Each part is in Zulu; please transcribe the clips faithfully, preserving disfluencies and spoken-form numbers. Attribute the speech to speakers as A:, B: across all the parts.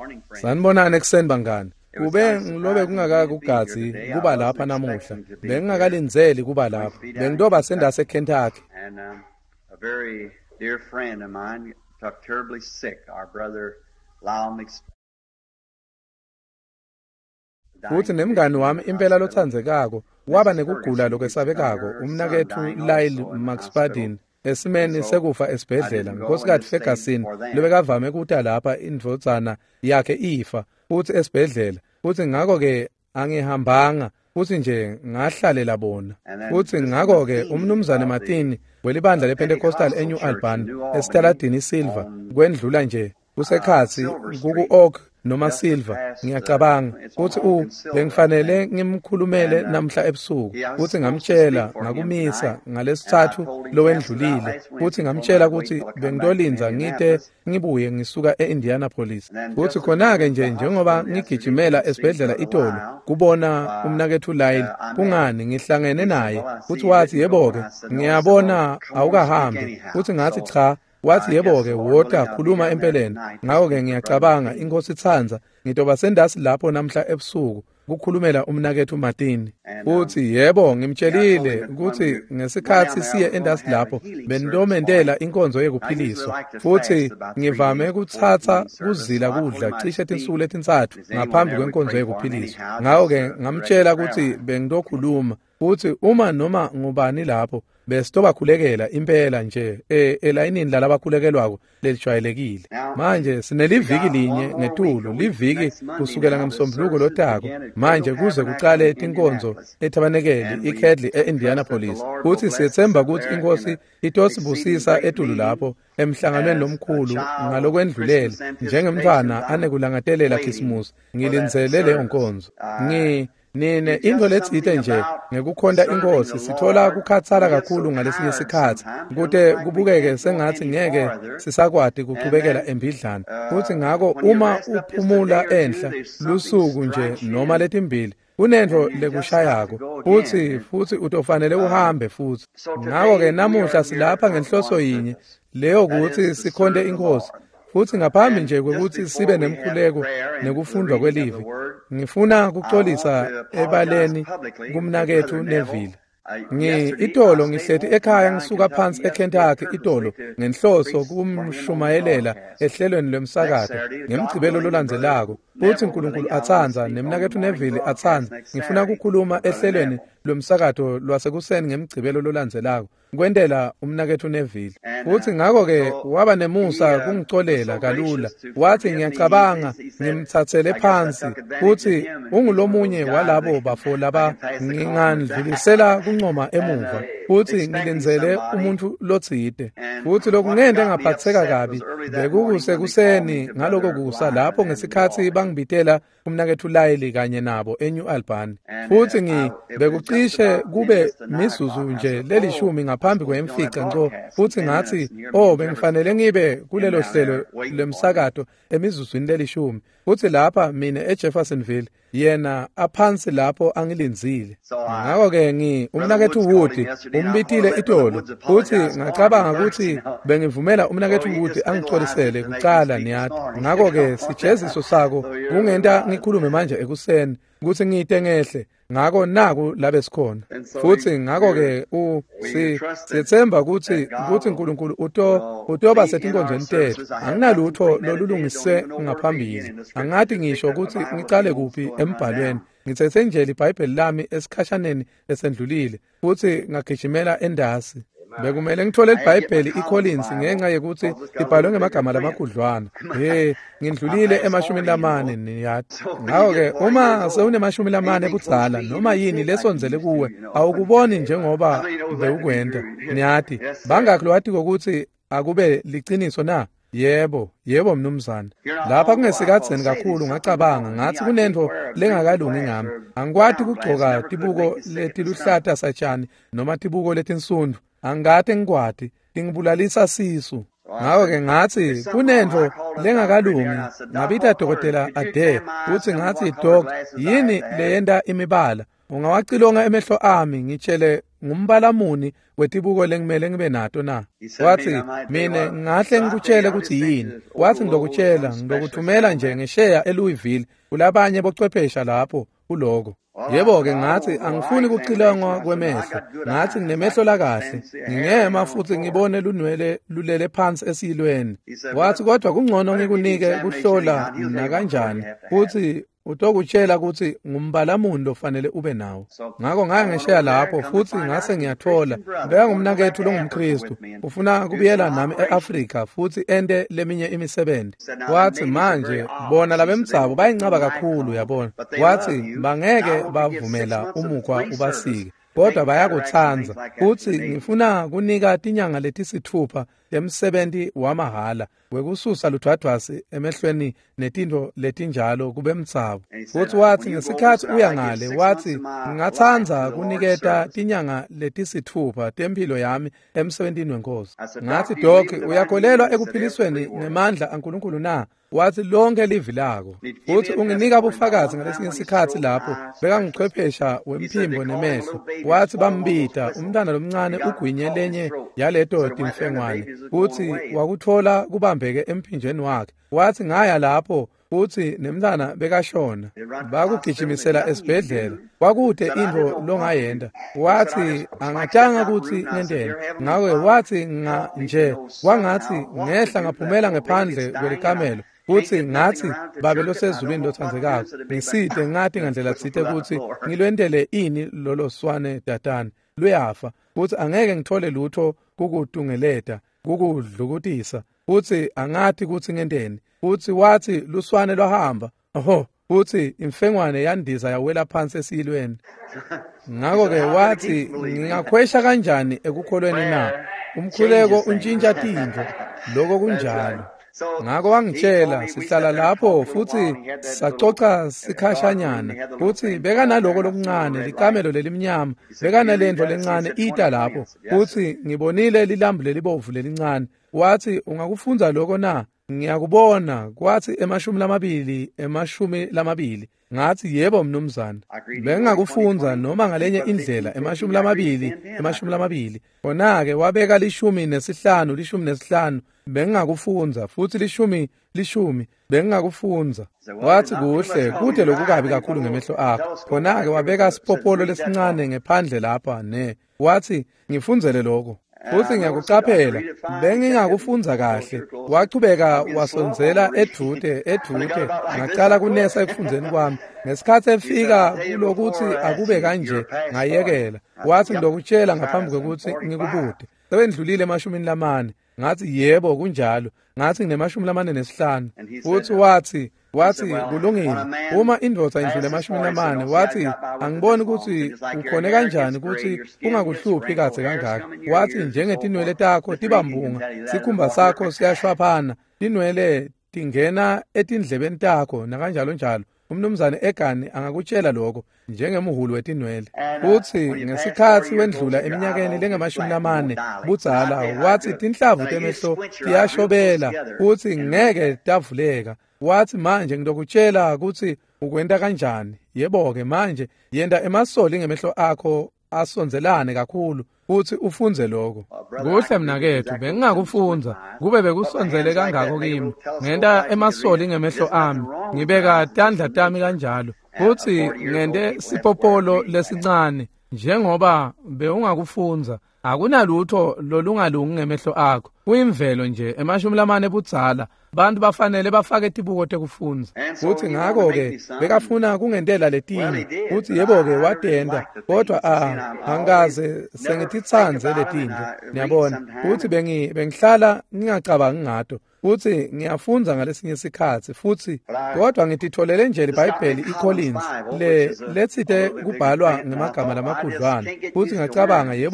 A: Sanibonani ekuseni bangani. Kube ngilobe kungakaka ugazi kuba lapha namuhla. Bengingakalindzeli kuba lapha. Bengidoba sendase eKentucky.
B: And um, a very dear friend of mine got terribly sick. Our brother Lyle Mix.
A: Futhi nemngani wami impela lothandzekako waba nekugula lokwesabekako umnakethu Lyle Maxpadin esimeni sekufa esibhedlela nkosikazi Ferguson lobekavame ukuthi lapha indvodzana yakhe ifa futhi esibhedlela futhi ngako ke angihambanga futhi nje ngahlalela bona futhi ngako ke umnumzane Martin welibandla lePentecostal eNew Albany esitaladini Silver kwendlula nje kusekhathi kuku Oak noma Silver ngiyacabanga ukuthi u bengifanele ngimkhulumele namhla ebusuku futhi ngamtshela ngakumisa ngalesithathu lowendlulile futhi ngamtshela ukuthi bengidolinza ngite ngibuye ngisuka eIndianapolis futhi khona ke nje njengoba ngigijimela esibhedlela itolo kubona umnakethu Lyle kungani ngihlangene naye futhi wathi yebo ke ngiyabona awukahambi futhi ngathi cha wathi yebo ke wota khuluma empeleni ngako ke ngiyacabanga inkosi Thanza ngitoba sendasi lapho namhla ebusuku ukukhulumela umnakethu Martin futhi yebo ngimtshelile ukuthi ngesikhathi siye endasi lapho bendomentela inkonzo yekuphiliswa futhi ngivame ukuthatha kuzila kudla cishe insuku letintathu ngaphambi kwenkonzo yekuphiliswa ngako ke ngamtshela ukuthi bengidokhuluma futhi uma noma ngubani lapho besitoba khulekela impela nje eh elayinini lalabakhulekelwako lelijwayelekile manje sineliviki linye ngetulo liviki kusukela ngemsombuluko lotako manje kuze kuqale inkonzo ethabanekeli iKedley eIndianapolis futhi siyethemba ukuthi inkosi itosibusisa etulo lapho emhlanganweni lomkhulu ngalokwendlulele njengemntwana anekulangatelela Christmas ngilindzele leyo nkonzo ngi Nine into letsite nje ngekukhonda inkosi sithola kukhatsala kakhulu ngalesinye isikhathi kude kubukeke sengathi ngeke sisakwadi kuqhubekela embidlana futhi ngako uma uphumula enhla lusuku nje noma letimbili kunento lekushayako futhi futhi utofanele uhambe futhi ngako ke namuhla silapha ngenhloso yinye leyo ukuthi sikhonde inkosi futhi ngaphambi nje kwekuthi sibe nemkhuleko nekufundwa kwelivi ngifuna ukuxolisa ebaleni kumnakethu Neville ngi itolo ngihlethi ekhaya ngisuka phansi eKentucky itolo ngenhloso kumshumayelela ehlelweni lwemsakazo ngemgcibelo lolandzelako futhi uNkulunkulu athanza nemnakethu Neville athanza ngifuna ukukhuluma ehlelweni lomsakazo lwasekuseni ngemgcibelo lolandzelako kwendela umnakethu Neville futhi ngako ke waba nemusa kungicolela kalula wathi ngiyacabanga ngimthathele phansi futhi ungulomunye walabo bafo laba ngingandlulisela kuncoma emuva futhi ngilenzele umuntu lotsite futhi lokungende ngaphatheka kabi bekukuse kuseni ngaloko kusa lapho ngesikhathi bangibitela umnakethu Lyle kanye nabo eNew Albany futhi ngi bekucishe kube mizuzu nje lelishumi ngaphambi kwemfica nco futhi ngathi oh bengifanele ngibe kulelo hlelo lemsakato emizuzwini lelishumi futhi lapha mina eJeffersonville yena aphansi lapho angilinzile ngako ke ngi umnakethu Wood umbitile itolo futhi ngacabanga ukuthi bengivumela umnakethu Wood angixolisele kuqala niyathi ngako ke sijeziso sako kungenta ngikhulume manje ekuseni ukuthi ngiyite ngehle ngako naku labe sikhona futhi ngako ke u si sithemba ukuthi ukuthi uNkulunkulu uto utoba setinkonzweni tethu anginalutho lolulungise ngaphambili angathi ngisho ukuthi ngicale kuphi embhalweni ngithethe nje iBhayibheli lami esikhashaneni esendlulile futhi ngagijimela endasi bekumele ngithole iBhayibheli iCollins ngenxa yokuthi ibhalwe ngemagama lamakhudlwana hey ngindlulile emashumi lamane niyathi ngako ke uma sewunemashumi lamane budzala noma yini lesonzele kuwe awukuboni njengoba bewukwenda niyathi bangakho lwathi ukuthi akube liciniso na yebo yebo mnumzane lapha kungesikhatseni kakhulu ngacabanga ngathi kunento lengakalungi ngami angikwati ukugcoka tibuko letiluhlata satshani noma tibuko letinsundu angate ngikwati ngibulalisa sisu ngako ke ngathi kunento lengakalungi ngabita dokotela ade uthi ngathi doc yini leyenda imibala ungawacilonga emehlo ami ngitshele ngumbalamuni wetibuko lengimele ngibe nato na. Wathi mina ngahle ngikutshele ukuthi yini. Wathi ngidokutshela ngidokuthumela nje ngesheya eLouisville kulabanye bochwephesha lapho kuloko. Yebo ke ngathi angifuni ukucilongwa kwemehlo. Ngathi nginemehlo la kahle. Ngingema futhi ngibone lunwele lulele phansi esilweni. Wathi kodwa kungcono ngikunike kuhlola na kanjani. Futhi utokutshela ukuthi ngumbalamundi ofanele ube nawo. Ngakho ngake ngesheya lapho futhi ngase ngiyathola beka ngumnakethu longumKristu ufuna kubuyela nami eAfrika futhi ende leminye imisebenzi. Wathi manje bona labemtsabo bayincaba kakhulu yabona. Wathi bangeke bavumela umukwa ubasike kodwa bayakuthanza futhi ngifuna kunika tinyanga letisithupha emsebenzi wamahala wekususa ludwadwasi emehlweni netinto letinjalo kube mtsabo. Futhi wathi ngesikhathi uya ngale wathi ngingathanza kuniketa tinyanga letisithupha tempilo yami emsebenzini wenkosi. Ngathi doc uyakholelwa ekuphilisweni ngemandla kaNkulunkulu na? Wathi lonke livi lako. Futhi unginika ubufakazi ngalesinye isikhathi lapho beka ngichwephesha wemphimbo nemehlo. Wathi bambita umntana lomncane ugwinye lenye yaleto timfengwane futhi wakuthola kubambeke emphinjeni wakhe. Wathi ngaya lapho futhi nemntana bekashona bakugijimisela esibhedlela kwakude into longayenda. Wathi angatanga ukuthi ngentene ngawe wathi nga nje wangathi ngehla ngaphumela ngephandle kwelikamelo futhi ngathi babelo sezulwini lothandzekayo ngiside ngathi ngandlela tsite ukuthi ngilwendele ini lolo swane datani luyafa futhi angeke ngithole lutho kukutungeleta kukudlukutisa futhi angathi ukuthi ngentene futhi wathi luswane lwahamba oho futhi imfengwane yandiza yawela phansi esilweni. Ngakho ke wathi ngingakhwesha kanjani ekukholweni na umkhuleko untshintsha tinto lokho kunjalo. Ngakho wangitshela sihlala lapho futhi sacoca sikhashanyana futhi beka naloko lokuncane likamelo lelimnyama beka nalento lencane ita lapho futhi ngibonile lilambu lelibovu lelincane. Wathi ungakufunza lokho na? Ngiyakubona kwathi emashumi lamabili emashumi lamabili. Ngathi yebo mnumzana bengakufunza noma ngalenye indlela emashumi lamabili emashumi lamabili. Khona ke wabeka lishumi nesihlanu lishumi nesihlanu bengakufunza futhi lishumi lishumi bengakufunza. Wathi kuhle kude lokukabi kakhulu ngemehlo akho. Khona ke wabeka sipopolo lesincane ngephandle lapha ne. Wathi ngifunzele lokho futhi ngiyakucaphela bengingakufunza kahle. Wachubeka wasonzela edute edute ngacala kunesa ekufunzeni kwami. Ngesikhathi efika kulokuthi akube kanje ngayekela. Wathi ngidokutshela ngaphambi kokuthi ngikubude sewendlulile emashumini lamane. Ngathi yebo kunjalo. Ngathi nginemashumi lamane nesihlanu. Futhi wathi wathi kulungile uma indoda indlule emashumi lamane. Wathi angiboni ukuthi ukhone kanjani ukuthi ungakuhluphi kaze kangaka. Wathi njengetinwele takho tibambunga sikhumba sakho siyashwaphana tinwele tingena etindlebeni takho nakanjalo njalo. Umnumzane Egani angakutshela lokho njengemuhulu wetinwele. Futhi ngesikhathi wendlula eminyakeni lengamashumi lamane budzala wathi tinhlavu temehlo tiyashobela futhi ngeke tavuleka. Wathi manje ngidokutshela ukuthi ukwenta kanjani. Yebo ke manje yenda emasoli ngemehlo akho asonzelane kakhulu futhi ufunze lokho. Kuhle mnakethu bengingakufunza kube bekusonzele kangako kimi ngenta emasoli ngemehlo ami ngibeka tandla tami kanjalo futhi ngente sipopolo lesincane njengoba beungakufunza. Akunalutho lolungalungi ngemehlo akho kuyimvelo nje emashumi lamane budzala bantu bafanele bafake tibuko tekufunza. Futhi ngakho ke bekafuna kungentela letini futhi yebo ke watenda kodwa ah angaze sengititsanze letinto niyabona futhi bengi bengihlala ngingacabangi ngato futhi ngiyafunza ngalesinye isikhathi futhi kodwa ngititholele nje iBhayibheli iCollins le letsite kubhalwa ngemagama lamakhudlwana futhi ngacabanga yebo ke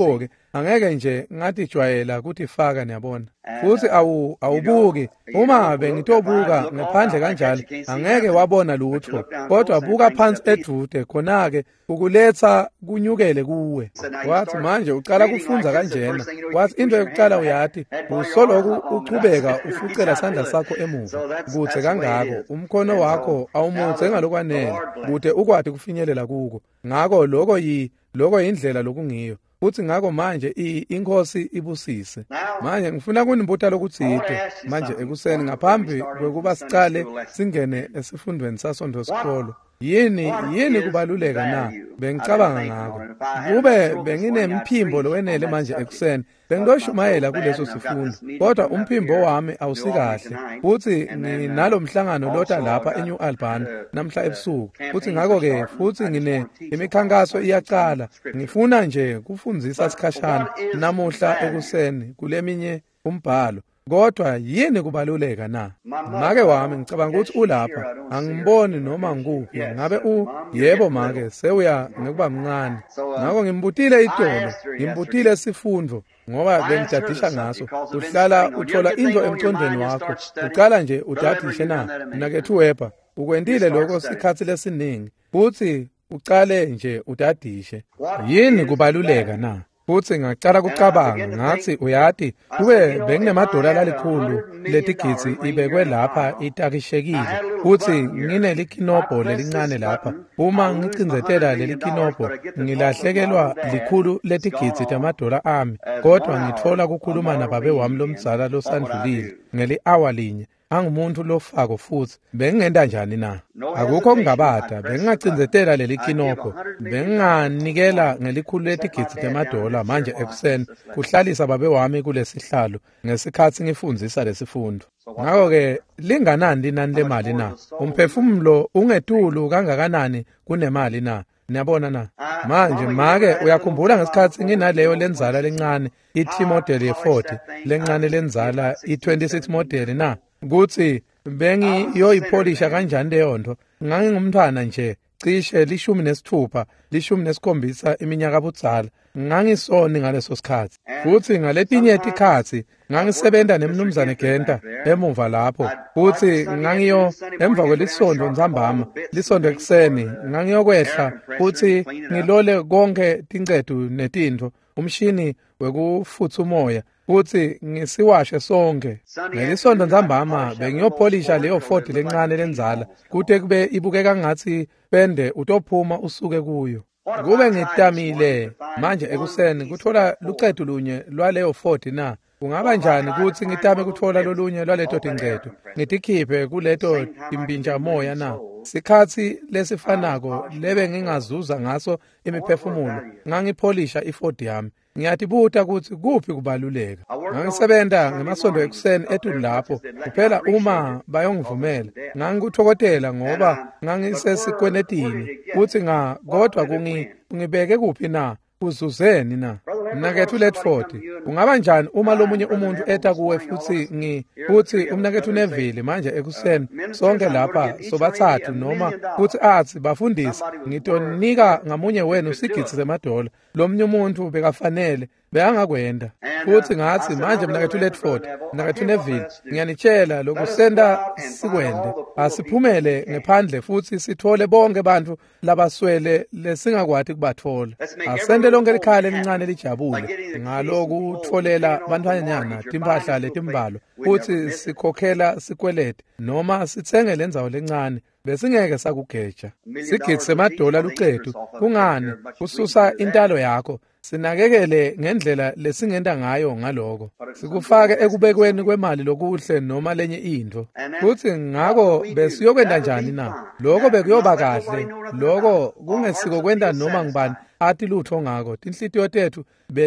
A: angeke nje ngathi jwayela ukuthi faka niyabona futhi awu awubuki uma bengitobuka ngaphandle kanjalo angeke wabona lutho kodwa buka phansi edude khona ke ukuletha kunyukele kuwe wathi manje uqala kufunza kanjena wathi into yokuqala uyathi usoloku uchubeka ufucela sandla sakho emuva kuze kangako umkhono wakho awumuthe ngalokwanele kude ukwathi kufinyelela kuko ngako lokho yi lokho indlela lokungiyo uthi ngako manje inkosi ibusise manje ngifuna kunimbuta lokuthide manje ekuseni ngaphambi kwekuba sicale singene esifundweni sasonto sikolo yini yini kubaluleka na bengicabanga ngako kube benginemphimbo lowenele manje ekuseni bengidoshumayela kuleso sifundo kodwa umphimbo wami awusikahle futhi nginalo mhlangano lota lapha eNew Albany namhla ebusuku futhi ngako ke futhi ngine imikhankaso iyaqala ngifuna nje kufundzisa sikhashana namuhla ekuseni kuleminye umbhalo kodwa yini kubaluleka na make wami ngicabanga ukuthi ulapha angiboni noma ngikuphi ngabe u yebo make sewuya ngikuba mncane ngako ngimbutile idolo ngimbutile sifundo ngoba bengidadisha ngaso uhlala uthola into emcondweni wakho uqala nje udadishe na nakethu weba ukwendile lokho sikhathi lesiningi futhi uqale nje udadishe yini kubaluleka na futhi ngacala kucabanga ngathi uyathi kube benginemadola lalikhulu letigitsi ibekwe lapha itakishekile futhi nginelikinobho lelincane lapha uma ngicinzetela lelikinobho ngilahlekelwa likhulu letigitsi tamadola ami kodwa ngithola kukhuluma nababe wami lomdzala losandlulile ngeli hour linye angumuntu lofako futhi bengingenda njani na akukho kungabada bengingacinzetela leli kinopho benginganikela ngelikhulu letigitsi temadola manje ekuseni kuhlalisa babe wami kulesihlalo ngesikhathi ngifundzisa lesifundo ngako ke linganani inani lemali na umphefumulo ungetulu kangakanani kunemali na niyabona na manje make uyakhumbula ngesikhathi nginaleyo lenzala lencane i-T model ye forty lencane lenzala i-twenty-six model na kuthi bengiyoyipolisha kanjani leyo nto ngangingumntwana nje cishe lishumi nesithupha lishumi nesikhombisa iminyaka budzala ngangisoni ngaleso sikhathi futhi ngaletinye tikhathi ngangisebenza nemnumzane Genta emuva lapho futhi ngangiyo emva kwelisondo nzambama lisondo ekseni ngangiyokwehla futhi ngilole konke tincedu netinto umshini wekufutha umoya futhi ngisiwashe sonke ngelisondo nzambama bengiyopolisha leyo forty lencane lenzala kuthi kube ibukeka ngathi pende utophuma usuke kuyo kube ngitamile manje ekuseni kuthola lucedu lunye lwaleyo forty na kungaba njani kuthi ngitame kuthola lolunye lwaleto tincedo ngitikhiphe kuleto timbinja moya na sikhathi lesifanako lebe ngingazuza ngaso imiphefumulo ngangipolisha i-forty yami ngiyatibuta ukuthi kuphi kubaluleka ngangisebenza ngemasondo ekuseni etulu lapho kuphela uma bayongivumela ngangikuthokotela ngoba ngangisesikwenetini futhi nga kodwa kungibeke kuphi na uzuzeni na mnakethu let forty ungaba njani uma lomunye umuntu eta kuwe futhi ngi futhi umnakethu nevile manje ekuseni sonke lapha sobathathu noma futhi athi bafundisi ngitonika ngamunye wenu sigitsi semadola lomnye umuntu bekafanele beyangakwenda futhi ngathi manje mnakethu let forty mnakethu nevile ngiyanitshela lokusenda sikwende asiphumele ngephandle futhi sithole bonke abantu labaswele lesingakwati kubathola asende lonke likhaya elincane lijabule ngaloku utholela bantwanyana timpahla letimbalo futhi sikhokhela sikwelede noma sithenge lenzawo lencane besingeke sakugeja sigitsi semadola lucedu kungani ususa intalo yakho sinakekele ngendlela lesingenda ngayo ngaloko sikufake ekubekweni kwemali lokuhle noma lenye into futhi ngako besiyokwenda njani na lokho bekuyoba kahle lokho kungesiko kwenda noma ngibani athi lutho ngako tinhlitiyo tethu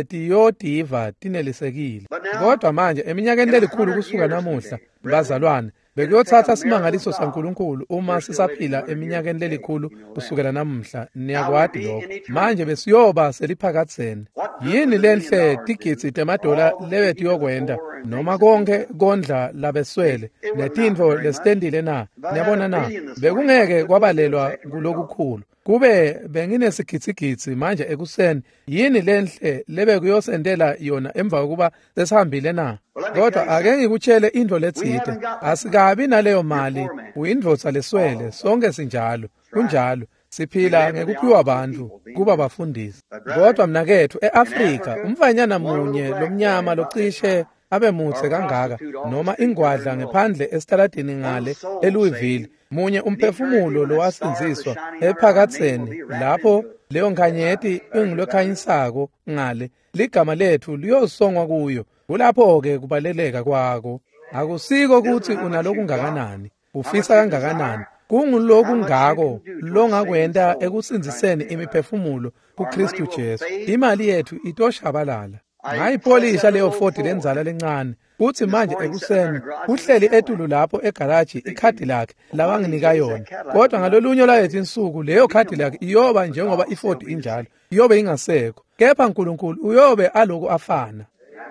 A: betiyodiva tinelisekile kodwa manje eminyakeni lelikhulu kusuka namuhla bazalwane bekuyothatha simangaliso saNkulunkulu uma sisaphila eminyakeni lelikhulu kusukela namuhla niyakwadi lokho manje besiyoba seliphakatseni yini lenhle tigitsi temadola lebethi yokwenda noma konke kondla labeswele netintfo lesitendile na niyabona na bekungeke kwabalelwa kulokukhulu kube benginesigitsigitsi manje ekuseni yini lenhle lebe kuyosendela yona emva kokuba sesihambile na kodwa ake ngikutshele into letsite asikabi naleyo mali uyindvodza leswele sonke sinjalo kunjalo siphila ngekuphiwa abantu kuba bafundisi kodwa mnakethu eAfrika umfanyana munye lomnyama locishe abe mutse kangaka noma ingwadla ngephandle esitaladini ngale eLouisville munye umphefumulo lowasinziswa ephakatseni lapho leyo nkhanyeti engilwekhanyisako ngale ligama lethu liyosongwa kuyo kulapho ke kubaleleka kwako akusiko ukuthi unaloku ngakanani ufisa kangakanani kunguloku ngako longakwenda ekusinziseni imiphefumulo kuKristu Jesu imali yethu itoshabalala ngayipolisha leyo forty lenzala lencane uthi manje ekuseni uhleli etulu lapho egaraji ikhadi lakhe lawanginika yona kodwa ngalolunye lwayethi insuku leyo khadi lakhe iyoba njengoba i-forty injalo iyobe ingasekho kepha uNkulunkulu uyobe aloku afana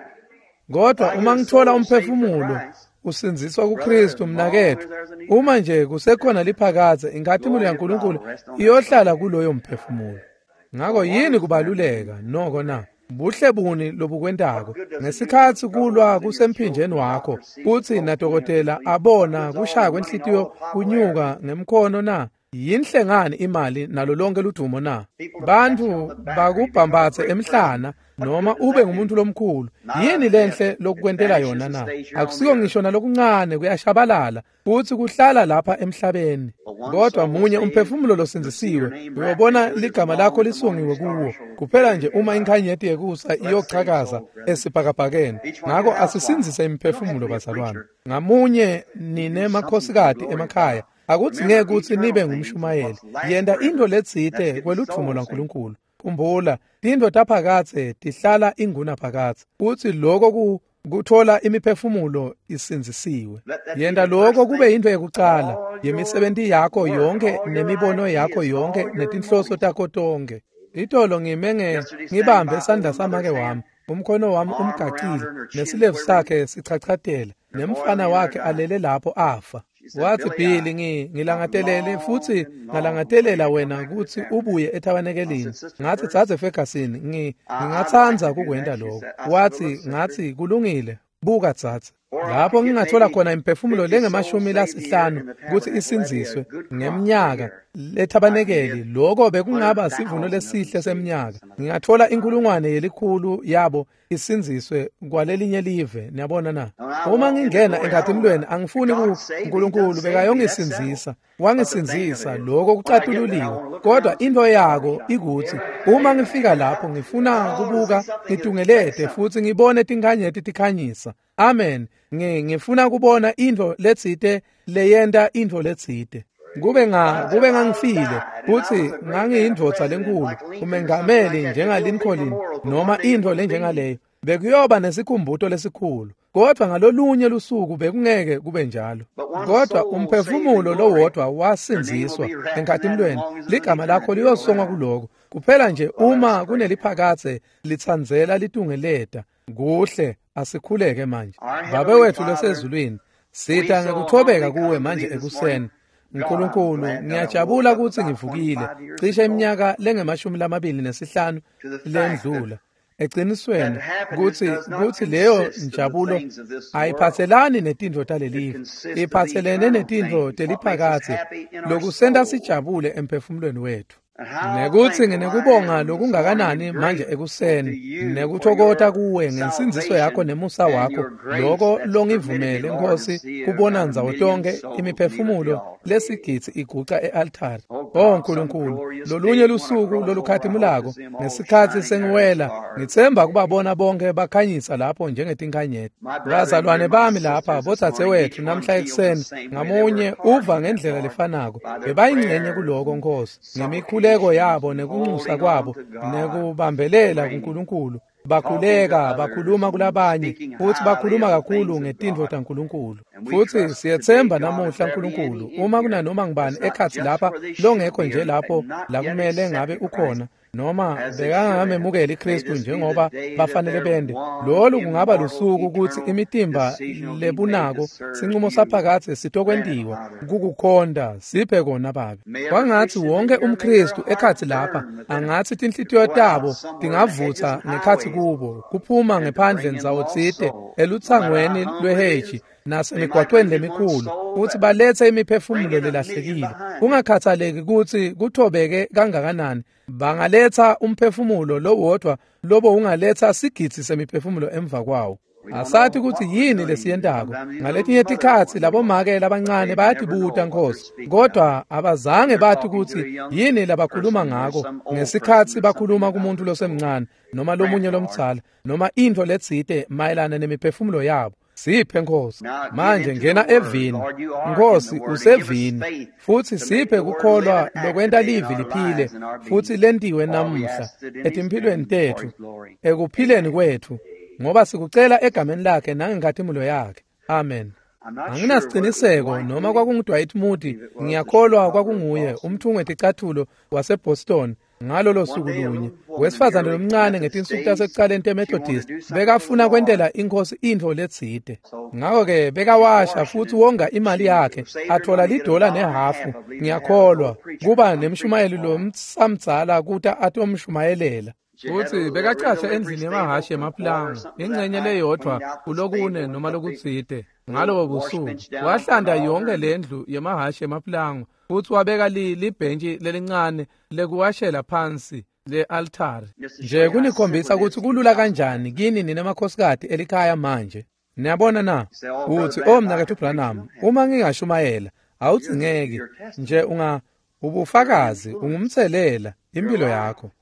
A: kodwa uma ngithola umphefumulo usinziswa kuKristu mnakethu uma nje kusekhona liphakaze inkathimelo yaNkulunkulu iyohlala kuloyo mphefumulo ngakho yini kubaluleka noko na buhle buni lobukwentako ngesikhathi kulwa kusemphinjeni wakho uthi nadokotela abona kushaya kwenhlitiyo kunyuka ngemkhono na yinhle ngani imali nalo lonke ludumo na bantu bakubhambathe emhlana noma ube ngumuntu lomkhulu yini lenhle lokukwentela yona na akusiko ngisho nalokuncane kuyashabalala futhi kuhlala lapha emhlabeni kodwa munye umphefumulo losinzisiwe uyobona ligama lakho lisungiwe kuwo kuphela nje uma inkhanyeti yekusa iyochakaza esibhakabhakeni ngakho asisinzise imiphefumulo bazalwane ngamunye nine makhosikati emakhaya akuthi ngeke ukuthi nibe ngumshumayeli yenda into letsite kweluthumo lwaNkulunkulu khumbula into taphakathe tihlala inguna phakathe uthi lokho ku kuthola imiphefumulo isinzisiwe yenda lokho kube into yokucala yemisebenzi yakho yonke nemibono yakho yonke netinhloso takho tonke itolo ngimenge ngibambe isandla samake wami umkhono wami umgaqile nesilevu sakhe sichachadela nemfana wakhe alele lapho afa wathi Billy ngi ngilangadelele futhi ngalangadelela wena ukuthi ubuye ethabanekelini ngathi thathe Ferguson ngi ngingathanza kukwenda lokho wathi ngathi kulungile buka thathe lapho ngingathola khona imphefumulo lengemashumi lasihlanu ukuthi isinziswe ngeminyaka lethabanekeli lokho bekungaba sivuno lesihle seminyaka ngingathola inkulungwane yelikhulu yabo isinziswe kwalelinye live niyabona na uma ngingena enkathimlweni angifuni ku uNkulunkulu bekayongisinzisa wangisinzisa lokho kucatululiwe kodwa into yako ikuthi uma ngifika lapho ngifuna kubuka ngidungelede futhi ngibone tinkhanyeti tikhanyisa amen ngifuna kubona into letsite leyenda into letsite kube nga kube ngangifile futhi ngangiyindvodza lenkulu umengameli njengaLincoln noma into lenjengaleyo bekuyoba nesikhumbuto lesikhulu kodwa ngalolunye lusuku bekungeke kube njalo kodwa umphefumulo lowodwa wasinziswa enkathimlweni ligama lakho liyosongwa kuloko kuphela nje uma kuneliphakathe litsanzela litungeleda kuhle asikhuleke manje babe wethu losezulwini sitha ngekuthobeka kuwe manje ekuseni uNkulunkulu ngiyajabula ukuthi ngivukile cishe iminyaka lengemashumi lamabili nesihlanu lendlula eqinisweni ukuthi ukuthi leyo njabulo ayiphathelani netindvo talelive iphathelene netindvo teliphakathe lokusenda sijabule emphefumulweni wethu nekuthi nginekubonga lokungakanani manje ekuseni nekuthokota kuwe ngensinziso yakho nemusa wakho lokho longivumele Nkosi kubona nzawo tonke imiphefumulo lesigitsi iguqa ealtari oh Nkulunkulu lolunye lusuku lolukhathimulako ngesikhathi sengiwela ngithemba kubabona bonke bakhanyisa lapho njengetinkhanyeti bazalwane bami lapha botsathe wethu namhla ekuseni ngamunye uva ngendlela lefanako bebayingcenye kuloko Nkosi ngemikhule yabo nekunxusa kwabo nekubambelela kuNkulunkulu bakhuleka bakhuluma kulabanye futhi bakhuluma kakhulu ngetindvo taNkulunkulu futhi siyethemba namuhla Nkulunkulu uma kuna noma ngibani ekhathi lapha longekho nje lapho la kumele ngabe ukhona noma bekangamemukeli iKristu njengoba bafanele bende. Lolu kungaba lusuku ukuthi imitimba lebunako sinqumo saphakade sitokwendiwa kukukhonda siphe kona babi. Kwangathi wonke umKristu ekhathi lapha angathi inhlitiyo tabo tingavutha ngekhathi kubo kuphuma ngephandle nzawo tsite eluthangweni lweheji nasemigwaqweni lemikhulu ukuthi balethe imiphefumulo lelahlekile. Kungakhathaleki ukuthi kuthobeke kangakanani, bangaletha umphefumulo lo wodwa lobo ungaletha sigidi semiphefumulo emva kwawo. Asathi ukuthi yini lesiyentako. Ngaletinye tikhathi labo make labancane bayatibuta Nkosi, kodwa abazange bathi ukuthi yini labakhuluma ngako ngesikhathi bakhuluma kumuntu losemncane noma lomunye lomtsala noma into letsite mayelana nemiphefumulo yabo. Siphe Nkosi manje ngena evini. Nkosi usevini futhi siphe kukholwa lokwenta livi liphile futhi lentiwe namuhla etimpilweni tethu ekuphileni kwethu ngoba sikucela egameni lakhe nangenkathimilo yakhe. Amen. Anginasiqiniseko noma kwakunguDwight Moody, ngiyakholwa kwakunguye umthungwethi icathulo waseBoston ngalo losuku lunye. Wesifazane lomncane ngetinsuku tasekuqaleni teMethodist bekafuna kwentela inkosi into letsite. Ngakho ke bekawasha futhi wonga imali yakhe athola lidola nehafu. Ngiyakholwa kuba nemshumayeli lo msamdzala kuta atomshumayelela. Futhi bekachasha endlini yamahashi emapulango ingcenye leyodwa kulokune noma lokutsite. Ngalo busuku wahlanda yonke lendlu yamahashi emapulango futhi wabeka libhentshi lelincane lekuwashela phansi le-altari. Nje kunikhombisa ukuthi kulula kanjani kini nina makhosikati elikhaya manje. Niyabona na uthi omnakethu Branham uma ngingashumayela awudzingeki nje unga ubufakazi ungumthelela impilo yakho.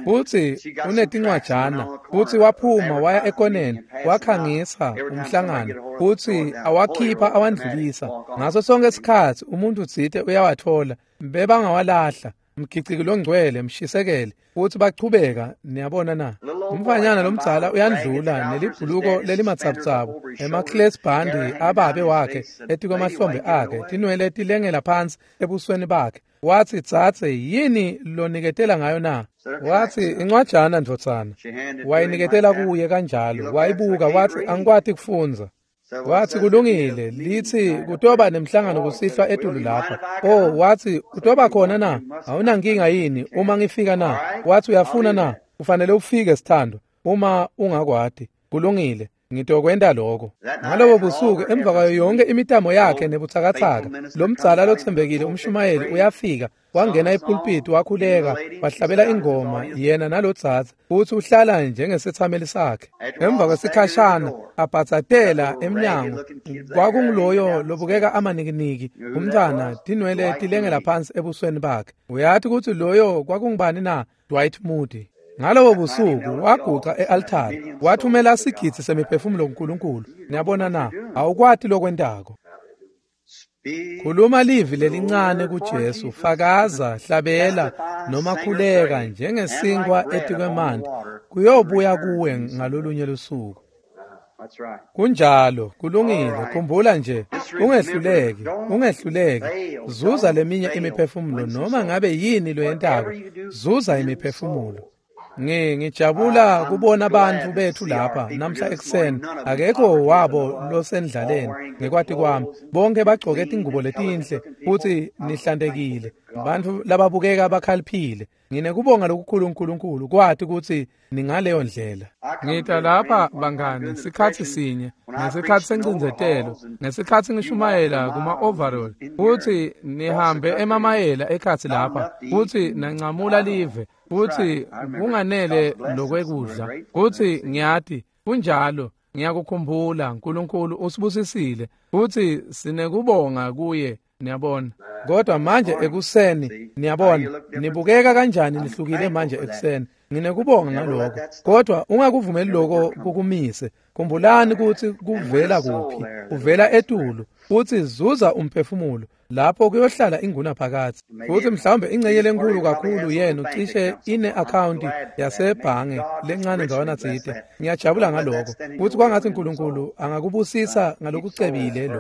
A: Futhi unetincwajana futhi waphuma waya ekoneni wakhangisa umhlangano futhi awakhipha awandlulisa. Ngaso sonke isikhathi umuntu utsite uyawathola bebangawalahla mkhiciki longcwele mshisekele futhi bachubeka. Niyabona na umfanyana lomdzala uyandlula nelibhuluko lelimatsabutsabu ema-class bandi ababe wakhe etikwemahlombe akhe tinwele tilengela phansi ebusweni bakhe. Wathi dzatse yini loniketela ngayo na? Wathi incwajana ndotsana. Wayiniketela kuye kanjalo wayibuka wathi angikwati kufunza. Wathi kulungile lithi kutoba nemhlangano kusihlwa etulu lapha. Oh wathi kutoba khona na? Awunankinga yini uma ngifika na? Wathi uyafuna na? Kufanele ufike sithando uma ungakwati. Kulungile ngitokwenda lokho. Ngalobo busuku emva kwayo yonke imitamo yakhe nebuthakathaka lomdzala lothembekile umshumayeli uyafika wangena epulpiti wakhuleka wahlabela ingoma yena nalodzatha futhi uhlala njengesethameli sakhe. Emva kwesikhashana abhatsatela emnyango kwakunguloyo lobukeka amanikiniki umntana tinwele tilengela phansi ebusweni bakhe. Uyathi ukuthi loyo kwakungubani na? Dwight Moody. Ngalobo busuku waguqa e-altari wathumela isigidi semiphefumulo kuNkulunkulu. Niyabona na awukwati lokwentako. Khuluma livi lelincane kuJesu, fakaza, hlabela noma khuleka njengesinkwa etikwemanti kuyobuya kuwe ngalolunye lusuku. Kunjalo kulungile, khumbula nje ungehluleki ungehluleki zuza leminye imiphefumulo noma ngabe yini lo yentako zuza imiphefumulo. Ngi ngijabula kubona abantu bethu lapha namhla ekseni akekho wabo losendlaleni ngekwati kwami bonke bagcoke ingubo letinhle futhi nihlandekile abantu lababukeka abakhaliphile. Ngine kubonga lokukhulu uNkulunkulu kwathi ukuthi ningaleyo ndlela. Ngita lapha bangani sikhathi sinye ngesikhathi sencinzetelo ngesikhathi ngishumayela kuma overall futhi nihambe emamayela ekhathi lapha futhi nancamula live futhi kunganele lokwekudla futhi ngiyathi kunjalo ngiyakukhumbula uNkulunkulu usibusisile futhi sinekubonga kuye. Niyabona kodwa manje ekuseni niyabona nibukeka kanjani lihlukile manje ekuseni. Nginekubonga ngalokho kodwa ungakuvumeli lokho kukumise. Khumbulani ukuthi kuvela kuphi uvela etulu futhi zuza umphefumulo lapho kuyohlala inguna phakathi futhi mhlawumbe ingcenye lenkulu kakhulu yena ucishe ine account yasebhange lencane ngawana tsite. Ngiyajabula ngalokho futhi kwangathi uNkulunkulu angakubusisa ngalokucebile lokho.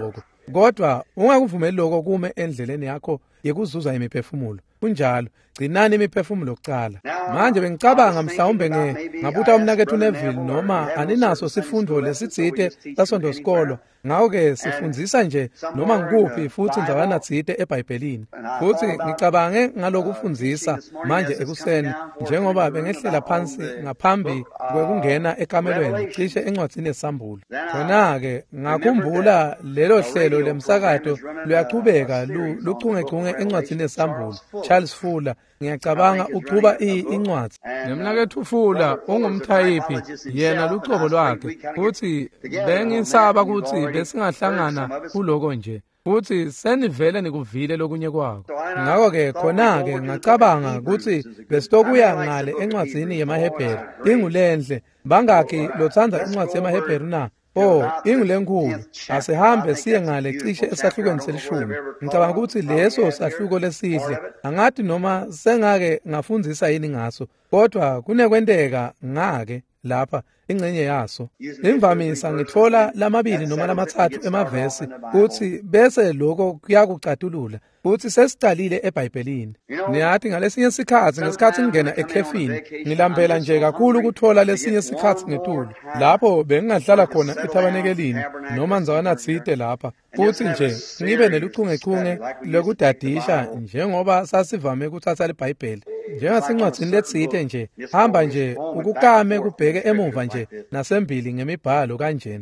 A: kodwa ungakuvumeli lokho kume endleleni yakho yekuzuza imiphefumulo. Kunjalo, gcinani imiphefumulo kuqala. Manje bengicabanga mhlawumbe nge ngabuta umnakethu Neville noma aninaso sifundo lesitsite sasondo sikolo. Ngakho-ke sifundzisa nje noma ngikuphi futhi ndawana tsite eBhayibhelini. Futhi ngicabange ngalokufundzisa manje ekuseni njengoba bengehlela phansi ngaphambi kwekungena ekamelweni cishe encwadzini yesambulo. Khona-ke ngakhumbula lelo hlelo lemsakato luyachubeka luchungechunge encwadzini yesambulo. Charles Fuller ngiyacabanga uchuba incwadi. Nemnakethu Fuller ungumthayiphi yena lucobo lwakhe futhi bengisaba ukuthi besingahlangana kuloko nje. Futhi senivele nikuvile lokunye kwako. Ngakho-ke khona-ke ngacabanga ukuthi besitokuya ngale encwadzini yemaHebheru. Ingulenhle bangakhi lotsandza incwadzi yemaHebheru na? Oh, ingulenkulu. Asihambe siye ngale cishe esahlukweni selishumi. Ngicabanga ukuthi leso sahluko lesihle angathi noma sengake ngafundzisa yini ngaso, kodwa kunekwenteka ngake lapha ingcenye yaso. Imvamisa ngitfola lamabili noma lamathathu emavesi ukuthi bese lokho kuyakucatulula ukuthi sesicalile eBhayibhelini. Niyathi ngalesinye isikhathi ngesikhathi ngingena ekhefini ngilambela nje kakhulu ukuthola lesinye isikhathi ngetulu lapho bengingadlala khona ethabanekelini noma nzawana tsite lapha futhi nje ngibe neluchungechunge lokudadisha njengoba sasivame ukuthatha leBhayibheli njengasincwadzini letsite nje hamba nje ukukame kubheke emuva nje nasembili ngemibhalo kanjena.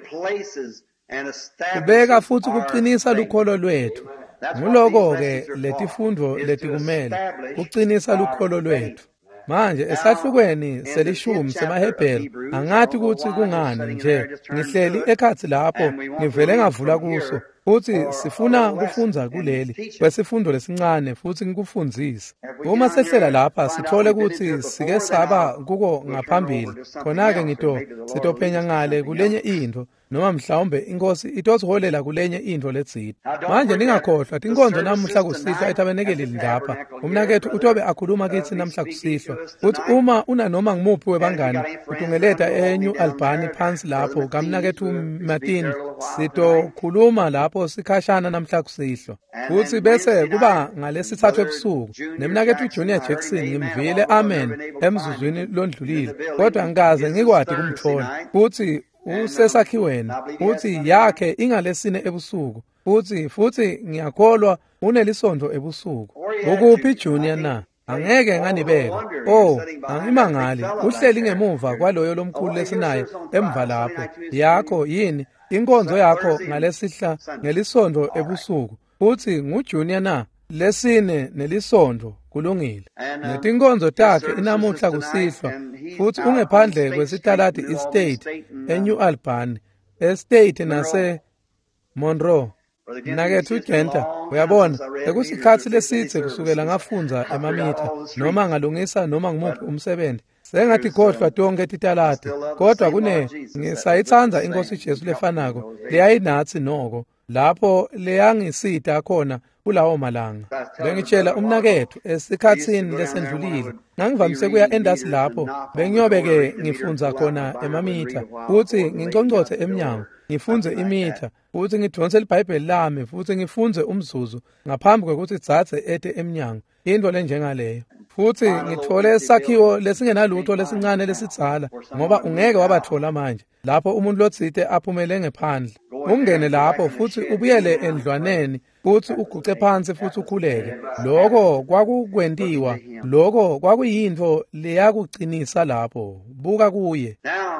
A: Kubeka futhi kuqinisa lukholo lwethu. Nguloko-ke letifundo letikumele kuqinisa lukholo lwethu. Manje esahlukweni selishumi semaHebheru angathi ukuthi kungani nje ngihleli ekhathi lapho ngivele ngavula kuso futhi sifuna kufundza kuleli kwesifundo lesincane futhi ngikufundzise. Uma sehlela lapha sithole ukuthi sike saba kuko ngaphambili. Khona-ke ngito sitophenya ngale kulenye into noma mhlawumbe inkosi itosiholela kulenye into letsite. Manje ningakhohlwa tinkonzo namuhla kusihlwa ethabanekelini lapha. Umnakethu utobe akhuluma kithi namhla kusihlwa uthi uma una noma ngimuphi webangani utungeleta eNew Albany phansi lapho kamnakethu Martin sitokhuluma lapho sikhashana namhla kusihlwa. Futhi bese kuba ngalesithathu ebusuku nemnakethu Junior Jackson ngimvile amen emzuzwini londlulile kodwa ngikaze ngikwadi kumthola futhi usesakhiweni futhi yakhe ingalesine ebusuku futhi futhi ngiyakholwa unelisondo ebusuku. Ukuphi Junior na? Angeke nganibeka. Oh, angimangali. Uhleli ngemuva kwaloyo lomkhulu lesinaye emva lapho. Yakho yini inkonzo yakho ngalesihla ngelisondo ebusuku. Futhi nguJunior na? Lesine nelisondo kulungile. Netinkonzo takhe inamuhla kusihlwa futhi ungephandle kwesitaladi estate eNew Albany, estate nase Monroe. Nakethu Genta uyabona ekusikhathi lesithe kusukela ngafunza emamitha noma ngalungisa noma ngimuphi umsebenzi sengathi khohlwa tonke titaladi kodwa kune ngisayitsanza inkosi Jesu lefanako leyayinathi noko lapho leyangisita khona kulawo malanga. Bengitshela umnakethu esikhatsini lesendlulile ngangivamise kuya endasi lapho bengiyobeke ngifunza khona emamitha futhi nginconcothe eminyango ngifunze imitha futhi ngidonse iBhayibheli lami futhi ngifunze umzuzu ngaphambi kokuthi dzathe ete eminyango into lenjengaleyo. Futhi ngithole isakhiwo lesingenalutho lesincane lesidzala ngoba ungeke wabathola manje lapho umuntu lotsite aphumele ngephandle. Ungene lapho futhi ubuyele endlwaneni futhi uguce phansi futhi ukhuleke. Lokho kwakukwentiwa, lokho kwakuyinto leyakuqinisa lapho. Buka kuye.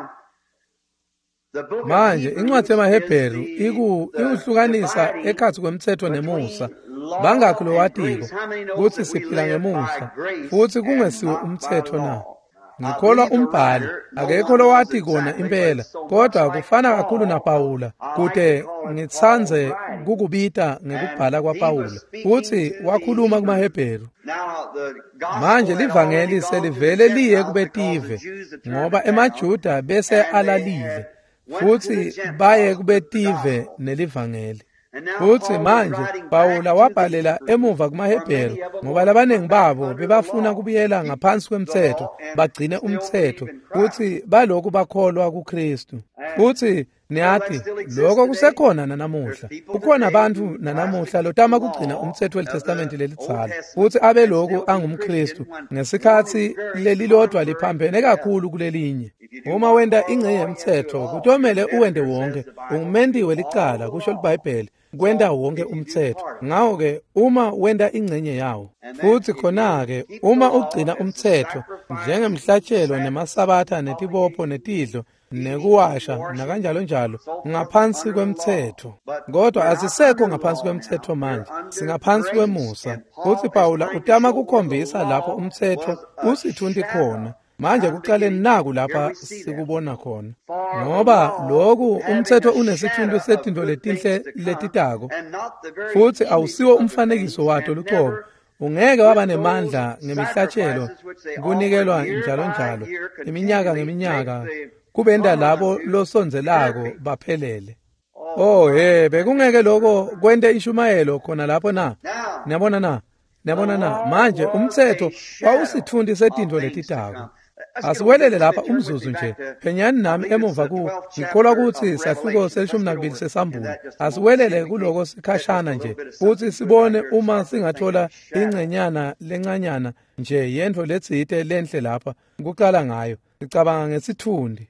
A: Manje incwadi yemaHebheru iku ihlukanisa ekhathi kwemthetho nemusa. Bangakho lowatiko ukuthi siphila ngemusa futhi kungesiwe umthetho na. Ngikholwa umbhali akekho lowathi kona impela kodwa kufana kakhulu naPawula kude ngitsanze kukubita ngekubhala kwaPawula futhi wakhuluma kumaHebheru. Manje livangeli selivele liye kubetive ngoba emaJuda bese alalile futhi baye kubetive nelivangeli. Futhi manje Pawula wabhalela emuva kumaHebheru ngoba labanengi babo bebafuna kubuyela ngaphansi kwemthetho bagcine umthetho futhi balokhu bakholwa kuKristu. Futhi niyathi lokho kusekhona nanamuhla. Kukhona abantu nanamuhla lotama kugcina umthetho weTestamenti lelitsala ukuthi abe lokhu angumKristu ngesikhathi leli lodwa liphambene kakhulu kulelinye. Uma wenda ingxenye yomthetho kutomele uwende wonke, ungumendiwe licala kusho iBhayibheli kwenda wonke umthetho. Ngawo ke uma wenda ingxenye yawo futhi khona ke uma ugcina umthetho njengemhlatshelo nemasabatha netibopho netidlo nekuwasha nakanjalo njalo ngaphansi kwemthetho. Kodwa asisekho ngaphansi kwemthetho manje, singaphansi kwemusa. Futhi Pawula utama kukhombisa lapho umthetho usithundi khona. Manje kuqaleni naku lapha sikubona khona. Ngoba lokhu umthetho unesithundo setinto letinhle letitako futhi awusiwo umfanekiso wato luqobo. Ungeke waba nemandla ngemihlatshelo kunikelwa njalo njalo iminyaka ngeminyaka kubenda labo losonzelako baphelele. Oh he bekungeke lokho kwente ishumayelo khona lapho na. Niyabona na? Niyabona na? Manje umthetho wawusithundi setinto letitako. Asiwelele lapha umzuzu nje. Phenyani nami emuva ku ngikholwa ukuthi sahluko selishumi nambili sesambulo. Asiwelele kuloko sikhashana nje futhi sibone uma singathola ingcenyana lencanyana nje yento letsite lenhle lapha kuqala ngayo. Sicabanga ngesithundi.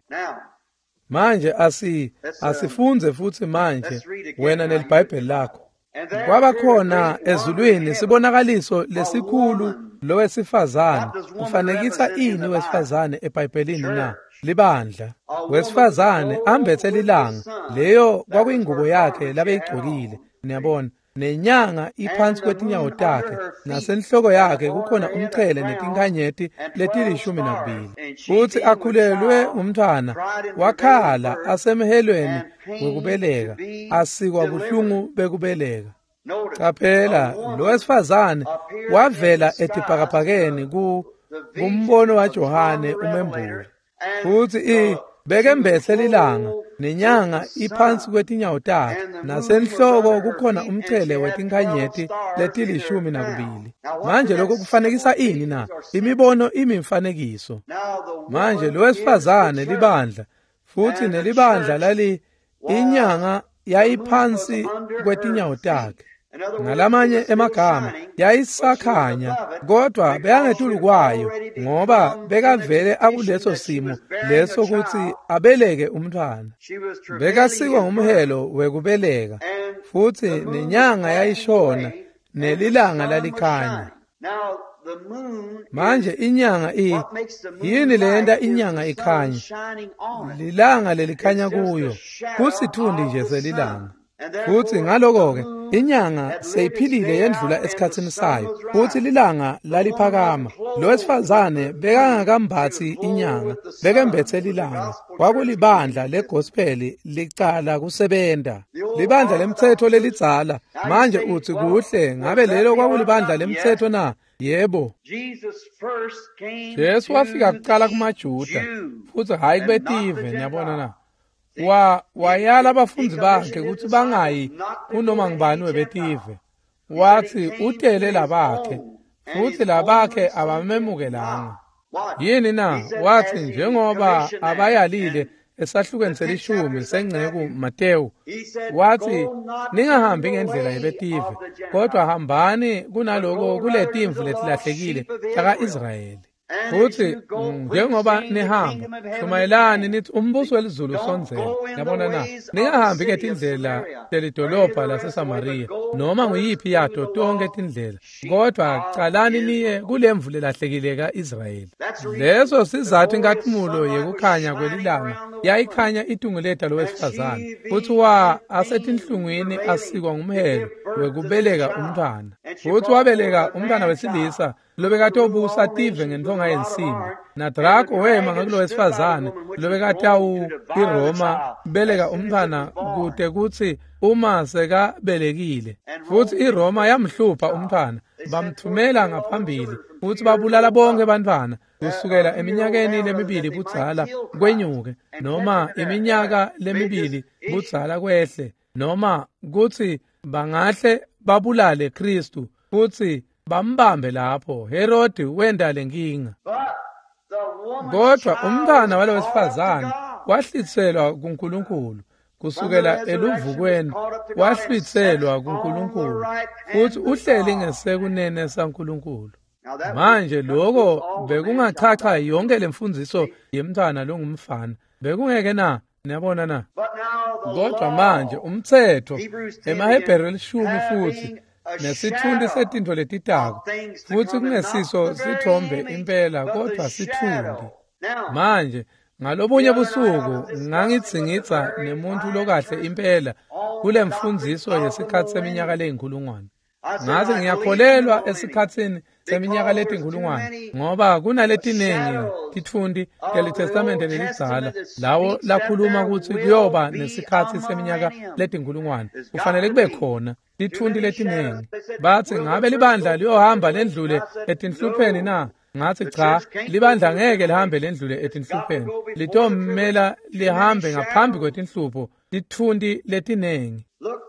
A: Manje asi asifunze futhi manje wena nelibhayibheli lakho. Kwaba khona ezulwini sibonakaliso lesikhulu lowesifazane. Kufanekisa ini wesifazane eBhayibhelini na? Libandla. Wesifazane ambethe lilanga. Leyo kwakuyingubo yakhe labeyigcokile. Niyabona? Nenyanga iphansi kwetinyawo takhe. Nasenhloko yakhe kukhona umqhele netinkhanyeti letilishumi nambili. Futhi akhulelwe umntwana. Wakhala asemhelweni wekubeleka. Asikwa buhlungu bekubeleka. Qaphela, lo wesifazane wavela etibhakabhakeni ku kumbono waJohane umembuli. Futhi i bekembethe lilanga nenyanga iphansi kwetinyawo takhe. Nasenhloko kukhona umqhele wetinkhanyeti letilishumi nakubili. Manje lokho kufanekisa ini na? Imibono imimfanekiso. Manje lo wesifazane libandla futhi nelibandla lali inyanga yayiphansi kwetinyawo takhe. Ngalamanye emagama yayisakhanya kodwa beyangetulu kwayo ngoba bekavele akuleso simo leso ukuthi abeleke umntwana. Bekasikwa ngumhelo wekubeleka futhi nenyanga yayishona nelilanga lalikhanya. Manje inyanga i yini lenda inyanga ikhanya? Lilanga lelikhanya kuyo kusithundi nje selilanga. Futhi ngaloko-ke inyanga seyiphilile yendlula esikhatsini sayo futhi lilanga laliphakama. Lo wesifazane bekangakambathi inyanga, bekembethe lilanga. Kwakulibandla legospel licala kusebenta. Libandla lemthetho lelitsala. Manje uthi kuhle ngabe lelo kwakulibandla lemthetho na? Yebo. Yesu wafika kuqala kumaJuda futhi hayi kubetive. Niyabona na? Wa wayala abafundi bakhe ukuthi bangayi kunoma ngibani webetive. Wathi utele labakhe futhi labakhe abamemukelanga. Yini na? Wathi njengoba abayalile esahlukweni selishumi sengceke Matewu. Wathi ningahambi ngendlela yebetive kodwa hambani kunaloko kuletimvu letilahlekile taka-Israyeli. Futhi njengoba nihamba shumayelani nithi umbuso welizulu usonzele. Yabona na? Ningahambi ngetindlela delidolobha laseSamariya noma nguyiphi yato tonke tindlela kodwa qalani niye kulemvu lelahlekile ka-Israyeli. Leso sizathu inkathumulo yekukhanya kwelilanga yayikhanya itunguletha lowesifazane futhi wa asetinhlungwini asikwa ngumhelo wekubeleka umntwana. Futhi wabeleka umntwana wesilisa lobekade obusa tive ngentonga yensimbi. Nadrako wema ngakulo wesifazane lobekade awu iRoma beleka umntwana kude kuthi uma sekabelekile. Futhi iRoma yamhlupha umntwana bamthumela ngaphambili futhi babulala bonke abantwana kusukela eminyakeni lemibili budzala kwenyuke noma iminyaka lemibili budzala kwehle noma kuthi bangahle babulale Kristu futhi bambambe lapho. Herodi wenda lenkinga. Kodwa umntwana walo wesifazane wahlitselwa kuNkulunkulu kusukela eluvukweni wahlwitselwa kuNkulunkulu futhi uhleli ngesekunene saNkulunkulu. Manje lokho bekungachacha yonke lemfundiso yemntwana longumfana. Bekungeke na, niyabona na? Kodwa manje umthetho eMahebheru elishumi futhi nesithundi setintfo letitako futhi kungesiso sithombe impela kodwa sithundi. Manje ngalobunye busuku ngangitsingitsa nemuntu lokahle impela kule mfundiso yesikhathi seminyaka leyinkulungwane. Ngathi ngiyakholelwa esikhathini seminyaka letinkulungwane ngoba kunaletinengi tithundi teLitestamente lelidzala lawo lakhuluma ukuthi kuyoba nesikhathi seminyaka letinkulungwane kufanele kube khona tithundi letinengi. Bathi ngabe libandla liyohamba lendlule etinhlupheni na? Ngathi cha, libandla ngeke lihambe lendlule etinhlupheni, litomela lihambe ngaphambi kwetinhlupho tithundi letinengi.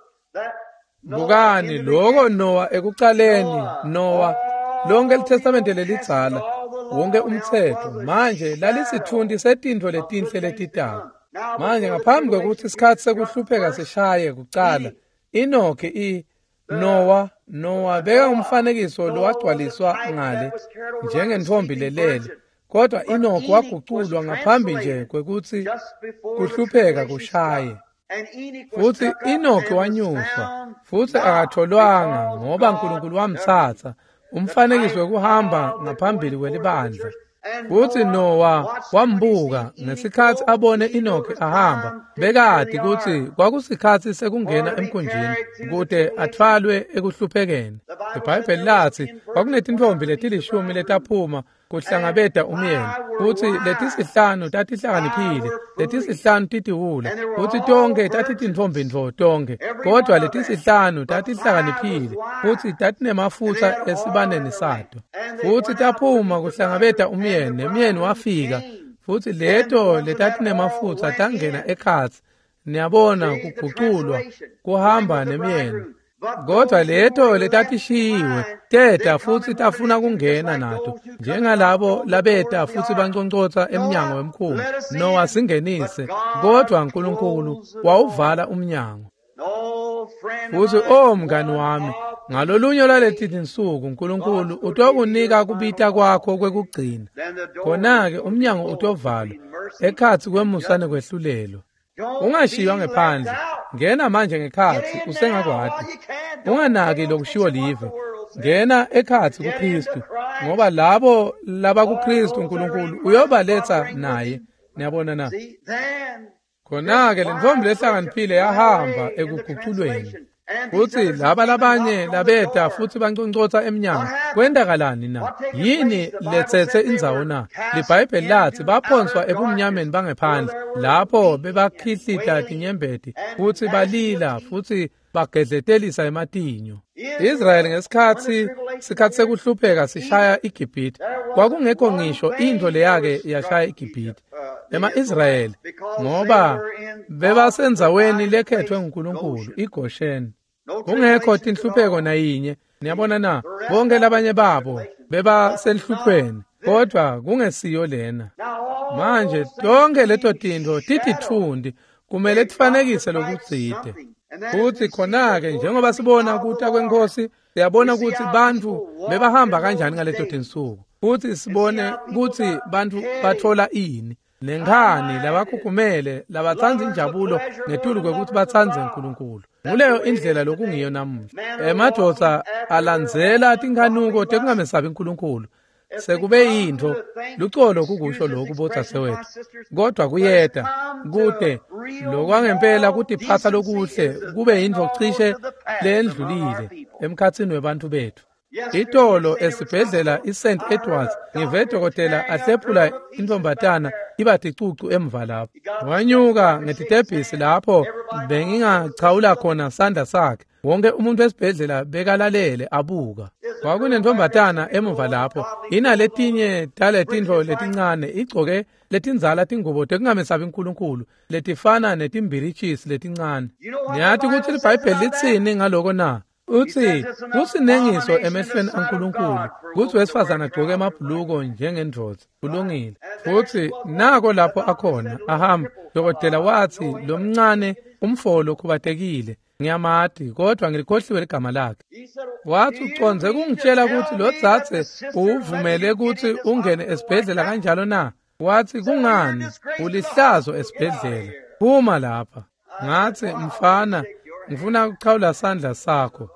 A: Bukani loko Noah ekuqaleni, Noah lonke iTestamente lelidzala wonke umthetho manje lalisithundi setintfo letinhle letitako. Manje ngaphambi kokuthi isikhathi sekuhlupheka sishaye kuqala, Enoki i Noah Noah beka umfanekiso lo wagcwaliswa ngale njengentfombi lelele. Kodwa Enoki waguculwa ngaphambi nje kwekuthi kuhlupheka kushaye. Futhi Enoki wanyuswa futhi akatholwanga ngoba uNkulunkulu wamthatha umfanekiso wekuhamba ngaphambili kwelibandla. Futhi Noah wambuka ngesikhathi abone Enoki ahamba bekade ukuthi kwakusikhathi sekungena emkhunjini kude athwalwe ekuhluphekeni. IBhayibheli lathi kwakunetintombi letilishumi letaphuma kuhlangabeta umyeni futhi letisihlanu tatihlakaniphile, letisihlanu titiwula futhi tonke tatitintfombi ndvo tonke, kodwa letisihlanu tatihlakaniphile futhi tatinemafutha esibaneni sato. Futhi taphuma kuhlangabeta umyeni, nemyeni wafika futhi leto letatinemafutha tangena ekhatsi. Niyabona kuguculwa kuhamba nemyeni. Kodwa leto letatishiwe teta futhi tafuna kungena nato njengalabo labeta futhi banconcotha emnyango wemkhumbi Noah singenise, kodwa uNkulunkulu wawuvala umnyango. Futhi o mngani wami, ngalolunye lwaletitinsuku uNkulunkulu utokunika kubita kwakho kwekugcina. Khona-ke umnyango utovalwa ekhatsi kwemusane kwehlulelo. Ungashiywa ngephandle, ngena manje ngekhatsi usengakwadi. Unganaki lokushiwo live, ngena ekhatsi kuKristu ngoba labo laba kuKristu uNkulunkulu uyobaletha naye. Niyabona na? Khona-ke lentfombi lehlakaniphile yahamba ekuguculweni. Futhi laba labanye labeta futhi banconcotha emnyango. Kwendakalani na? Yini lethethe indzawo na? LiBhayibheli lathi baphonswa ebumnyameni bangephandle lapho bebakhihlita tinyembeti futhi balila futhi bagedletelisa ematinyo. Israel ngesikhathi sikhathi sekuhlupheka sishaya iGibhithe kwakungekho ngisho into leyake yashaya iGibhithe ema-Israyeli ngoba bebasenzaweni lekhethwe nguNkulunkulu iGosheni. Kungekho tinhlupheko nayinye. Niyabona na? Bonke labanye babo bebasenhluphweni kodwa kungesiyo lena. Manje tonke leto tintfo titithundi kumele tifanekise lokutsite. Futhi khona-ke njengoba sibona kuta kwenkosi siyabona ukuthi bantu bebahamba kanjani ngaleto tinsuku. Futhi sibone ukuthi bantu bathola ini nengani labakhukhumele labatsanza injabulo ngetulu kwekuthi batsanze uNkulunkulu. Nguleyo indlela lokungiyo namuhla. Emadoda alandzela tinkhanuko tekungamesabi uNkulunkulu. Sekube yinto lucolo kukusho lokhu bodzasewethu. Kodwa kuyeta kude lokwangempela kuti phasa lokuhle kube yinto cishe lendlulile emkhatsini webantu bethu. Itolo esibhedlela iSaint Edwards ngivedokotela ahlephula intombatana ibathi cucu emva lapho. Wanyuka ngetitebhisi lapho bengingachawula khona sanda sakhe. Wonke umuntu esibhedlela bekalalele abuka. Kwakunentombatana emuva lapho. Ina letinye taletintfo letincane igcoke letinzala tingubo tekungamesabi uNkulunkulu letifana netimbirichisi letincane. Niyathi ukuthi iBhayibheli litsini ngaloko na? Uthi kusinengiso emehlweni kaNkulunkulu kuthi wesifazana agqoke amabhuluko njengendoda kulungile. Futhi nako lapho akhona ahamba dokotela wathi lo mncane umfolo okhubatekile ngiyamati kodwa ngilikhohliwe igama lakhe. Wathi uconze kungitshela ukuthi lo dzadze uvumele ukuthi ungene esibhedlela kanjalo na? Wathi kungani ulihlazo esibhedlela? Phuma lapha. Ngathi mfana ngifuna ukuqhawula sandla sakho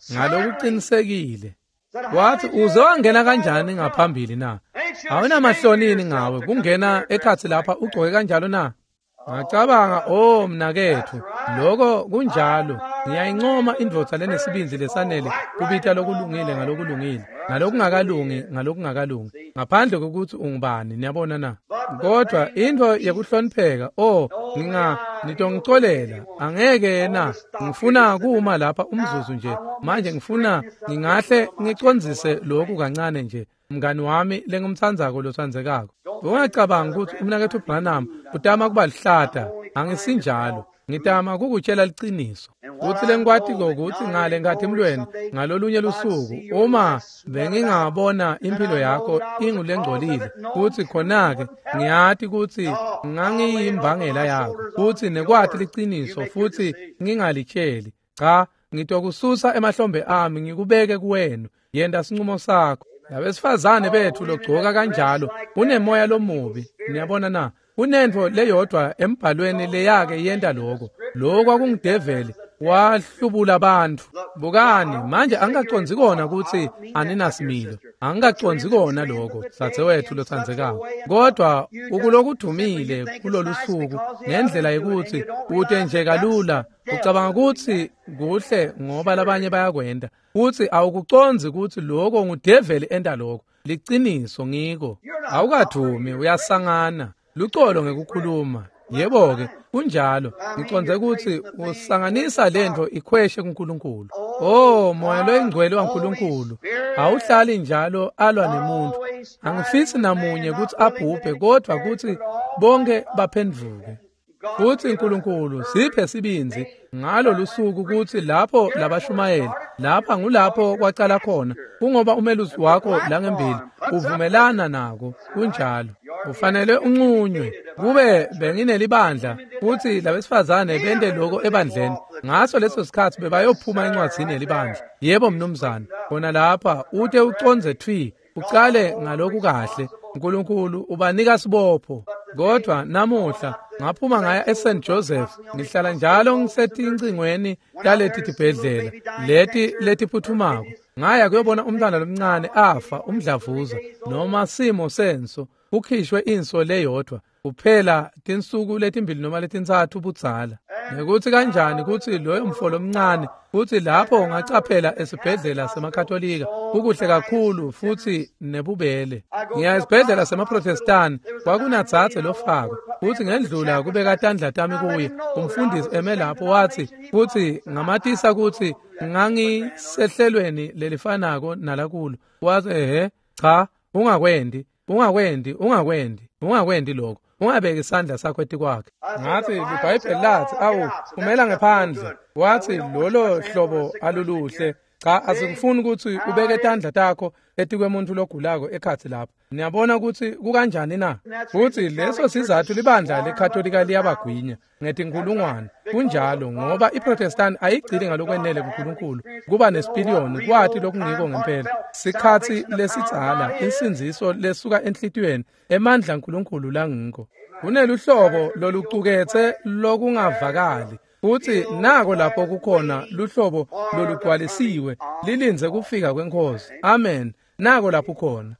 A: ngalokuqinisekile. Wathi uze wangena kanjani ngaphambili na? Awuna mahlonini ngawe kungena ekhathi lapha ugcoke kanjalo na? Ngacabanga oh mnakethu lokho kunjalo ngiyayincoma indvodza lenesibinzi lesanele kubita lokulungile ngalokulungile ngalokungakalungi ngalokungakalungi ngaphandle kokuthi ungubani niyabona na. Kodwa into yekuhlonipheka oh nginga nitongixolela angeke na ngifuna kuma lapha umzuzu nje manje ngifuna ngingahle ngiconzise lokhu kancane nje mngani wami lengumthandzako lothandzekako. Ungacabanga ukuthi umnakethu Branham utama kuba lihlata angisinjalo ngitama kukutshela liciniso uthi lengikwatiko ukuthi ngale ngathi emlweni ngalolunye lusuku uma bengingabona impilo yakho ingulengcolile ukuthi khona-ke ngiyathi ukuthi ngangiyimbangela yakho futhi nekwathi liciniso futhi ngingalitsheli cha ngitokususa emahlombe ami ngikubeke kuwena yenda sinqumo sakho. Abesifazane bethu logcoka kanjalo unemoya lomubi niyabona na unento leyodwa embhalweni leyake yenda lokho lokho akungideveli wahlubula abantu. Bukani manje angaconzi kona ukuthi aninasimilo angaconzi kona lokho sathe wethu lothandzekako kodwa ukulokudumile kulolu suku ngendlela yokuthi ude nje kalula ucabanga ukuthi kuhle ngoba labanye bayakwenda uthi awukuconzi ukuthi lokho ngudeveli enda lokho liciniso ngiko awukadumi uyasangana lucolo ngekukhuluma. Yebo-ke kunjalo ngiconze ukuthi usanganisa lento ikhweshe kuNkulunkulu. Oh moya loyingcwele waNkulunkulu awuhlali njalo alwa nemuntu angifisi namunye ukuthi abhubhe kodwa ukuthi bonke baphenduke. Futhi uNkulunkulu siphe sibinzi ngalo lusuku ukuthi lapho labashumayeli lapha ngulapho kwacala khona kungoba umelusi wakho langembili uvumelana nako kunjalo ufanele unqunywe kube benginelibandla futhi labesifazane bende lokho ebandleni ngaso leso sikhathi bebayophuma encwadzini yelibandla. Yebo mnumzane khona lapha ute uconze thwi uqale ngaloku kahle uNkulunkulu ubanika sibopho. Kodwa namuhla ngaphuma ngaya eSaint Joseph ngihlala njalo ngisethi incingweni lalethi tibhedlela leti letiphuthumako ngaya kuyobona umntwana lomncane afa umdlavuza noma simo senso ukhishwe inso leyodwa kuphela tinsuku letimbili noma letintathu budzala. Ngekuthi kanjani ukuthi loyo mfolo omncane futhi lapho ungacaphela esibhedlela semakatolika ukuhle kakhulu futhi nebubele. Ngiya esibhedlela semaprotestani kwakunadzadze lofako futhi ngendlula kube katandla tami kuye umfundisi eme lapho wathi futhi ngamatisa ukuthi ngangisehlelweni lelifanako nalakulo wathi ehe cha ungakwendi ungakwendi ungakwendi ungakwendi lokho ungabeki isandla sakho etikwakhe. Ngathi iBhayibheli lathi awu umela ngephandle wathi lolo hlobo aluluhle cha asikufuni ukuthi ubeke isandla takho etikwemuntu logulako ekhathi lapho. Niyabona ukuthi kukanjani na futhi leso sizathu libandla leKatolika liyabagwinya ngethi inkulungwane kunjalo ngoba iProtestant ayigcili ngalokwenele kuNkulunkulu kuba nesipiliyoni kwathi lokungiko ngempela sikhathi lesidzala insinziso lesuka enhlitiyweni emandla uNkulunkulu langiko kuneluhlobo lolucukethe lokungavakali futhi nako lapho kukhona luhlobo lolugcwalisiwe lilinze kufika kwenkosi. Amen. Nako lapho khona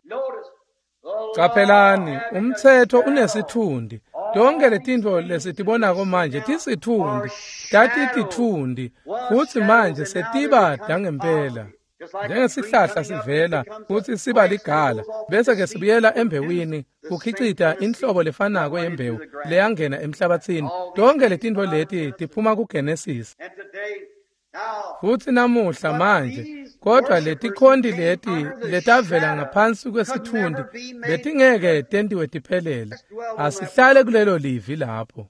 A: Capelani umthetho unesithundi donke letinto lesitibonako manje tisithundi tati tithundi futhi manje setiba dangempela njengesihlahla sivela futhi siba ligala bese ke sibuyela embewini kukhicita inhlobo lefanako yembewu leyangena emhlabathini. Donke letinto leti tiphuma kuGenesis futhi namuhla manje kodwa letikhondi leti letavela ngaphansi kwesithundi letingeke tentiwe tiphelele asihlale kulelo livi lapho.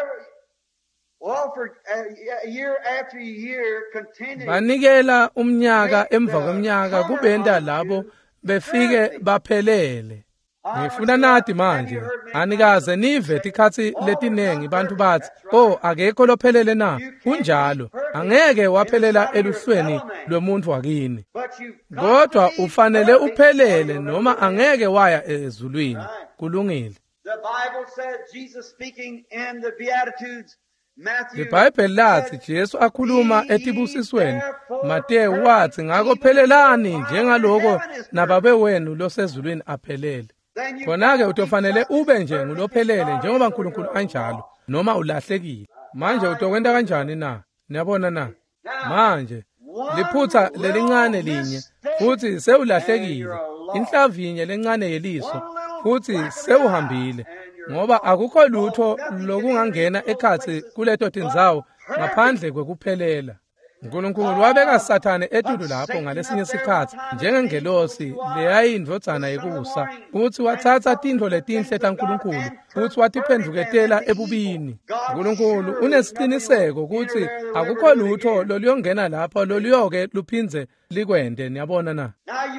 A: Banikela umnyaka emva komnyaka kubenda labo befike baphelele. ngifuna nathi manje anikaze nive tikhathi letinengi bantu bathi oh akekho lophelele na kunjalo angeke waphelela eluhlweni lwemuntu wakini kodwa ufanele uphelele noma angeke waya ezulwini kulungile.
B: The Bible said Jesus speaking in the Beatitudes, Matthew.
A: iBhayibheli lathi Jesu akhuluma etibusisweni Mateyu wathi ngakho phelelani njengaloko nababe wenu losezulwini aphelele. Khona-ke utofanele ube nje ngulophelele njengoba uNkulunkulu anjalo noma ulahlekile. Manje utokwenda kanjani na? Niyabona na? Manje liphutha lelincane linye futhi sewulahlekile. Inhlavinye lencane yeliso futhi sewuhambile ngoba akukho lutho lokungangena ekhathi kuleto tindzawo ngaphandle kwekuphelela. uNkulunkulu wabeka Sathane etulo lapho ngalesinye isikhathi njengengelosi leyayindvodzana yekusa futhi wathatha tintfo letinhle taNkulunkulu futhi watiphenduketela ebubini. uNkulunkulu unesiqiniseko ukuthi akukho lutho loluyongena lapho loluyoke luphindze likwende. Niyabona na?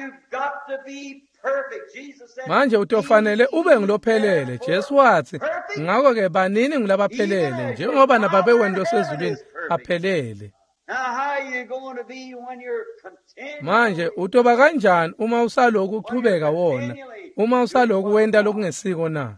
A: Manje utofanele ube ngilophelele. Jesu wathi ngakho ke banini ngilabaphelele njengoba nababe wenu losezulwini aphelele. Manje utoba kanjani uma usaloku uchubeka wona uma usaloku wenda lokungesiko na?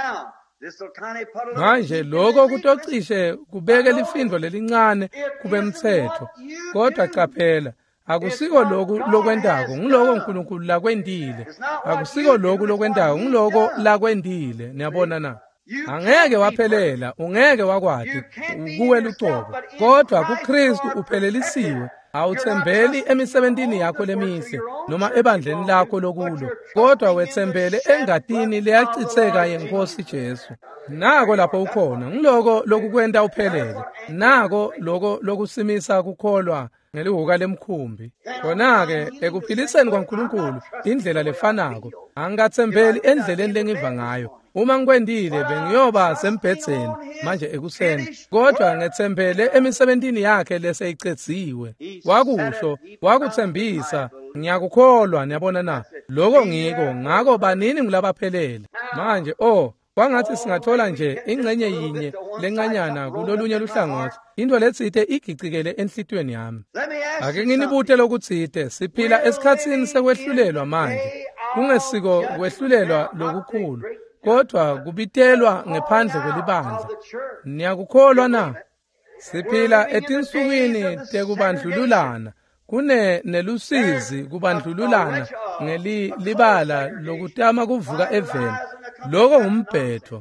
A: Manje lokho kutocishe kubeke lifindvo lelincane kube mthetho kodwa qaphela akusiko lokhu lokwendako ngiloko uNkulunkulu lakwendile akusiko lokhu lokwendako ngiloko lakwendile. Niyabona na? Angeke waphelela ungeke wakwati ukuwela ucobo kodwa kuKristu uphelelisiwe. Awuthembeli emisebentini yakho lemihle noma ebandleni lakho lokulo kodwa wethembele engatini leyachitheka yeNkosi Jesu. Nako lapho ukhona ngiloko lokukwenda uphelele nako lokho lokusimisa kukholwa ngelihuka lemkhumbi. Khona-ke ekuphiliseni kwaNkulunkulu indlela lefanako angathembeli endleleni lengiva ngayo. Uma ngikwendile bengiyoba sembhedzeni manje ekuseni kodwa ngethembele emisebentini yakhe leseyicedziwe. Wakusho wakuthembisa ngiyakukholwa. Niyabona na? Lokho ngiko ngako banini ngilabaphelele. Manje oh kwangathi singathola nje ingcenye yinye lencanyana kulolunye luhlangothi into letsithe igicikele enhlitweni yami. Ake nginibute lokutsithe siphila esikhatsini sekwehlulelwa manje kungesiko kwehlulelwa lokukhulu kodwa kubitelwa ngephandle kwelibandla. Niyakukholwa na? Siphila etinsukwini tekubandlululana kune nelusizi kubandlululana ngelibala lokutama kuvuka eveni. Lokho ngumbhedo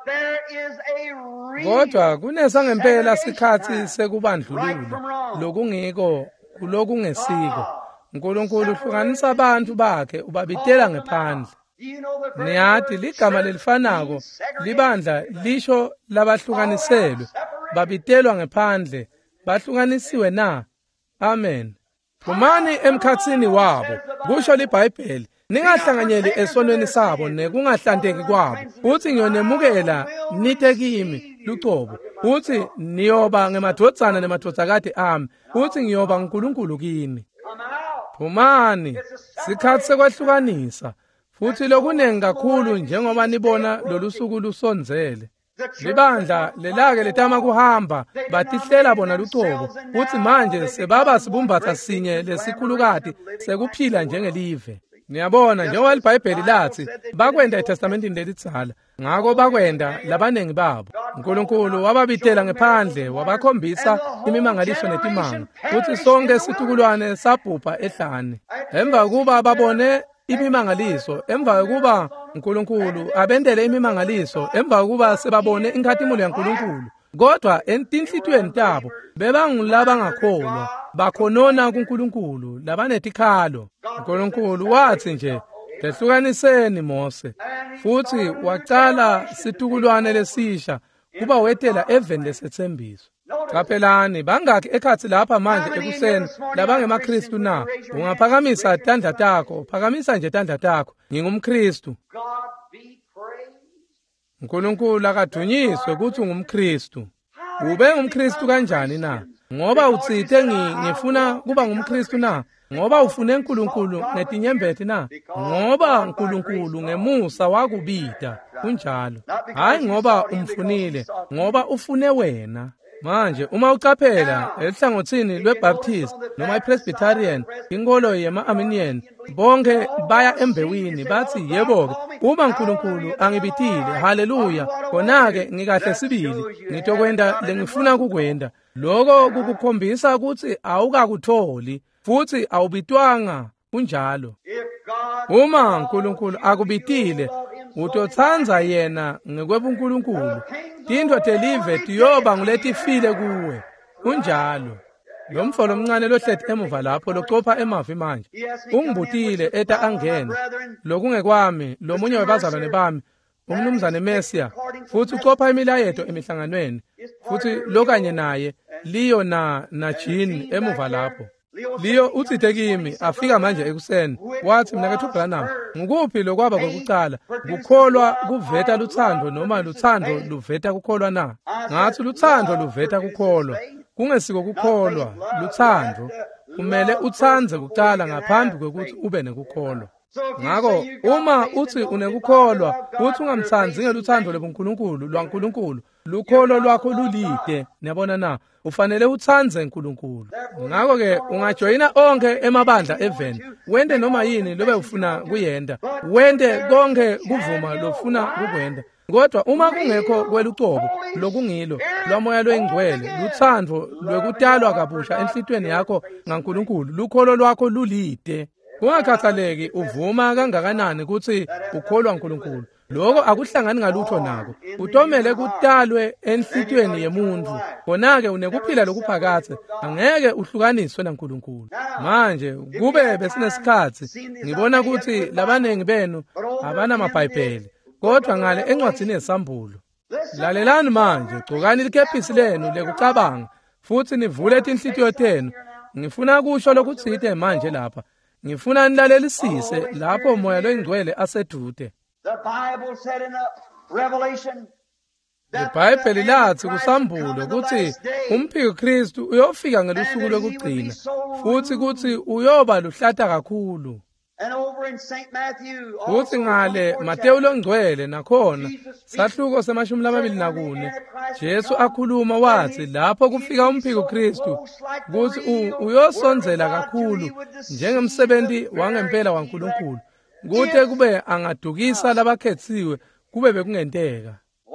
A: kodwa kunesangempela sikhathi sekubandlulula lokungiko kulokungesiko. uNkulunkulu uhlukanisa abantu bakhe ubabitela ngephandle. Niyathi ligama lelifanako libandla lisho labahlukaniselwe babitelwa ngephandle bahlukanisiwe na? Amen. Phumani emkhatsini wabo kusho liBhayibheli ningahlanganyeli esonweni sabo nekungahlanzeki kwabo uthi ngiyonemukela nite kimi lucobo uthi niyoba ngemadvodzana nemadvodzakati ami uthi ngiyoba uNkulunkulu kini. Phumani sikhathi sekwahlukanisa futhi lokunengi kakhulu njengoba nibona lolusuku lusonzele. Libandla lelake letama kuhamba batihlela bona lucobo uthi manje sebaba sibumbatha sinye lesikhulukati sekuphila njengelive. Niyabona njengoba iBhayibheli lathi bakwenda eTestamentini lelitsala ngako bakwenda labanengi babo. uNkulunkulu wababitela ngephandle wabakhombisa imimangaliso netimanga uthi sonke isitukulwane sabhubha ehlane. Emva kuba babone imimangaliso emva kuba uNkulunkulu abendele imimangaliso emva kuba sebabone inkathimulo yaNkulunkulu kodwa entinhlitweni tabo bebangulaba ngakholwa bakhonona kuNkulunkulu labanetikhalo. uNkulunkulu wathi nje lehlukaniseni Mose futhi waqala situkulwane lesisha kuba wetela eveni lesethembiso. Qaphelani bangaki ekhathi lapha manje ekuseni labangemaKristu na? Ungaphakamisa tandla takho, phakamisa nje tandla takho. NgingumKristu. uNkulunkulu akadunyiswe ukuthi ungumKristu. Ube ngumKristu kanjani na? Ngoba utsithe ngifuna kuba ngumKristu na? ngoba ufune uNkulunkulu ngetinyembeti na, ngoba uNkulunkulu ngemusa wakubida kunjalo, hayi ngoba umfunile, ngoba ufune wena. Manje uma ucaphela ehlangothini lweBaptist noma iPresbyterian, inkolo yema-Arminian, bonke baya embewini bathi yebo-ke uma uNkulunkulu angibitile, haleluya, khona-ke ngikahle sibili ngitokwenda lengifuna kukwenda. Lokho kukukhombisa ukuthi awukakutholi futhi awubitwanga kunjalo. Uma uNkulunkulu akubitile, utothanza yena ngekwebuNkulunkulu, tintfo telive tiyoba nguletifile kuwe kunjalo. Lo mfolo omncane lohlethi emuva lapho locopha emavi manje, ungibutile eta angene, lokungekwami lomunye webazalwane bami umnumzane Mesia, futhi ucopha imilayeto emihlanganweni, futhi lokanye naye Liyo na na Jean emuva lapho. Liyo utsithe kimi afika manje ekuseni, wathi mnakethu Branham, ngikuphi lokwaba kokucala, kukholwa kuveta luthando noma luthando luveta kukholwa na? Ngathi luthando luveta kukholwa, kungesiko kukholwa, luthando. Kumele uthanze kuqala ngaphambi kokuthi ube nekukholwa. Ngakho uma uthi unekukholwa uthi ungamthanzi ngeluthando lobuNkulunkulu lwaNkulunkulu, lukholo lwakho lulide, niyabona na, ufanele uthanze uNkulunkulu. Ngakho ke ungajoyina onke emabandla eveni, wende noma yini lobe ufuna kuyenda, wende konke kuvuma lofuna kukwenda. Kodwa uma kungekho kwelucobo lokungilo lwamoya lwengcwele, luthando lwekutalwa kabusha enhlitweni yakho ngaNkulunkulu, lukholo lwakho lulide. Kungakhathaleki uvuma kangakanani ukuthi ukholwa uNkulunkulu, lokho akuhlangani ngalutho nako. Utomele kutalwe enhlitweni yemuntu, khona-ke unekuphila lokuphakathe, angeke uhlukaniswe naNkulunkulu. Manje kube besinesikhathi ngibona ukuthi labanengi benu abanamabhayibheli, kodwa ngale encwadini yesambulo. Lalelani manje, gcokani likepisi lenu lekucabanga, futhi nivule inhlitiyo zenu. Ngifuna kusho lokutsite manje lapha, ngifuna nilalelisise lapho umoya lwengcwele asedude. IBhayibheli lathi kusambulo ukuthi umphiko Kristu uyofika ngelusuku lokugcina, futhi kuthi uyoba luhlata kakhulu. Futhi ngale Matewu longcwele nakhona sahluko semashumi lamabili nakune, Jesu akhuluma wathi lapho kufika umphiko Kristu ukuthi uyosonzela kakhulu njengemsebenzi wangempela waNkulunkulu, kuthe kube angadukisa labakhethiwe kube bekungenteka.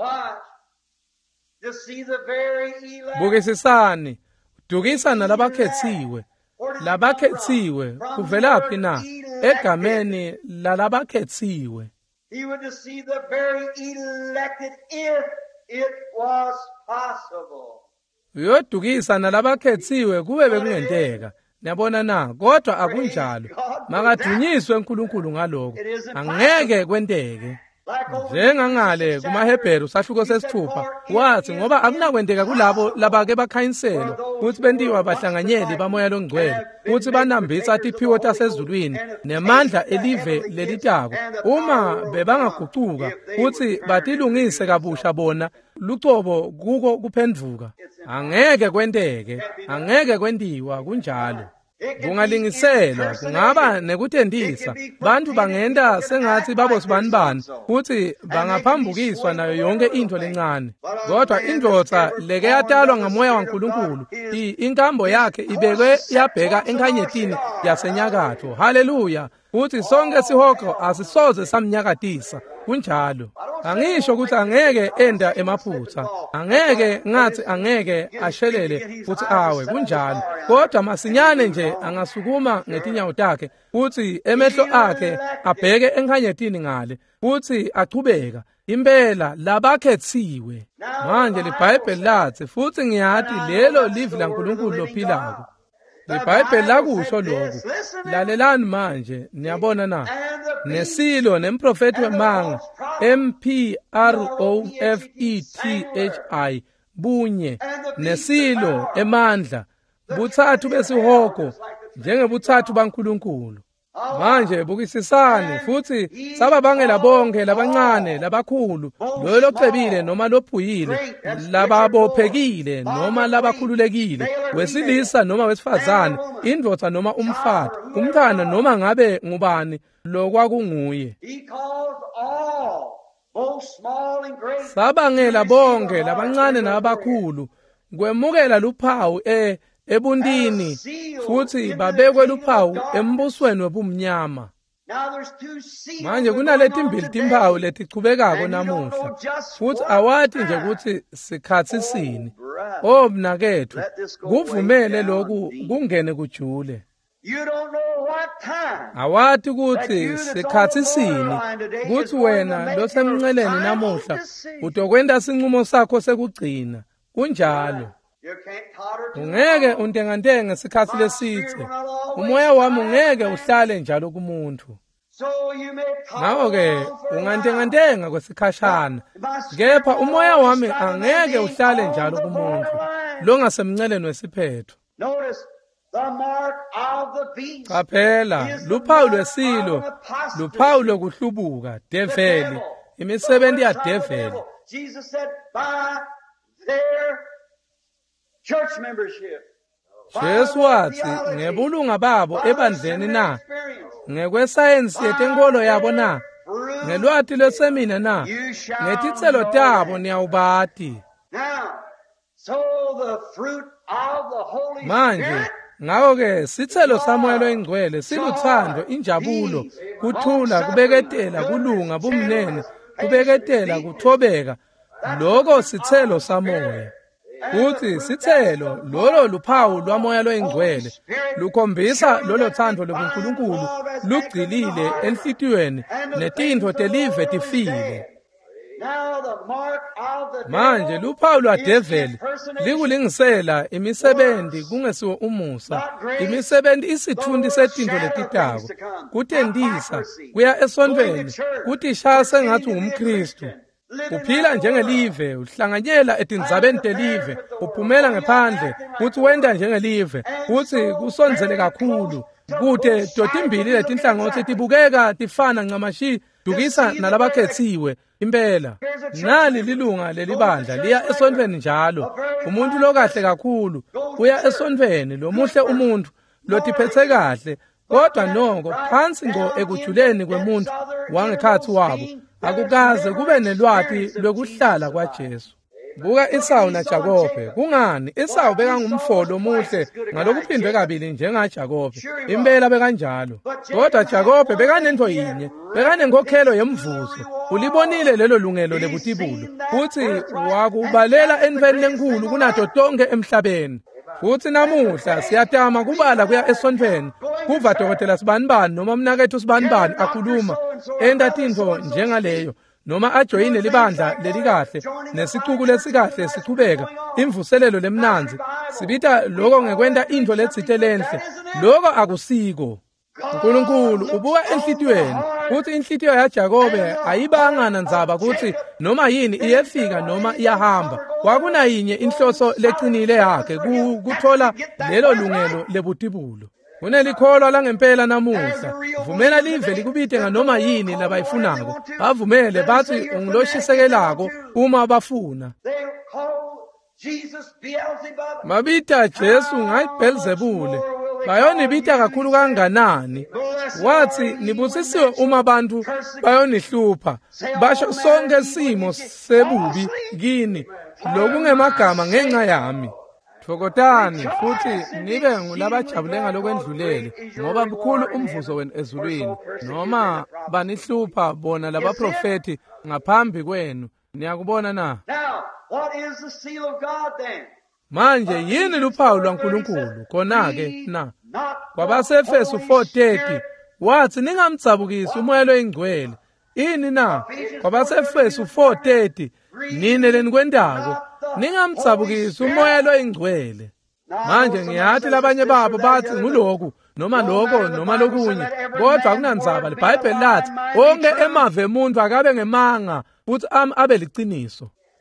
A: Bukisisani, dukisa nalabakhethiwe. Labakhethiwe kuvelaphi na? Egameni lalabakhethiwe.
B: He would deceive the very elected if it was possible.
A: Uyodukisa nalabakhethiwe kube bekungenteka. Niyabona na, kodwa akunjalo. Makadunyiswe uNkulunkulu ngalokho. Angeke kwenteke. Njengangale kumaHebheru sahluko sesithupha wathi ngoba akunakwenteka kulabo labake bakhanyiselwa ukuthi bentiwa bahlanganyeli bamoya longcwele ukuthi banambitsa tiphiwo tasezulwini nemandla elive lelitako uma bebangagucuka ukuthi batilungise kabusha bona lucobo kuko kuphendvuka. Angeke kwenteke, angeke kwendiwa kunjalo. Kungalingiselwa, kungaba nekutendisa, bantu bangenda sengathi babosibanibani, futhi bangaphambukiswa nayo yonke into lencane. Kodwa indvodza leke yatalwa ngomoya waNkulunkulu, inkambo yakhe ibekwe yabheka enkhanyetini yasenyakatho. Haleluya! Futhi sonke sihogo asisoze samnyakatisa. Kunjalo. Angisho ukuthi angeke enda emaphutha. Angeke ngathi angeke ashelele futhi awe kunjalo. Kodwa masinyane nje angasukuma ngetinyawo takhe futhi emehlo akhe abheke enkhanyetini ngale futhi achubeka. Impela labakhethiwe. Manje liBhayibheli lathi futhi ngiyathi lelo livi laNkulunkulu lophilako. IBhayibheli lakusho lokhu. Lalelani manje, niyabona na? Nesilo nemprofeti wemanga M P R O F E T H I bunye nesilo emandla buthathu besihogo njengebuthathu baNkulunkulu. Manje bukisisani futhi sababangela bonke labancane labakhulu, lo locebile noma lophuyile, lababophekile noma labakhululekile, wesilisa noma wesifazane, indoda noma umfazi, umntana noma ngabe ngubani lokwakunguye. Sabangela bonke labancane nabakhulu, kwemukela luphawu e ebuntini futhi babekwe luphawu embusweni wobumnyama. Manje kunaleti mbili timphawu letichubekako namuhla, futhi awati nje ukuthi sikhathi sini. Oh mnakethu, kuvumele lokhu kungene kujule. Awati ukuthi sikhathi sini, kuthi wena losemnceleni namuhla utokwenda sinqumo sakho sekugcina. Kunjalo. Ungeke untengantenge sikhathi lesithe. Umoya wami ungeke uhlale njalo kumuntu. Ngakho-ke ungantengantenga kwesikhashana, kepha umoya wami angeke uhlale njalo kumuntu longasemnceleni wesiphetho. Qaphela, luphawu lwesilo, luphawu lokuhlubuka, develi, imisebenzi ya develi. Jesu wathi ngebulunga babo ebandleni na, ngekwesayensi yetenkolo yabo na, ngelwati lwesemina na, ngetitselo tabo niyawubati. Manje ngakho-ke sithelo samoya loyingcwele siluthando, injabulo, kuthula, kubeketela, kulunga, bumnene, kubeketela, kuthobeka. Lokho sithelo samoya. Futhi sithelo lolo luphawu lwamoya loyingcwele lukhombisa lolo thando lokuNkulunkulu lugcilile enhlitiyweni netintho telive tifile. Manje luphawu lwadeveli likulingisela imisebenzi kungesiwo umusa, imisebenzi isithundi setintho letitako, kutendisa, kuya esontweni, kutishaya sengathi ungumKristu. Uphila njengelive, uhlanganyela etindzabeni telive, uphumela ngephandle, kuthi wenda njengelive, kuthi kusondzele kakhulu, kute totimbili letinhlangothi tibukeka tifana ncamashi, dukisa nalabakhetsiwe, impela. Nali lilunga lelibandla, liya esontweni njalo, umuntu lokahle kakhulu, uya esontweni, lomuhle umuntu, lotiphethe kahle, kodwa noko, phansi ngo ekujuleni kwemuntu, wangekhathi wabo, akukaze kube nelwati lwekuhlala kwaJesu. Buka Esau naJakobe, kungani Esau bekangumfolo omuhle ngalokuphindwe kabili njengaJakobe, impela bekanjalo. Kodwa Jakobe bekanento yinye, bekanenkokhelo yemvuzo. Ulibonile lelo lungelo lebutibulo, futhi wakubalela entweni lenkulu kunato tonke emhlabeni. Futhi namuhla siyatama kubala kuya esontweni, kuva dokotela sibanibani noma mnakethu sibanibani akhuluma enda tinto njengaleyo, noma ajoyine libandla lelikahle nesicuku lesikahle sichubeka imvuselelo lemnanzi, sibita lokho ngekwenda into letsite lenhle. Lokho akusiko. uNkulunkulu ubuka enhlitiyweni, uthi inhlitiyo yaJakobe ayibangana ndzaba kuthi noma yini iyefika noma iyahamba. Kwakunayinye inhloso lecinile yakhe kuthola lelo lungelo lebutibulo. Unelikholwa langempela namuhla, vumela live likubite nganoma yini labayifunako, bavumele bathi ungiloshisekelako uma bafuna. Mabita Jesu ngayi Beelzebule, bayonibita kakhulu kanganani. Wathi nibusisiwe uma abantu bayonihlupha, basho sonke simo sebubi kini lokungemagama ngenxa yami. Thokotani futhi nibe ngulabajabule ngalokwendlulele, ngoba mkhulu umvuzo wenu ezulwini. Noma banihlupha bona labaprofeti ngaphambi kwenu, niyakubona na? Manje yini luphawu lwaNkulunkulu? Khona-ke na kwabaseFesu four thirty wathi ningamdzabukisi umoya loyingcwele. Ini na kwabaseFesu four thirty nine lenikwendako ningamdzabukisi umoya loyingcwele. Manje ngiyathi labanye babo bathi nguloku noma lokho noma lokunye, kodwa akunandzaba. LiBhayibheli lathi onke emave emuntu akabe ngemanga futhi ami abe liciniso.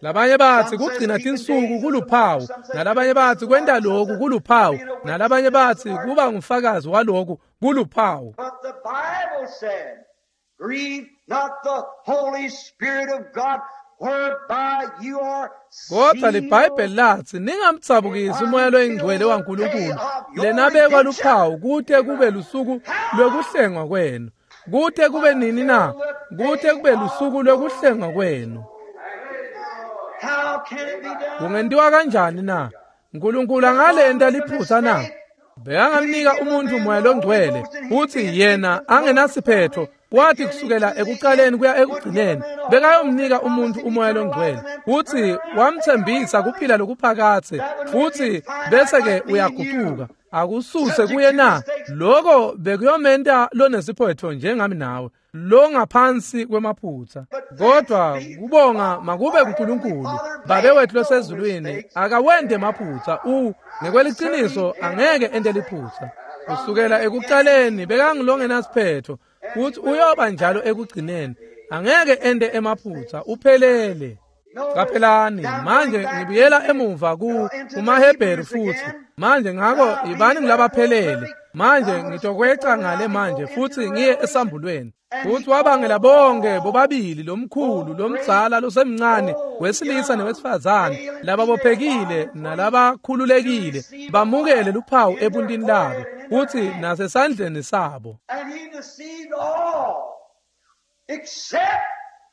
A: Labanye bathi kugcina tinsuku kuluphawu, nalabanye bathi kwenda lokhu kuluphawu, nalabanye bathi kuba ngumfakazi walokhu kuluphawu.
B: But the Bible said, grieve not the Holy Spirit of God, whereby you are
A: Kodwa libhayibheli lathi ningamtsabukisi umoya loyingcwele waNkulunkulu, lenabekwa luphawu kuthe kube lusuku lokuhlengwa kwenu. Kuthe kube nini na? Kuthe kube lusuku lokuhlengwa kwenu.
B: How can it be done?
A: Kungentiwa kanjani na? uNkulunkulu angalenda liphutha na? Beyangamnika umuntu umoya longcwele uthi yena angenasiphetho, wathi kusukela ekuqaleni kuya ekugcineni bekayomnika umuntu umoya longcwele uthi wamthembisa kuphila lokuphakathe, futhi bese ke uyaguquka akususe kuye na. Lokho bekuyomenta lonesiphetho njengami nawe, lo ngaphansi kwemaphutha. Kodwa kubonga makube kuNkulunkulu Baba wethu losezulwini akawende maphutha, u ngekweliciniso angeke ende liphutha. Kusukela ekuqaleni bekangilongenasiphetho, futhi uyoba njalo ekugcineni angeke ende emaphutha, uphelele. Qaphelani, manje ngibuyela emuva ku kumaHebheru futhi. Manje ngakho ibani ngilabaphelele. Manje ngitokweca ngale manje futhi ngiye esambulweni. Futhi wabangela bonke bobabili, lomkhulu lomdzala losemncane, wesilisa nowesifazane, laba bophekile nalaba khululekile, bamukele luphawu ebuntini labo futhi nasesandleni sabo.
B: And he deceived all, except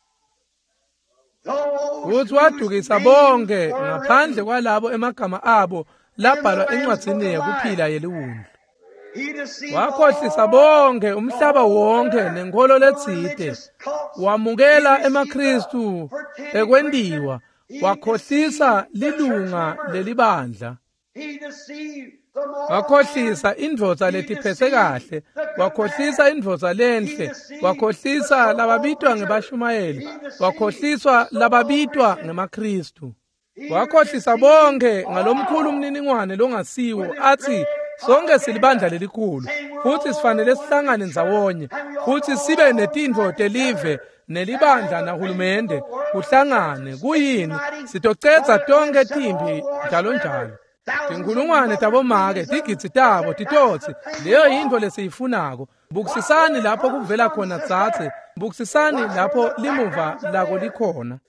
A: Futhi wadukisa bonke ngaphandle kwalabo emagama abo labhalwa encwadzini yokuphila yeliwundlu. Wakhohlisa bonke umhlaba wonke nenkolo letsite, wamukela emaKristu ekwendiwa, wakhohlisa lilunga lelibandla. Wakhohlisa indvodza letiphetse kahle, wakhohlisa indvodza lenhle, wakhohlisa lababitwa ngebashumayeli, wakhohliswa lababitwa ngemaKristu. Wakhohlisa bonke ngalomkhulu umniningwane longasiwo athi sonke silibandla lelikhulu, futhi sifanele sihlangane ndzawonye, futhi sibe netintfo telive nelibandla nahulumende kuhlangane. Kuyini? Sitocedza tonke timbi njalo njalo. Tinkulungwane tabomake, tigidzi tabo, titotsi, leyo yintfo lesiyifunako. Bukisisani lapho kuvela khona dzatse, bukisisani lapho limuva lako likhona.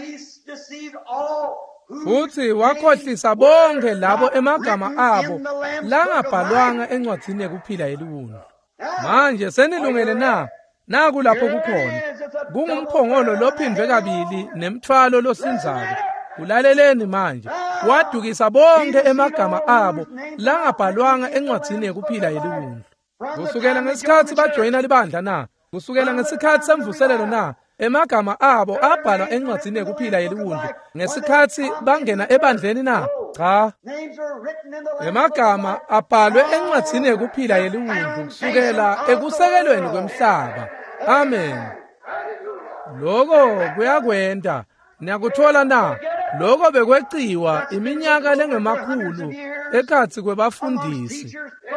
A: Futhi wakhohlisa bonke labo emagama abo langabhalwanga encwadzini yokuphila yeliwundlu. Manje senilungele na? Naku lapho kukhona. Kungumphongolo lophindwe kabili nemthwalo losinzako. Ulaleleni manje. Wadukisa bonke emagama abo langabhalwanga encwadzini yokuphila yeliwundlu. Kusukela ngesikhathi bajoyina libandla na? Kusukela ngesikhathi semvuselelo na? Emagama abo abhalwa encwadzini yokuphila yeliwundlu ngesikhathi bangena ebandleni na? Cha. Emagama abhalwe encwadzini yokuphila yeliwundlu kusukela ekusekelweni kwemhlaba. Amen. Lokho kuyakwenda. Niyakuthola na? Lokho bekweciwa iminyaka lengemakhulu ekhatsi kwebafundisi.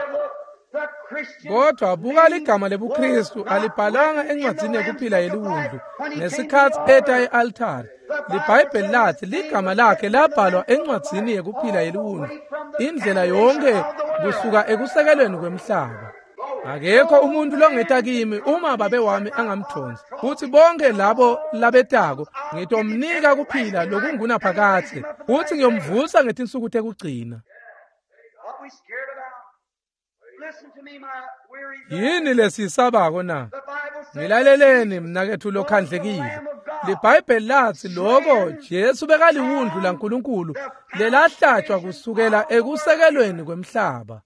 A: Kodwa buka ligama lebuKristu alibhalanga encwadzini yokuphila yeliwundlu ngesikhathi eta e-altari. Libhayibheli lathi ligama lakhe labhalwa encwadzini yokuphila yeliwundlu indlela yonke kusuka ekusekelweni kwemhlaba. Akekho umuntu longeta kimi uma babe wami angamthonsi. Futhi bonke labo labetako ngitomnika kuphila lokunguna phakathe, futhi ngiyomvusa ngetinsuku tekugcina. Yini lesisabako na? Ngilaleleni mnakethu lokhandlekile. Libhayibheli lathi lokho Jesu bekaliwundlu laNkulunkulu lelahlatshwa kusukela ekusekelweni kwemhlaba.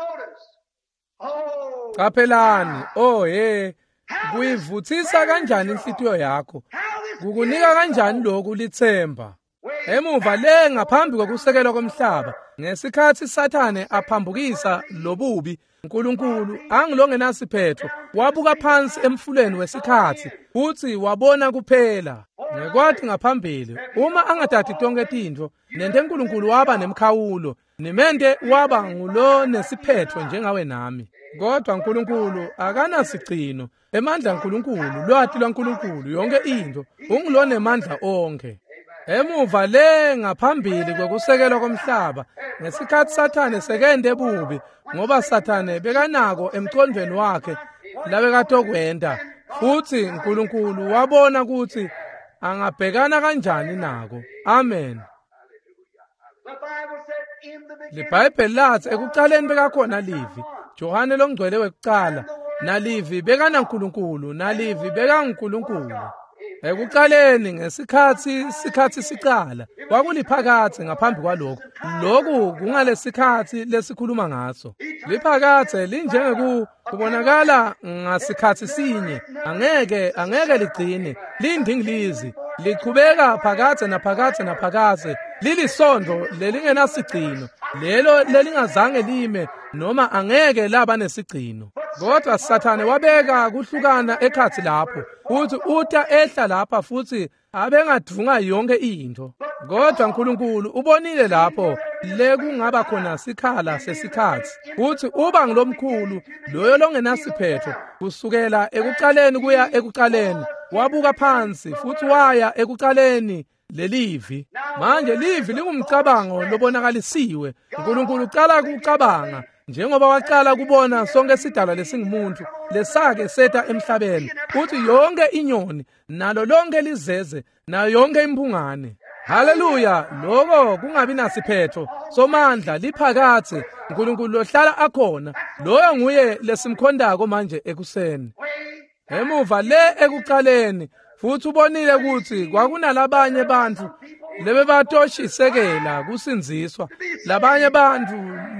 A: Qaphelani, oh he, kuyivuthisa kanjani inhlitiyo yakho? Kukunika kanjani lokhu lithemba? Emuva le ngaphambi kokusekelwa komhlaba, ngesikhathi Sathane aphambukisa lobubi, uNkulunkulu angilongenasiphetho wabuka phansi emfuleni wesikhathi, futhi wabona kuphela. Ngekwathi ngaphambili, uma angathathi tonke tintfo, nente uNkulunkulu waba nemkhawulo, nimente waba ngulo nesiphetho njengawe nami. Kodwa uNkulunkulu akanasigcino, emandla uNkulunkulu, lwati lwaNkulunkulu yonke into, ungilone mandla onke. Emuva le ngaphambili kwekusekelwa komhlaba ngesikhathi Sathane sekende ebubi ngoba Sathane bekanako emcondweni wakhe labekatokwenda futhi uNkulunkulu wabona ukuthi angabhekana kanjani nako. Amen. LiBhayibheli lathi ekuqaleni bekakhona Livi, Johane longcwele wekuqala, naLivi bekana uNkulunkulu, naLivi beka uNkulunkulu. Ekuqaleni ngesikhathi isikhathi siqala kwakuliphakathi ngaphambi kwalokho. Lokhu kungalesikhathi lesikhuluma ngaso. Liphakathi linjengeku kubonakala ngasikhathi sinye, angeke angeke ligcine, lindingilizi, liqhubeka phakathi naphakathi naphakathi, lilisondo lelingenasigcino, lelo lelingazange lime noma angeke laba nesigcino. Kodwa Sathane wabeka kuhlukana ekhathi lapho, uthi uta ehla lapha futhi abengadunga yonke into. Kodwa uNkulunkulu ubonile lapho lekungaba khona sikhala sesikhathi, uthi uba ngilomkhulu loyo longenasiphetho kusukela ekuqaleni kuya ekuqaleni, wabuka phansi futhi waya ekuqaleni lelivi. Manje livi lingumcabango lobonakalisiwe. uNkulunkulu uqala ukucabanga njengoba waqala kubona sonke isidalwa lesingumuntu lesake seta emhlabeni, uthi yonke inyoni nalo lonke lizeze nayo yonke impungane. Haleluya! Lokho kungabi nasiphetho somandla liphakathi, uNkulunkulu lohlala akhona, loyo nguye lesimkhondako manje ekuseni. Emuva le ekuqaleni futhi ubonile ukuthi kwakunalabanye bantu lebebatotshisekela kusinziswa, labanye bantu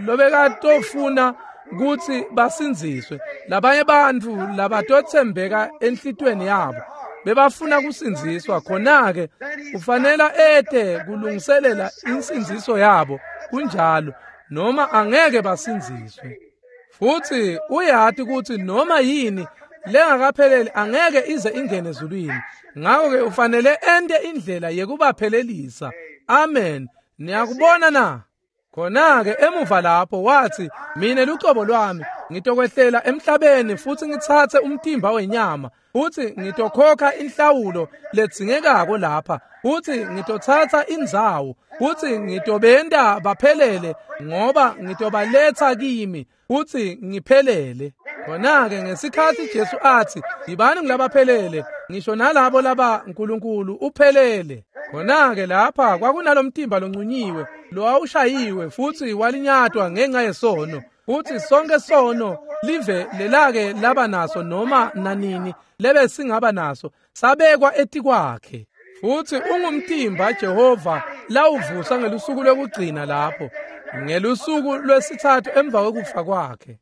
A: lobekatofuna ukuthi basinziswe, labanye bantu labatothembeka enhlitweni yabo bebafuna kusinziswa. Khona-ke kufanele ede kulungiselela insinziso yabo kunjalo noma angeke basinziswe. Futhi uyathi ukuthi noma yini lengakapheleli angeke ize ingene ezulwini, ngakho-ke ufanele ende indlela yekubaphelelisa. Amen. Niyakubona na? Khona-ke emuva lapho wathi, mina lucobo lwami ngitokwehlela emhlabeni futhi ngithathe umthimba wenyama, futhi ngitokhokha inhlawulo ledzingekako lapha, futhi ngitothatha indzawo, futhi ngitobenda baphelele ngoba ngitobaletha kimi futhi ngiphelele. Khona-ke ngesikhathi Jesu athi, yibani ngilabaphelele, ngisho nalabo laba uNkulunkulu uphelele. Khona-ke lapha kwakunalo mthimba loncunyiwe lowawushayiwe futhi walinyatwa ngenxa yesono, futhi sonke sono live lelake laba naso noma nanini lebe singaba naso sabekwa etikwakhe. Futhi ungumthimba Jehova lawuvusa ngelusuku lokugcina lapho, ngelusuku lwesithathu emva kokufa kwakhe.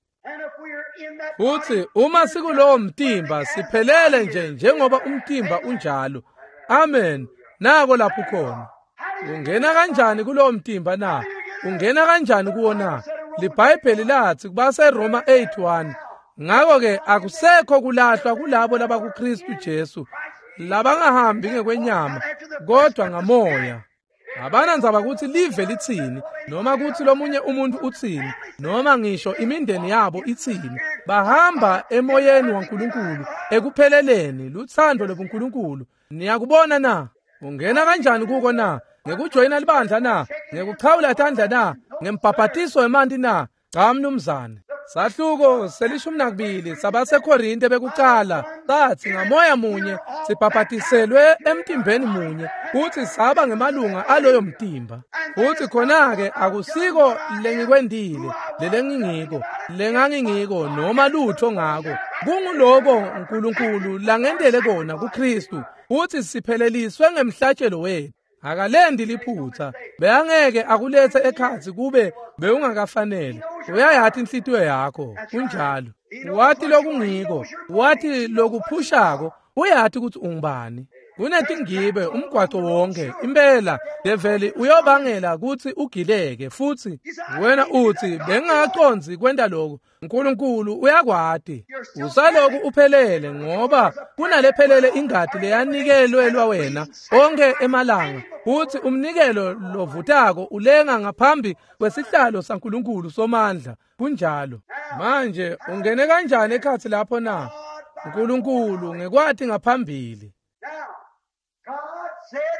A: Futhi uma sikulowo mthimba siphelele nje njengoba umthimba unjalo. Amen. Nako lapho khona. Ungena kanjani kulowo mthimba na? Ungena kanjani kuwona? LiBhayibheli lathi kubase Roma eight one, ngakho-ke akusekho kulahlwa kulabo laba kuKristu Jesu, labangahambi ngekwenyama kodwa ngamoya. Abanandzaba ukuthi live lithini noma ukuthi lomunye umuntu uthini noma ngisho imindeni yabo ithini, bahamba emoyeni waNkulunkulu ekupheleleni luthando lobuNkulunkulu. Niyakubona na? Ungena kanjani kuko na? Ngekujoyina libandla na? Ngekuchawula tandla na? Ngembhabhatiso emanti na? Cha mnumzane. Sahluko selishumi nakubili sabaseKorinte bekuqala sathi ngamoya munye sibhabhatiselwe emtimbeni munye futhi saba ngemalunga aloyo mtimba. Futhi khona-ke akusiko lengikwendile lelengingiko lengangingiko noma lutho ngako, kunguloko uNkulunkulu langendele kona kuKristu, futhi sipheleliswe ngemhlatshelo wethu. Akalendi liphutha, beyangeke akulethe ekhathi kube beungakafanele. Uyayathi inhlitiyo yakho kunjalo, wathi lokungiko, wathi lokuphushako, uyathi ukuthi ungubani. Kunetingibe umgwaco wonke impela develi uyobangela ukuthi ugileke, futhi wena uthi bengaqonzi kwenda lokho. uNkulunkulu uyakwati usaloku uphelele ngoba kunalephelele ingadi leyanikelelwa wena onke emalanga, futhi umnikelo lovutako ulenga ngaphambi kwesihlalo saNkulunkulu somandla. Kunjalo manje ungene kanjani ekhathi lapho na? uNkulunkulu ngekwati ngaphambili.
B: God said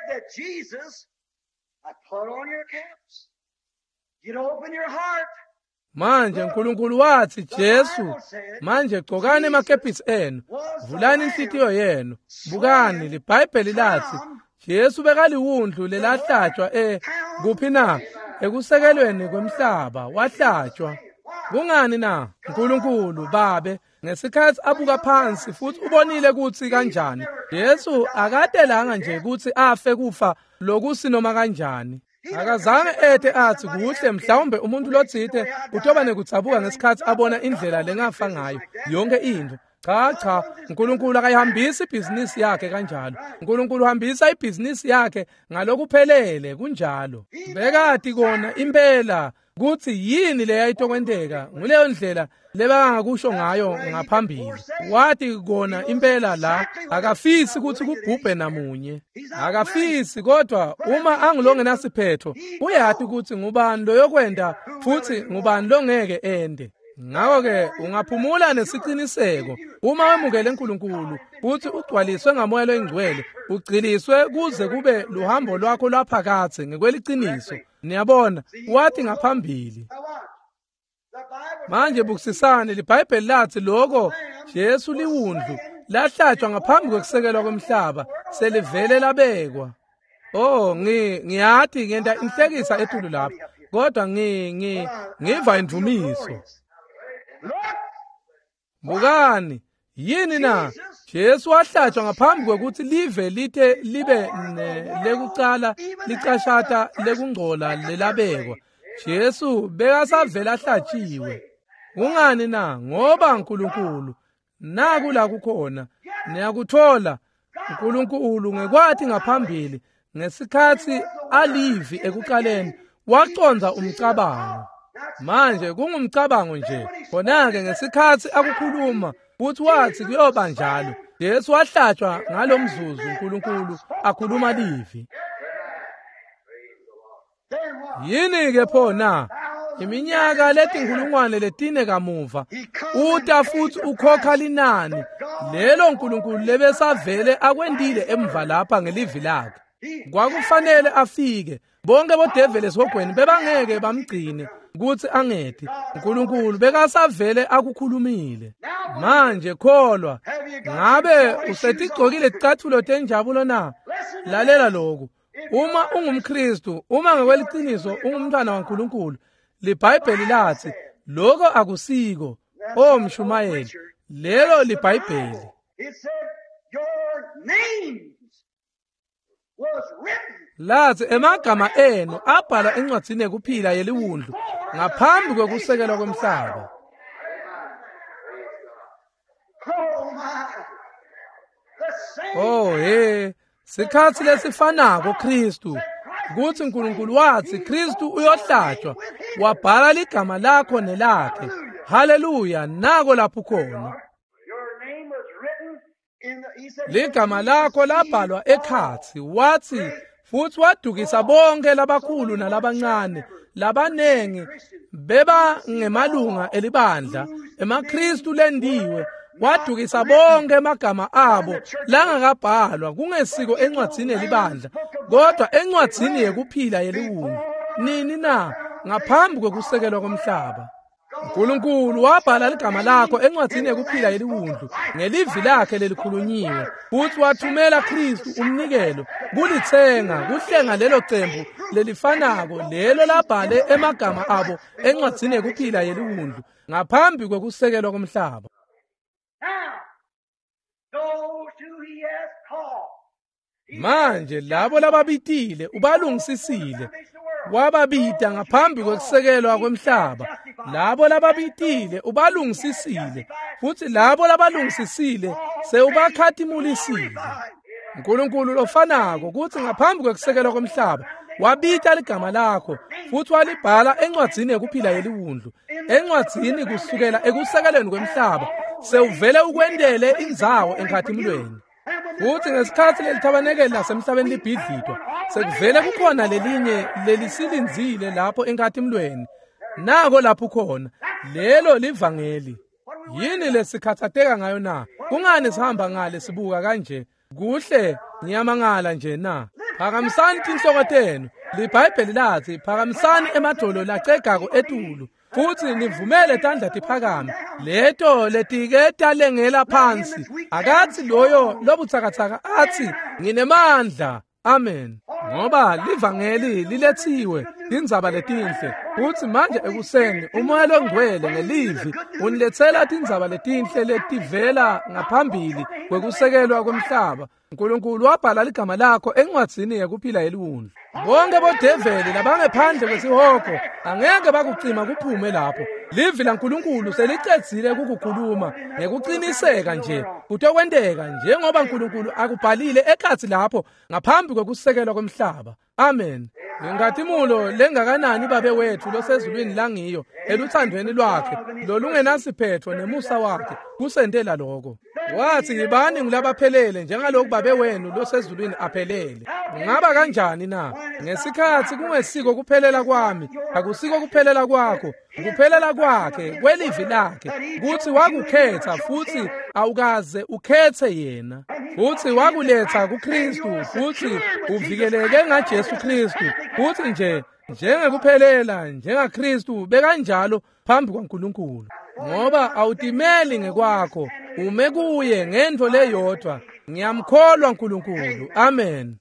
B: that Jesus, I put on your caps. Get open your heart.
A: Manje uNkulunkulu wathi Jesu, manje gqokani emakepisi enu, vulani inhlitiyo yenu, bukani liBhayibheli lathi Jesu bekaliwundlu lelahlatshwa e kuphi na ekusekelweni kwemhlaba wahlatshwa. Kungani na uNkulunkulu babe ngesikhathi abuka phansi futhi ubonile ukuthi kanjani Yesu akadelanga nje ukuthi afe kufa lokusi noma kanjani. Akazange ethe athi kuhle mhlawumbe umuntu lotsithe utobane kutsabuka ngesikhathi abona indlela lengafa ngayo yonke into. Cha cha, uNkulunkulu akayihambisa ibhizinisi yakhe kanjalo. uNkulunkulu uhambisa ibhizinisi yakhe ngalokuphelele kunjalo. Bekade kona impela kuthi yini le yayitokwenteka nguleyo ndlela lebangakusho ngayo ngaphambili. Wathi kona impela la akafisi ukuthi kubhubhe namunye. Akafisi kodwa uma angilongena siphetho uyathi ukuthi ngubani lo yokwenda futhi ngubani lo ngeke ende. Ngakho ke ungaphumula nesiqiniseko uma wemukele uNkulunkulu futhi ugcwaliswe ngamoya loyingcwele ugciliswe kuze kube luhambo lwakho lwaphakathe ngekweliciniso. Niyabona wathi ngaphambili. Manje bukusisane liBhayibheli lathi lokho Jesu liwundlu lahlatshwa ngaphambi kwekusekelwa kwemhlaba selivele labekwa. Oh ngi ngiyathi ngenta inhlekisa etulu lapha kodwa ngi ngi ngiva indumiso. Bukani yini na Jesu wahlatshwa ngaphambi kwekuthi live lithe libe lekucala licashata lekungcola lelabekwa. Jesu bekasavela ahlatshiwe. Kungani na ngoba uNkulunkulu nakula kukhona niyakuthola uNkulunkulu ngekwathi ngaphambili ngesikhathi alivi ekuqaleni waconza umcabango. Manje kungumcabango nje khona-ke ngesikhathi akukhuluma uthi wathi kuyoba njalo Yesu wahlatshwa ngalomzuzu uNkulunkulu akhuluma livi. Yini ke phona iminyaka letinkulungwane letine kamuva uta futhi ukhokha linani lelo uNkulunkulu lebesavele akwendile emva lapha ngelivi lakhe. Kwakufanele afike bonke bodevele esihogweni bebangeke bamgcine ukuthi angedi. uNkulunkulu bekasavele akukhulumile. Manje kholwa ngabe usetigcokile icathulo tenjabulo na? Lalela lokhu. Uma ungumKristu, uma ngekweliciniso ungumntwana kaNkulunkulu, liBhayibheli lathi lokho akusiko. Oh mshumayeli, lelo liBhayibheli. Lathi emagama enu abhalwa encwadini ekuphila yeliwundlu ngaphambi kwekusekelwa kwemhlaba. Oh he, sikhathi lesifanako Kristu kuthi uNkulunkulu wathi Kristu uyohlatshwa wabhala ligama lakho nelakhe. Haleluya, nako lapho khona. Ligama lakho labhalwa ekhathi wathi futhi wadukisa bonke labakhulu nalabancane labanengi beba ngemalunga elibandla emaKristu lendiwe wadukisa bonke amagama abo langakabhalwa kungesiko encwadzini elibandla kodwa encwadzini yekuphila yeliwundlu nini na ngaphambi kwekusekelwa komhlaba. uNkulunkulu wabhala ligama lakho encwadzini yekuphila yeliwundlu ngelivi lakhe lelikhulunyiwe futhi wathumela Kristu umnikelo kulithenga kuhlenga lelo cembu lelifanako lelo labhale emagama abo encwadzini yekuphila yeliwundlu ngaphambi kwekusekelwa komhlaba. Manje labo lababitile ubalungisisile wababita ngaphambi kwekusekelwa kwemhlaba. Labo lababitile ubalungisisile futhi labo labalungisisile sewubakhathimulisile. uNkulunkulu lofanako kuthi ngaphambi kwekusekelwa komhlaba wabita ligama lakho futhi walibhala encwadzini yekuphila yeliwundlu. Encwadzini kusukela ekusekelweni kwemhlaba sewuvele ukwendele indzawo enkathimulweni. Futhi ngesikhathi lelithabanekeli lasemhlabeni libhidlitwa sekuvele kukhona lelinye lelisilinzile lapho enkathimulweni. Nako lapho khona lelo livangeli. Yini lesikhathatheka ngayo na? Kungani sihamba ngale sibuka kanje? Kuhle ngiyamangala nje na. phakamisani tinhloko tenu. LiBhayibheli lathi phakamisani emadolo lacegako etulu futhi nivumele tandla tiphakame. Leto letike talengela phansi akathi loyo lobuthakathaka athi nginemandla. Amen. Ngoba livangeli lilethiwe indzaba letinhle futhi manje ekuseni umoya longcwele ngelivi unilethela tindzaba letinhle letivela ngaphambili kwekusekelwa komhlaba. uNkulunkulu wabhala ligama lakho encwadzini yekuphila yelungu. Bonke bodeveli labangephandle kwesihoko angeke bakucima kuphume lapho. Livi laNkulunkulu selicedzile ukukukhuluma ngekuqiniseka nje kutokwendeka njengoba uNkulunkulu akubhalile ekhathi lapho ngaphambi kwekusekelwa komhlaba. Amen. Ngatimulo lengakanani babe wethu losezulwini langiyo eluthandweni lwakhe lolungenasiphetho nemusa wakhe kusendela lokho. Wathi yibani ngilabaphelele njengalokhu babe wenu losezulwini aphelele. Ngaba kanjani na? Ngesikhathi kungesiko kuphelela kwami akusiko kuphelela kwakho, kuphelela kwakhe kwelivi lakhe kuthi wakukhetha futhi awukaze ukhethe yena. Futhi wakuletha kuKristu futhi uvikeleke ngaJesu Kristu futhi nje njengekuphelela njengaKristu bekanjalo phambi kwaNkulunkulu. Ngoba awutimeli ngekwakho ume kuye ngento leyodwa. Ngiyamkholwa uNkulunkulu. Amen.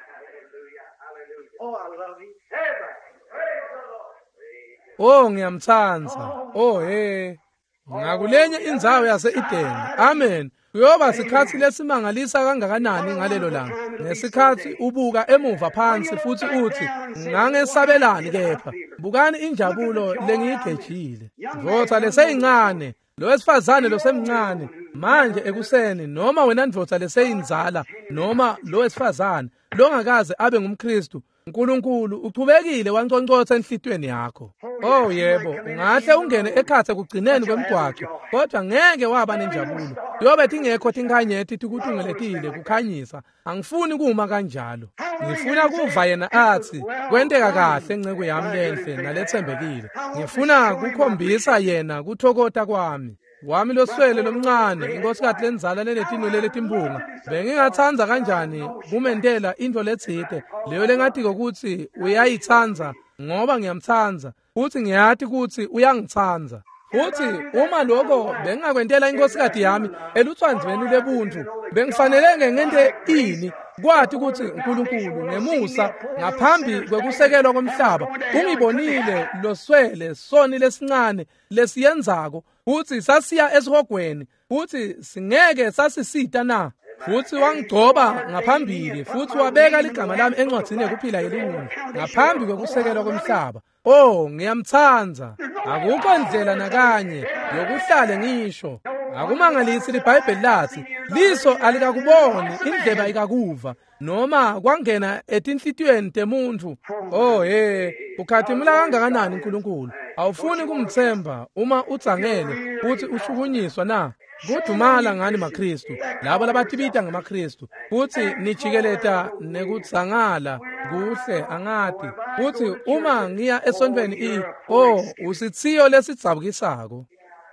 A: Oh ngiyamthanza. Oh he. Ngakulenye indzawo yase-Edeni. Amen. Kuyoba sikhathi lesimangalisa kangakanani ngalelo langa. Ngesikhathi ubuka emuva phansi futhi uthi ngangesabelani kepha. Bukani injabulo lengiyigejile. Ndvodza leseyincane, lo wesifazane losemncane, manje ekuseni noma wena ndvodza leseyinzala noma lo wesifazane longakaze abe ngumKristu. uNkulunkulu uchubekile wanconcotha enhlitweni yakho. Oh yebo, ungahle ungene ekhathe kugcineni kwemgwaqo, kodwa ngeke waba nenjabulo. Yobe tingekho tinkhanyeti tikutungeletile kukhanyisa. Angifuni kuma kanjalo. Ngifuna kuva yena athi, kwenteka kahle nceke yami lenhle nalethembekile. Ngifuna kukhombisa yena kuthokota kwami. Wami loswele lomncane inkosikazi lenzala lenetinwele letimbunga bengingathanza kanjani kumendela into letsite leyo lengathi ukuthi uyayithanza ngoba ngiyamthanza futhi ngiyathi ukuthi uyangithanza. Futhi uma lokho bengingakwentela inkosikazi yami eluthwanzweni lebuntu bengifanele ngente ini kwathi ukuthi uNkulunkulu ngemusa ngaphambi kwekusekelwa komhlaba ungibonile loswele soni lesincane lesiyenzako futhi sasiya esihogweni futhi singeke sasisita na. Futhi wangigcoba ngaphambili futhi wabeka ligama lami encwadzini yekuphila yelungu ngaphambi kwekusekelwa komhlaba. Oh ngiyamthanza. Akukho ndlela nakanye yokuhlale ngisho. Akumangalisi liBhayibheli lathi liso alikakuboni indleba ikakuva noma kwangena etinhlitweni temuntu. Oh he, ukhathimula kangakanani uNkulunkulu. Awufuni kumthemba uma utsangele uthi ushukunyiswa na. Kudumala ngani maKristu labo labathibita ngamaKristu futhi nijikeleta nekutsangala kuhle angati futhi uma ngiya esontweni i oh usithiyo lesidzabukisako.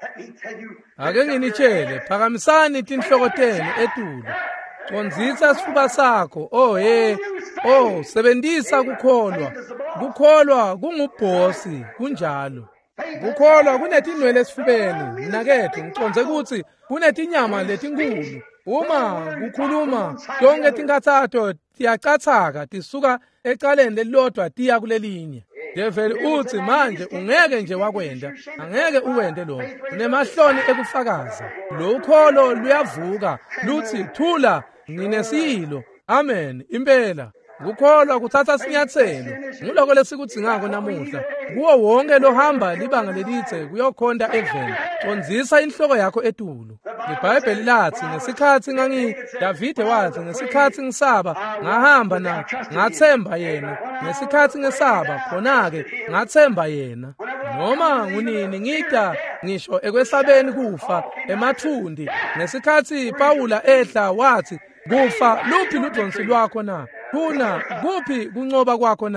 A: Ake nginitshele phakamisani tinhloko tenu etulu. Condzisa sifuba sakho. Oh he. Oh sebenzisa kukholwa. Kukholwa kungubhosi kunjalo. Kukholwa kunetinwele esifubeni. Nakethu ngiconze ukuthi kunetinyama letinkulu. Uma kukhuluma tonke tinkathato tiyacathaka tisuka ecaleni lelilodwa tiya kulelinye. Develi uthi manje ungeke nje wakwenda, angeke uwende lokho. Unemahloni ekufakaza. Lo ukholo luyavuka, luthi thula nginesilo. Amen. Impela. Ukukholwa kuthatha sinyathelo. Ngiloko lesikudzingako namuhla. Kuwo wonke lohamba libanga lelithe kuyokhonda eveni. Condzisa inhloko yakho etulu. IBhayibheli lathi ngesikhathi ngangi Davide wathi ngesikhathi ngisaba ngahamba na ngathemba yena. Ngesikhathi ngesaba khona-ke ngathemba yena. Noma ngunini ngida ngisho ekwesabeni kufa emathundi. Ngesikhathi Pawula ehla wathi kufa luphi ludonsi lwakho na? Kuna kuphi kuncoba kwakho na?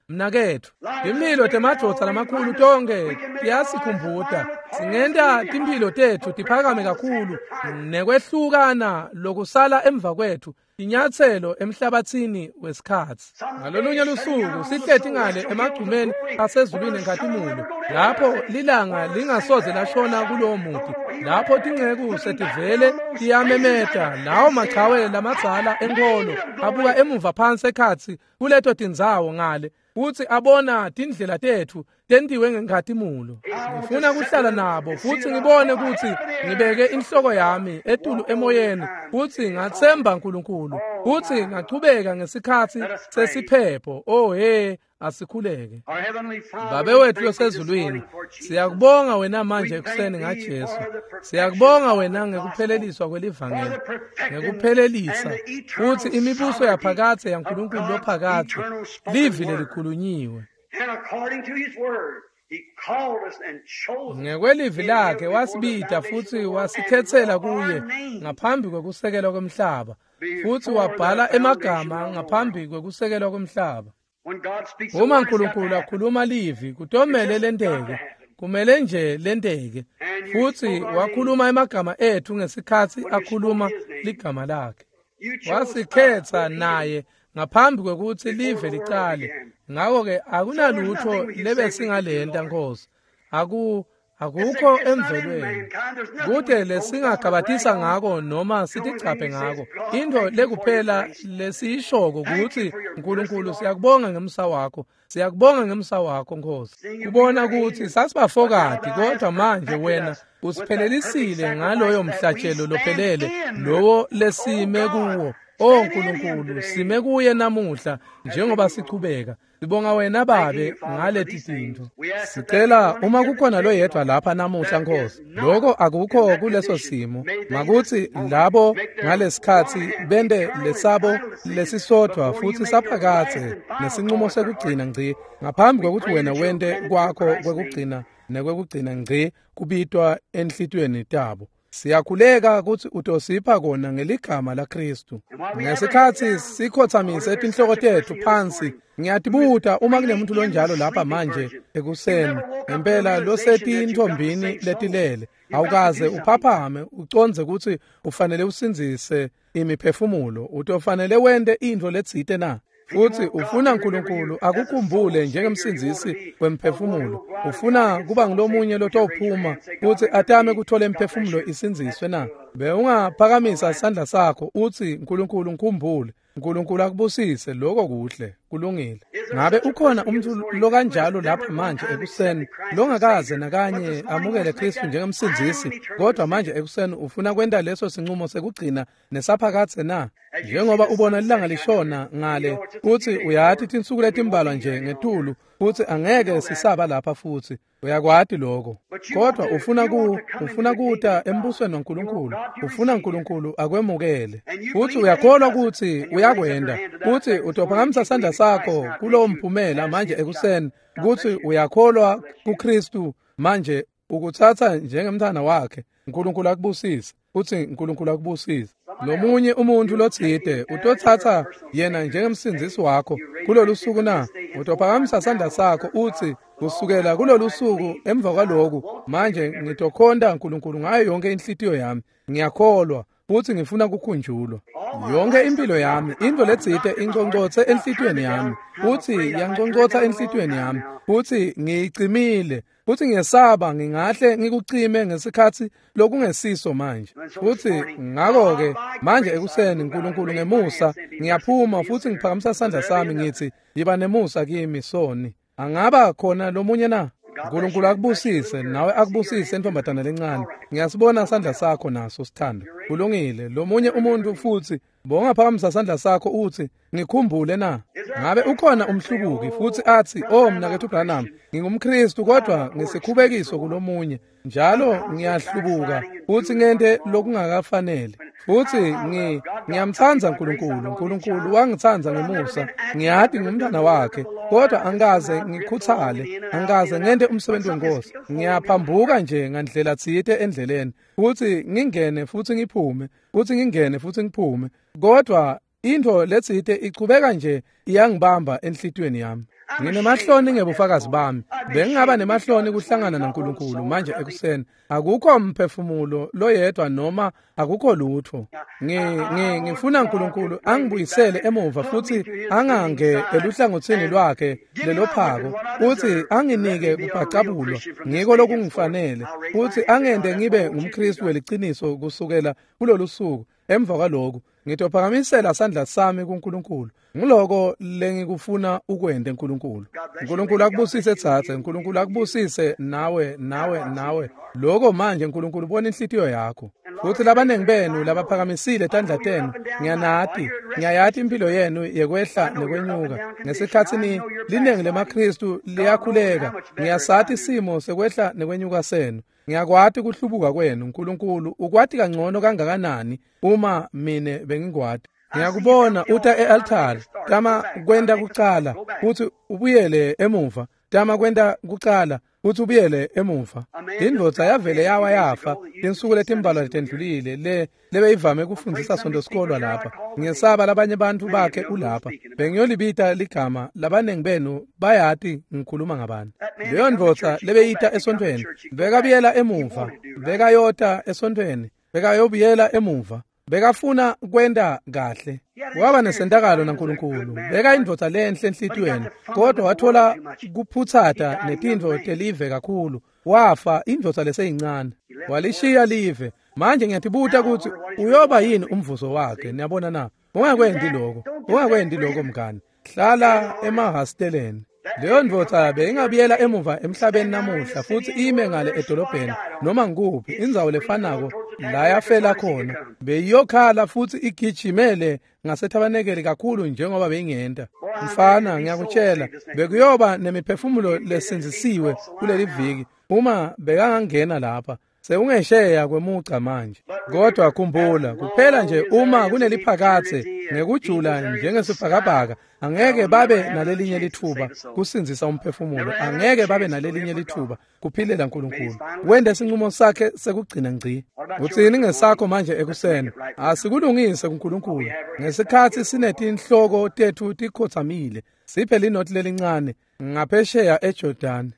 A: mnakethu impilo temadvodza lamakhulu tonke tiyasikhumbuta singenta timphilo tethu tiphakame kakhulu nekwehlukana lokusala emva kwethu inyathelo emhlabathini wesikhathi ngalolunye lusuku sihleti ngale emagcumeni asezulwini nkhatimulo lapho lilanga lingasoze lashona kulowo muti lapho tingceku setivele tiyamemeta lawo machawe lamadzala enkolo abuka emuva phansi ekhatsi kuleto tindzawo ngale futhi abona tindlela tethu tentiwe ngenkhathimulo ngifuna kuhlala nabo futhi ngibone ukuthi ngibeke inhloko yami etulu emoyeni futhi ngathemba uNkulunkulu futhi ngachubeka ngesikhathi sesiphepho oh hey asikhuleke Baba wethu osezulwini siyakubonga wena manje ekuseni ngaJesu siyakubonga wena ngekupheleliswa kwelivangeli ngekuphelelisa futhi imibuso yaphakathe yaNkulunkulu lophakathe livile likhulunyiwe ngekwelivi lakhe wasibita futhi wasikhethela kuye ngaphambi kwekusekelwa kwemhlaba futhi wabhala emagama ngaphambi kwekusekelwa kwemhlaba uma uNkulunkulu akhuluma livi kutomele lenteke kumele nje lenteke futhi wakhuluma emagama ethu ngesikhathi akhuluma ligama lakhe wasikhetha naye ngaphambi kwekuthi live licale ngakho ke akunalutho lebesingalenta Nkosi aku akukho emvelweni kude lesingagabathisa ngako noma sitichaphe ngako into lekuphela lesiyishoko ukuthi uNkulunkulu siyakubonga ngemsa wakho siyakubonga ngemsa wakho Nkosi kubona ukuthi sasibafokadi kodwa manje wena usiphelelisile ngaloyo mhlatshelo lophelele lowo lesime kuwo Oh Nkulunkulu sime kuye namuhla njengoba sichubeka sibonga wena babe ngaleti zinto sicela uma kukhona lo yedwa lapha namuhla Nkosi lokho akukho kuleso simo makuthi labo ngalesikhathi bende lesabo lesisodwa futhi saphakathe nesinqumo sekugcina ngci ngaphambi kokuthi wena wende kwakho kwekugcina nekwekugcina ngci kubitwa enhlitweni tabo siyakhuleka ukuthi utosipha kona ngeligama laKristu ngesikhathi sikhothamise etinhloko tethu phansi ngiyatibuta uma kunemuntu lonjalo lapha manje ekuseni ngempela losethi inthombini letilele awukaze uphaphame uconze ukuthi ufanele usinzise imiphefumulo utofanele wende into letsite na futhi ufuna uNkulunkulu akukhumbule njengemsinzisi wemphefumulo ufuna kuba ngilomunye lotophuma futhi atame kuthola imphefumulo isinziswe na bewungaphakamisa isandla sakho uthi uNkulunkulu ngikhumbule uNkulunkulu akubusise lokho kuhle kulungile ngabe ukhona umuntu lo kanjalo lapha manje ekuseni longakaze nakanye amukele Kristu njengemsinzisi kodwa manje ekuseni ufuna kwenda leso sinqumo sekugcina nesaphakathe na njengoba ubona lilanga lishona ngale uthi uyathi tinsuku letimbalwa nje ngetulu futhi angeke sisaba lapha futhi uyakwati lokho kodwa ufuna ku ufuna kuta embusweni waNkulunkulu ufuna uNkulunkulu akwemukele futhi uyakholwa ukuthi uyakwenda futhi utophakamisa isandla sakho kulowo mphumela manje ekuseni ukuthi uyakholwa kuKristu manje ukuthatha njengemthana wakhe uNkulunkulu akubusise uthi uNkulunkulu akubusise lomunye umuntu lothide utothatha yena njengemsinzisi wakho kulolu suku na utophakamisa isandla sakho uthi kusukela kulolu suku emva kwaloku manje ngitokhonda uNkulunkulu ngayo yonke inhlitiyo yami ngiyakholwa futhi ngifuna kukhunjulwa yonke impilo yami into letsite inconcothe enhlitweni yami futhi yanconcotha enhlitweni yami futhi ngiyicimile futhi ngiyesaba ngingahle ngikucime ngesikhathi lokungesiso manje futhi ngakho ke manje ekuseni uNkulunkulu ngemusa ngiyaphuma futhi ngiphakamisa isandla sami ngithi yiba nemusa kimi soni angaba khona lomunye na uNkulunkulu akubusise nawe akubusise intombazana lencane ngiyasibona isandla sakho naso sithanda kulungile lomunye umuntu futhi bongaphakamisa isandla sakho uthi ngikhumbule na ngabe ukhona umhlubuki futhi athi oh mina kethu Branham ngingumKristu kodwa ngisikhubekiso kulomunye njalo ngiyahlubuka futhi ngente lokungakafanele futhi ngi ngiyamthanza uNkulunkulu uNkulunkulu wangithanza ngemusa ngiyadi ngumntana wakhe kodwa angaze ngikhuthale angaze ngente umsebenzi weNkosi ngiyaphambuka nje ngandlela thite endleleni futhi ngingene futhi ngiphume futhi ngingene futhi ngiphume kodwa into letsite ichubeka nje iyangibamba enhlitweni yami. Nginemahloni ngebufakazi bami. Bengingaba nemahloni kuhlangana naNkulunkulu manje ekuseni. Akukho umphefumulo loyedwa noma akukho lutho. Ngi ngifuna uNkulunkulu angibuyisele emuva futhi angange eluhlangothini lwakhe lelo phako. Uthi anginike kuphacabulo ngiko lokungifanele. Uthi angende ngibe ngumKristu weliciniso kusukela kulolu suku. Emva kwalokho ngitophakamisela sandla sami kuNkulunkulu. Ngiloko lengikufuna ukwenda eNkulunkulu. uNkulunkulu akubusise thathe, uNkulunkulu akubusise nawe nawe nawe. Lokho manje uNkulunkulu ubona inhlitiyo yakho. Futhi labanengi benu labaphakamisile tandla tenu, ngiyanati, ngiyayathi impilo yenu yekwehla nekwenyuka. Ngesikhatsini linengi lemaKristu liyakhuleka, ngiyasathi isimo sekwehla nekwenyuka senu. Ngiyakwati kuhlubuka kwenu uNkulunkulu, ukwati kangcono kangakanani uma mine bengingwati. Ngiyakubona uta e-altar, tama kwenda kucala, uthi ubuyele emuva, tama kwenda kucala, uthi ubuyele emuva. Indvodza yavele yawa yafa, insuku letimbalwa letendlulile, le lebeyivame kufundisa sonto sikolwa lapha. Ngesaba labanye bantu bakhe ulapha. Bengiyolibita ligama, labanengi benu bayati ngikhuluma ngabani. Leyo ndvodza lebeyita esontweni, bekabuyela emuva, bekayota esontweni, bekayobuyela emuva. Bekafuna kwenda kahle. Waba nesentakalo naNkulunkulu. Beka indvodza lenhle enhlitweni, kodwa wathola kuphutsata netindvo telive kakhulu. Wafa indvodza leseyincane. Walishiya live. Manje ngiyatibuta ukuthi uyoba yini umvuzo wakhe. Niyabona na? Ungakwendi lokho. Ungakwendi lokho mngani. Hlala emahosteleni. Leyo ndvodza beyingabuyela emuva emhlabeni namuhla futhi ime ngale edolobheni noma ngikuphi indzawo lefanako la yafela khona. Beyiyokhala futhi igijimele ngasethabanekeli kakhulu njengoba beyingenta. Mfana ngiyakutshela bekuyoba nemiphefumulo lesinzisiwe kuleli viki uma bekangangena lapha. Sekungesheya kwemuca manje. Kodwa khumbula kuphela nje uma kuneliphakathe ngekujula njengesibhakabhaka angeke babe nalelinye lithuba kusinzisa umphefumulo. Angeke babe nalelinye lithuba kuphilela uNkulunkulu. Wende isinqumo sakhe sekugcina ngci. Uthini ngesakho manje ekuseni? Asikulungise kuNkulunkulu. Ngesikhathi sinetinhloko tethu tikhothamile. Siphe linoti lelincane ngaphesheya eJordan.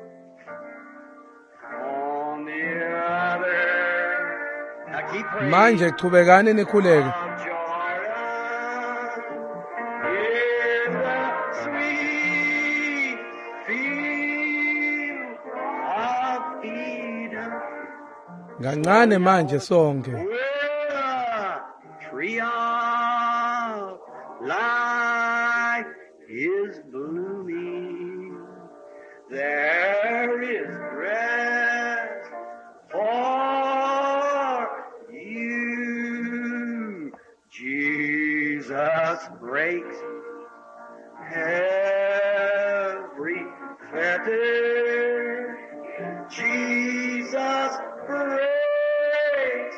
A: Manje chubekani nikhuleke. Kancane manje sonke.
B: Tree of life is blooming. There is rest for you. Jesus breaks every fetter. Jesus breaks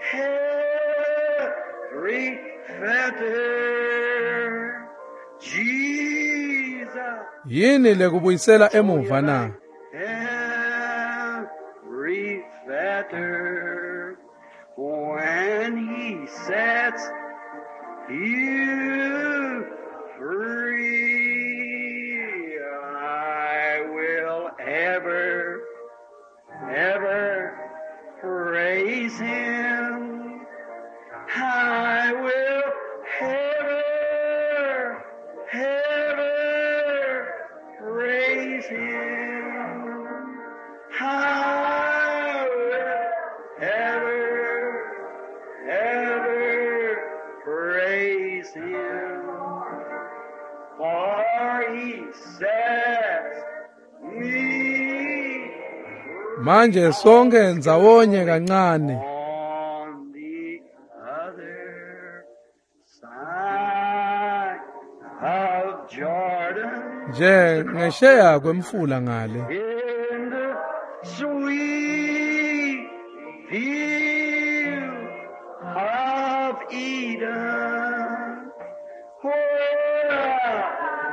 B: every fetter. Jesus.
A: Yini lekubuyisela emuva na?
B: Every fetter. When he sets you free, I will ever, ever praise him. I will ever, ever praise him. I will ever, ever praise him. For he sets me
A: Manje sonke ndzawonye kancane.
B: on the other side of Jordan,
A: Nje ngesheya kwemfula ngale.
B: in the sweet field of Eden, where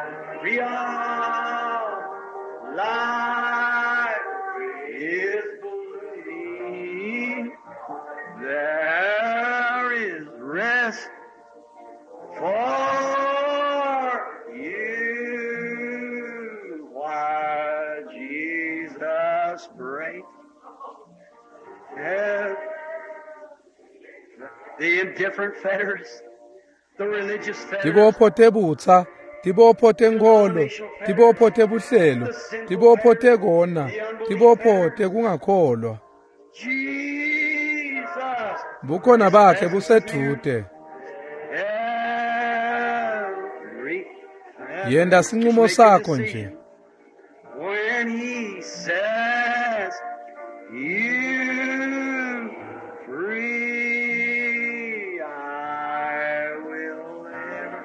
B: real life is blooming. There is rest for you, why Jesus breaks the indifferent fetters, the religious fetters,
A: tibopho tebutsa, tibopho tenkolo, tibopho tebuhlelo, tibopho tekona, tibopho tekungakholwa.
B: Jesus,
A: bukhona bakhe busedude. Yenda sinqumo sakho nje.
B: When he says you free, I will ever,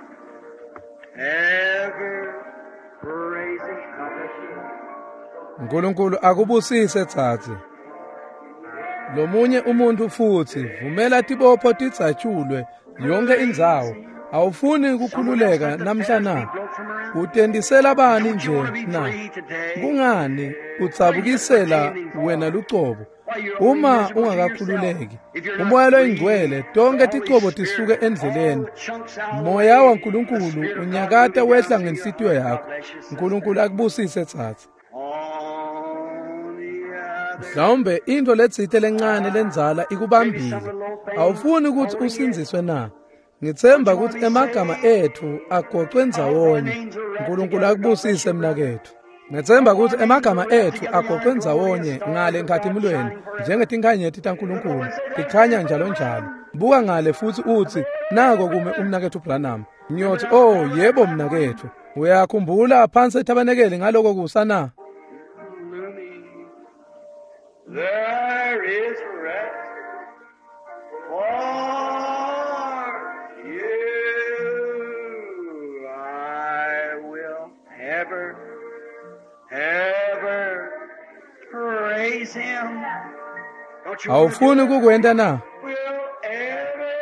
B: ever praise him.
A: uNkulunkulu akubusise thathi. Lomunye umuntu futhi vumela tibopho titsatshulwe yonke indzawo. Awufuni ukukhululeka namhlanje. Utendisela bani nje na? Kungani utsabukisela wena lucobo? Uma ungakakhululeki, umoya loyingcwele tonke ticobo tisuke endleleni. Moya waNkulunkulu unyakata wehla ngenhlitiyo yakho. uNkulunkulu akubusise thathi. Mhlawumbe into letsite lencane lenzala ikubambile. Awufuni ukuthi usinziswe na? Ngithemba ukuthi emagama ethu agoqwe ndzawonye. uNkulunkulu akubusise mnakethu. Ngithemba ukuthi emagama ethu agoqwe ndzawonye ngale nkathimulweni njengetinkhanyeti taNkulunkulu tikhanya njalo njalo. Buka ngale futhi uthi nako kume umnakethu Branham. Ngiyothi oh yebo mnakethu. Uyakhumbula phansi ethabanekeli ngaloko kusana?
B: There is rest for you. I will ever, ever praise him. Don't you
A: Awufuni kukwenda na?
B: will ever,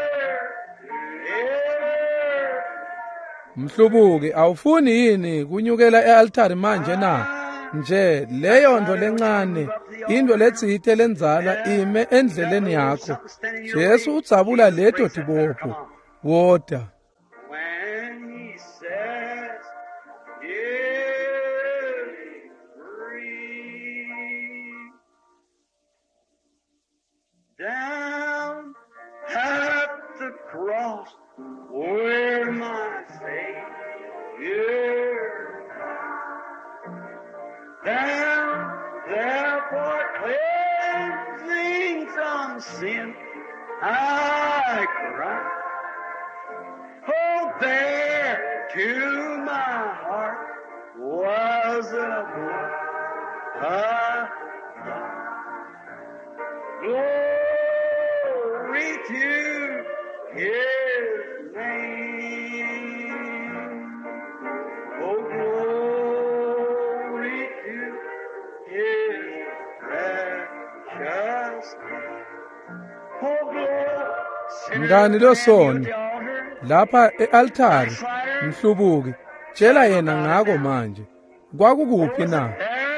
B: ever.
A: Mhlubuki awufuni yini kunyukela e-altari manje na? Nje leyo ndo lencane into letsite lenzala ime endleleni yakho. Jesu udzabula leto tibopho woda.
B: When he says, "You free," down at the cross where my Savior, down there for cleansing from sin, I cry. Oh, there to my heart was a blood. Glory to his name. Oh, glory to his precious name. Oh, glory.
A: Mngani losona lapha e-altari mhlubuki tshela yena ngako manje. Kwakukuphi na?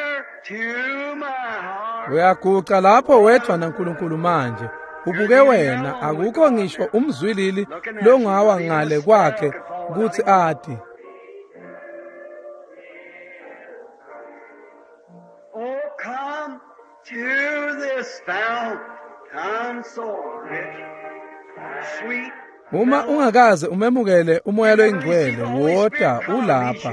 A: Uyaguqa lapho wedwa naNkulunkulu manje. Ubuke wena akukho ngisho umzwilili longawa ngale kwakhe kuthi athi
B: Oh, come to this fountain so rich, sweet.
A: uma ungakaze umemukele umoya loyingcwele woda ulapha.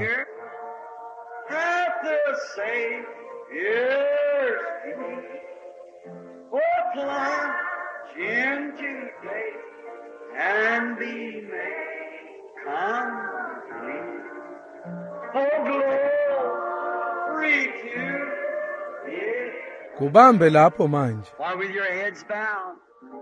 B: At the Savior's feet, oh, plunge into faith and be made complete. Oh, glory to His.
A: Kubambe lapho manje.
B: While with your heads bowed,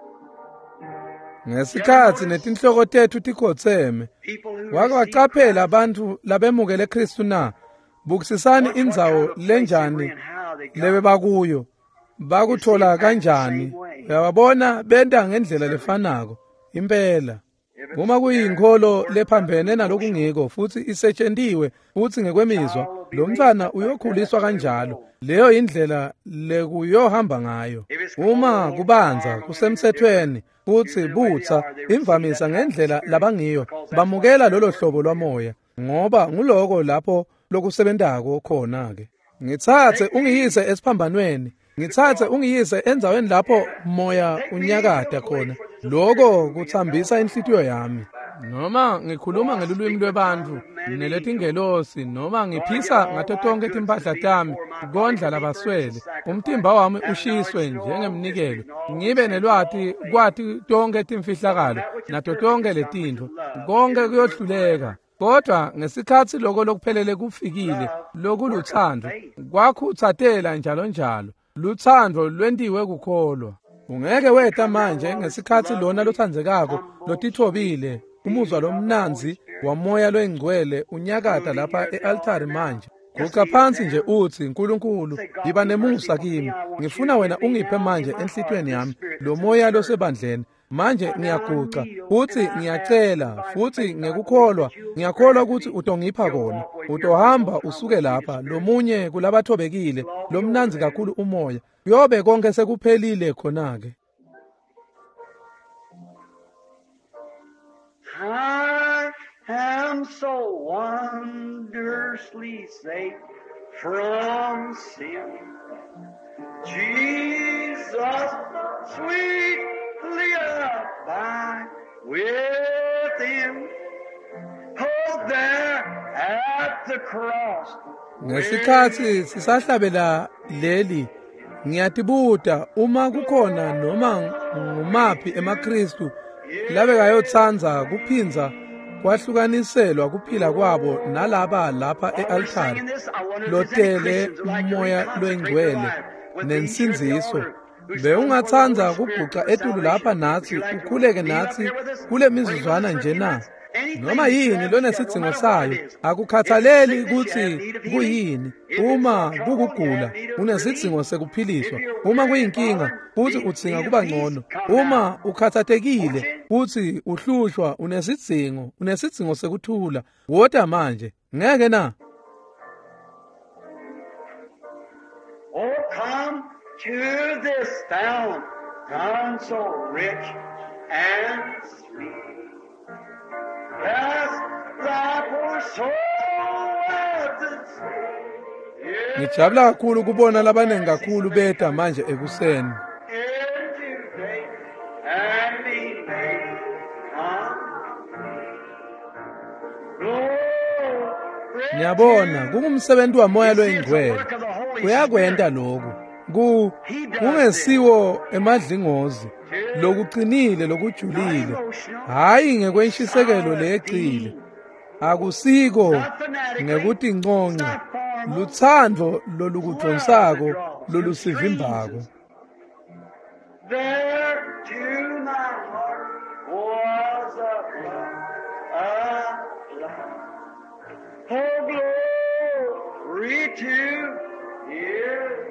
A: Ngesikhathi netinhloko tethu tikhotseme.
B: people who
A: Wake waqaphela abantu labemukele Kristu na? Bukisisani indzawo lenjani lebe bakuyo. Bakuthola kanjani? Uyababona benda ngendlela lefanako. Impela. Uma kuyinkolo lephambene nalokungiko futhi isetshentiwe futhi ngekwemizwa, lo mntwana uyokhuliswa kanjalo. Leyo indlela lekuyohamba ngayo. Uma kubanza kusemthethweni futhi butha imvamisa ngendlela labangiyo bamukela lolo hlobo lwamoya ngoba nguloko lapho lokusebentako khona ke. Ngithathe ungiyise esiphambanweni, ngithathe ungiyise enzaweni lapho moya unyakada khona. Lokho kuthambisa inhlitiyo yami. Noma ngikhuluma ngelulwimi lwebantu neletingelosi noma ngiphisa ngato tonke timpahla tami kondla labaswele, umtimba wami ushiswe njengemnikelo, ngibe nelwati kwati tonke timfihlakalo nato tonke letinto, konke kuyohluleka. Kodwa ngesikhathi lokho lokuphelele kufikile lokuluthando kwakhuthathela njalo njalo, luthando lwentiwe kukholwa. Ungeke weta manje ngesikhathi lona lothandzekako lotithobile umuzwa lomnanzi wamoya loyingcwele unyakada lapha e-altari manje. Guqa phansi nje uthi, Nkulunkulu, yiba nemusa kimi. Ngifuna wena ungiphe manje enhlitweni yami lo moya losebandleni. Manje ngiyaguqa futhi ngiyacela futhi ngekukholwa ngiyakholwa ukuthi utongipha kona. Utohamba usuke lapha lomunye kulabathobekile lomnanzi kakhulu umoya. Yobe konke sekuphelile khona ke.
B: I am so wondrously saved from sin. Jesus, sweetly abide within. Oh, there at the cross.
A: Ngesikhathi sisahlabela leli ngiyatibuta uma kukhona noma ngumaphi emaKristu labe kayotsanza kuphinza kwahlukaniselwa kuphila kwabo nalaba lapha e-altari lotele umoya lwengcwele nensinziso. Beungatsanza kuguqa etulu lapha nathi ukhuleke nathi kule mizuzwana nje na noma yini lonesidzingo sayo, akukhathaleli ukuthi kuyini. Uma kukugula unesidzingo sekuphiliswa, uma kuyinkinga futhi udzinga kuba ngcono, uma ukhathatekile futhi uhlushwa unesidzingo unesidzingo sekuthula. Wota manje ngeke na?
B: Oh, come to this fountain, none so rich and sweet. Cast thy poor soul at the sea.
A: Ngijabula kakhulu kubona labanengi kakhulu beta manje ekuseni. Ngiyabona kungumsebenzi wamoya loyingcwele. Uyakwenta lokho. Ku kungesiwo emadlingozi lokuqinile lokujulile, hayi ngekwentshisekelo leqile, akusiko ngekuthi nconce, luthando lolukudonsako lolusivimbako.
B: There to my heart was a love, a love. Oh, glory to you.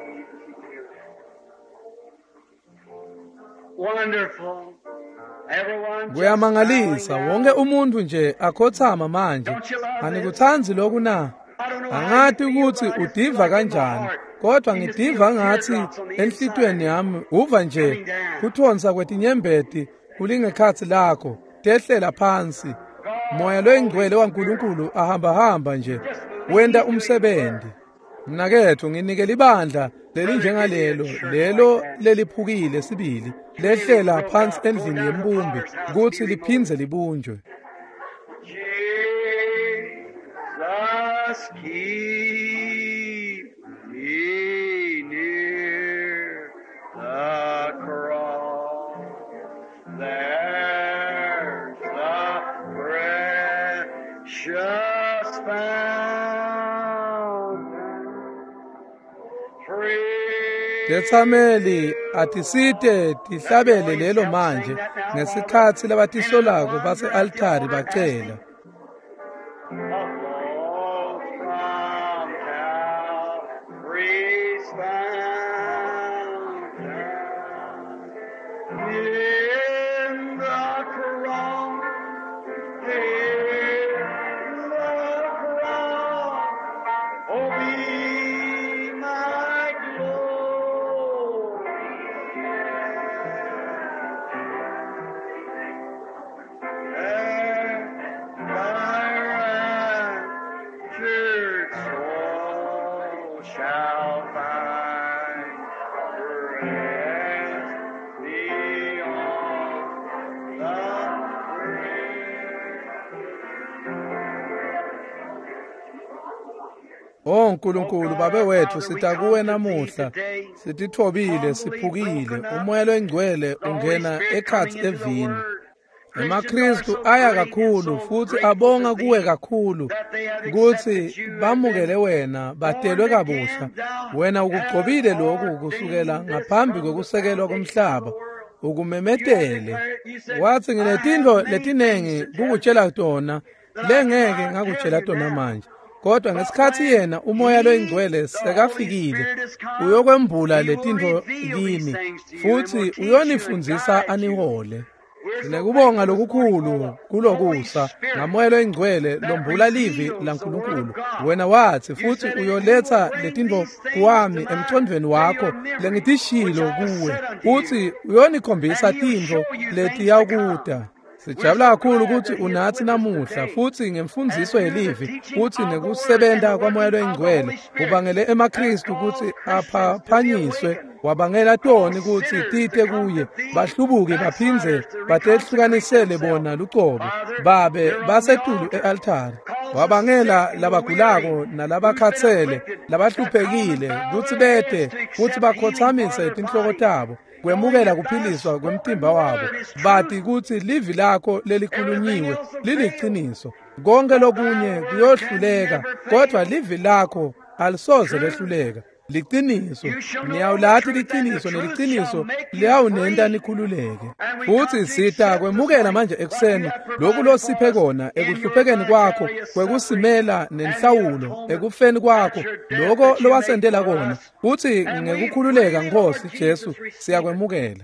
B: Wonderful. Everyone.
A: Kuyamangalisa wonke umuntu nje akhothama manje. Anikuthanzi lokhu na? Angathi ukuthi udiva kanjani, kodwa ngidiva ngathi enhlitweni yami uva nje kuthonsa kwetinyembeti kulingekhathi lakho tehlela phansi. Moya loyingcwele waNkulunkulu ahamba hamba nje wenda umsebenzi. Mina kethu nginikela ibandla leli njengalelo lelo leliphukile sibili lehlela phansi endlini yembumbi ukuthi liphindze libunjwe.
B: Jesus, keep me near the cross. There's the precious fountain.
A: Tetsameli atisite tihlabele lelo manje ngesikhathi labatisolako base-altari bacela. Oh Nkulunkulu babe wethu sitha kuwe namuhla sitithobile siphukile umoya lwengcwele ungena ekhathi evini amaKristu aya kakhulu futhi abonga kuwe kakhulu ukuthi bamukele wena badelwe kabusha wena ukugcobile lokhu kusukela ngaphambi kokusekelwa komhlaba ukumemetele wathi nginetinto letinengi ukutshela tona lengeke ngakutshela tona manje kodwa ngesikhathi yena umoya lwengcwele sekafikile uyokwembula letinto kini futhi uyonifundzisa anihole Sinekubonga lokukhulu kulokusa ngamoya lwengcwele lombula livi laNkulunkulu wena wathi futhi uyoletha letinto kuwami emcondweni wakho lengitishilo kuwe futhi uyonikhombisa tinto letiyakuda Sijabula kakhulu ukuthi unathi namuhla futhi ngemfundiso yelivi futhi nekusebenta kwamoya lwengcwele ubangele emaKristu ukuthi aphaphanyiswe wabangela toni ukuthi tite kuye bahlubuke baphinze batehlukanisele bona luqobo babe basetulu ealtari wabangela labagulako nalabakhathele labahluphekile ukuthi bete ukuthi bakhothamise tinhloko tabo kwemukela kuphiliswa kwemtimba wabo bathi ukuthi livi lakho lelikhulunyiwe liliqiniso konke lokunye kuyohluleka kodwa livi lakho alisoze lehluleka liqiniso niyawulathi liqiniso neliqiniso liyawunenta nikhululeke futhi sitha kwemukela manje ekuseni lokhu losiphe kona ekuhluphekeni kwakho kwekusimela nenhlawulo ekufeni kwakho lokho lowasendela kona futhi ngekukhululeka Nkosi Jesu siyakwemukela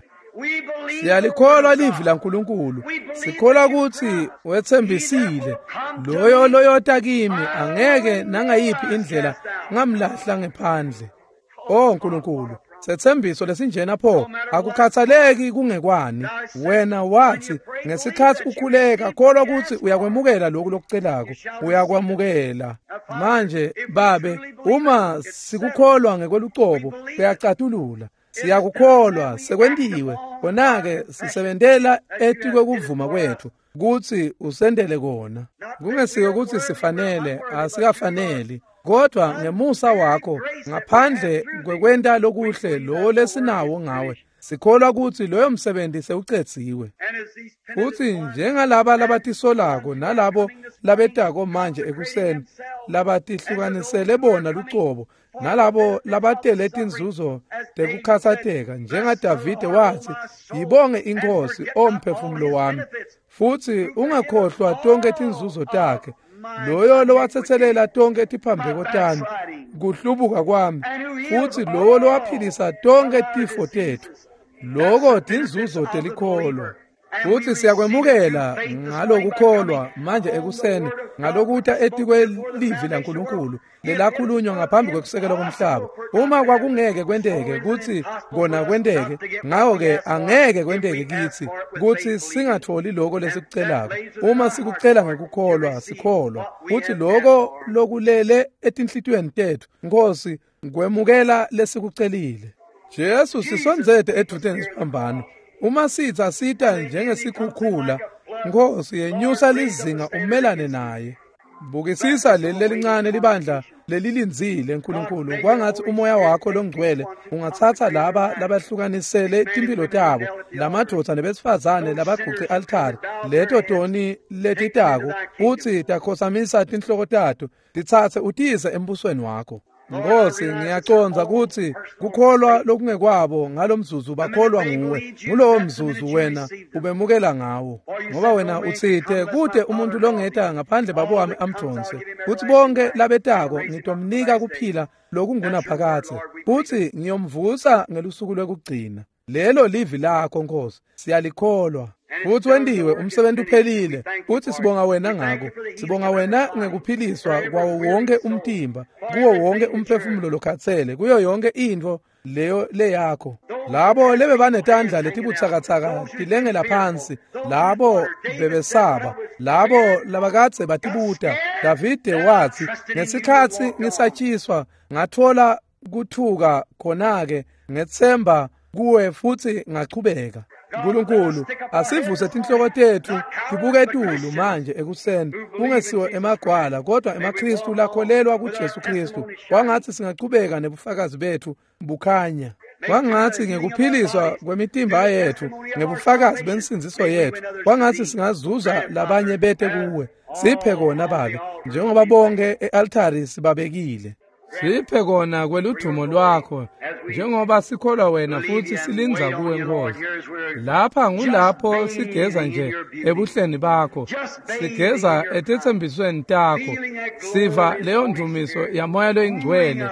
A: Siyalikholwa livi laNkulunkulu sikholwa ukuthi wethembisile loyo loyota kimi angeke nangayiphi indlela ngamlahla ngephandle Oh Nkulunkulu sethembiso lesinjena pho akukhathaleki kungekwani wena wathi ngesikhathi ukhuleka kholwa ukuthi uyakwemukela lokhu lokucelako uyakwamukela manje babe uma sikukholwa ngekwelucobo kuyacatulula siyakukholwa sekwendiwe konake sisebentela eti kwekuvuma kwethu ukuthi usendele kona kungesike ukuthi sifanele asikafaneli kodwa ngemusa wakho ngaphandle kwekwenta lokuhle lo lesinawo ngawe sikholwa ukuthi loyo msebenzi sewuqedziwe futhi njengalaba labatisolako nalabo labetako manje ekuseni labatihlukanisele bona lucobo nalabo labatele tinzuzo tekukhathateka njengaDavide wathi yibonge inkosi omphefumulo wami futhi ungakhohlwa tonke tinzuzo takhe loyo lowathethelela tonke tiphambeko tami kuhlubuka kwami futhi lowo lowaphilisa tonke tifo tethu loko tinzuzo telikholwa futhi siyakwemukela ngalokukholwa manje ekuseni ngalokutha etikwe livi laNkulunkulu lelakhulunywa ngaphambi kwekusekelwa komhlaba uma kwakungeke kwenteke ukuthi kona kwenteke ngawo ke angeke kwenteke kithi ukuthi singatholi lokho lesikucelako uma sikucela ngekukholwa sikholwa futhi lokho lokulele etinhlitweni tethu Nkosi ngikwemukela lesikucelile Jesu sisonzete eduteni siphambano uma sitha sita njengesikhukhula Nkosi yenyusa lizinga umelane naye bukisisa leli lelincane libandla lelilinzile Nkulunkulu kwangathi umoya wakho longcwele ungathatha laba labahlukanisele impilo tabo lamadoda nebesifazane labaguqe altari leto toni letitako uthi takhosamisa tinhloko tato lithathe utise embusweni wakho Nkosi ngiyaconza ukuthi kukholwa lokungekwabo ngalomzuzu bakholwa nguwe ngulowo mzuzu wena ubemukela ngawo ngoba wena uthithe kude umuntu longeta ngaphandle babo wami amthonse kuthi bonke labetako ngitomnika kuphila lokunguna phakathi futhi ngiyomvusa ngelusuku lwekugcina lelo livi lakho Nkosi siyalikholwa futhi wendiwe umsebenzi uphelile futhi sibonga wena ngako sibonga wena ngekuphiliswa kwawo wonke umtimba kuwo wonke umphefumulo lokhathele kuyo yonke into leyo leyakho labo lebe banetandla letibuthakathaka dilengela phansi labo bebesaba labo labakatse batibuta Davide wathi ngesikhathi ngisatshiswa ngathola kuthuka khonake ngethemba kuwe futhi ngaqhubeka Nkulunkulu asivuse tinhloko tethu tibuke etulu manje ekuseni kungesiwe emagwala kodwa emaKristu lakholelwa kuJesu Kristu. Kwangathi singaqhubeka nebufakazi bethu bukhanya. Kwangathi ngekuphiliswa kwemitimba yethu ngebufakazi bensinziso yethu kwangathi singazuza labanye bete kuwe. Siphe kona babe njengoba bonke e-altari sibabekile. Siphe kona kweludumo lwakho njengoba sikholwa wena futhi silinza kuwe Nkosi. Lapha ngulapho sigeza nje ebuhleni bakho, sigeza etethembisweni takho, siva leyo ndumiso yamoya loyingcwele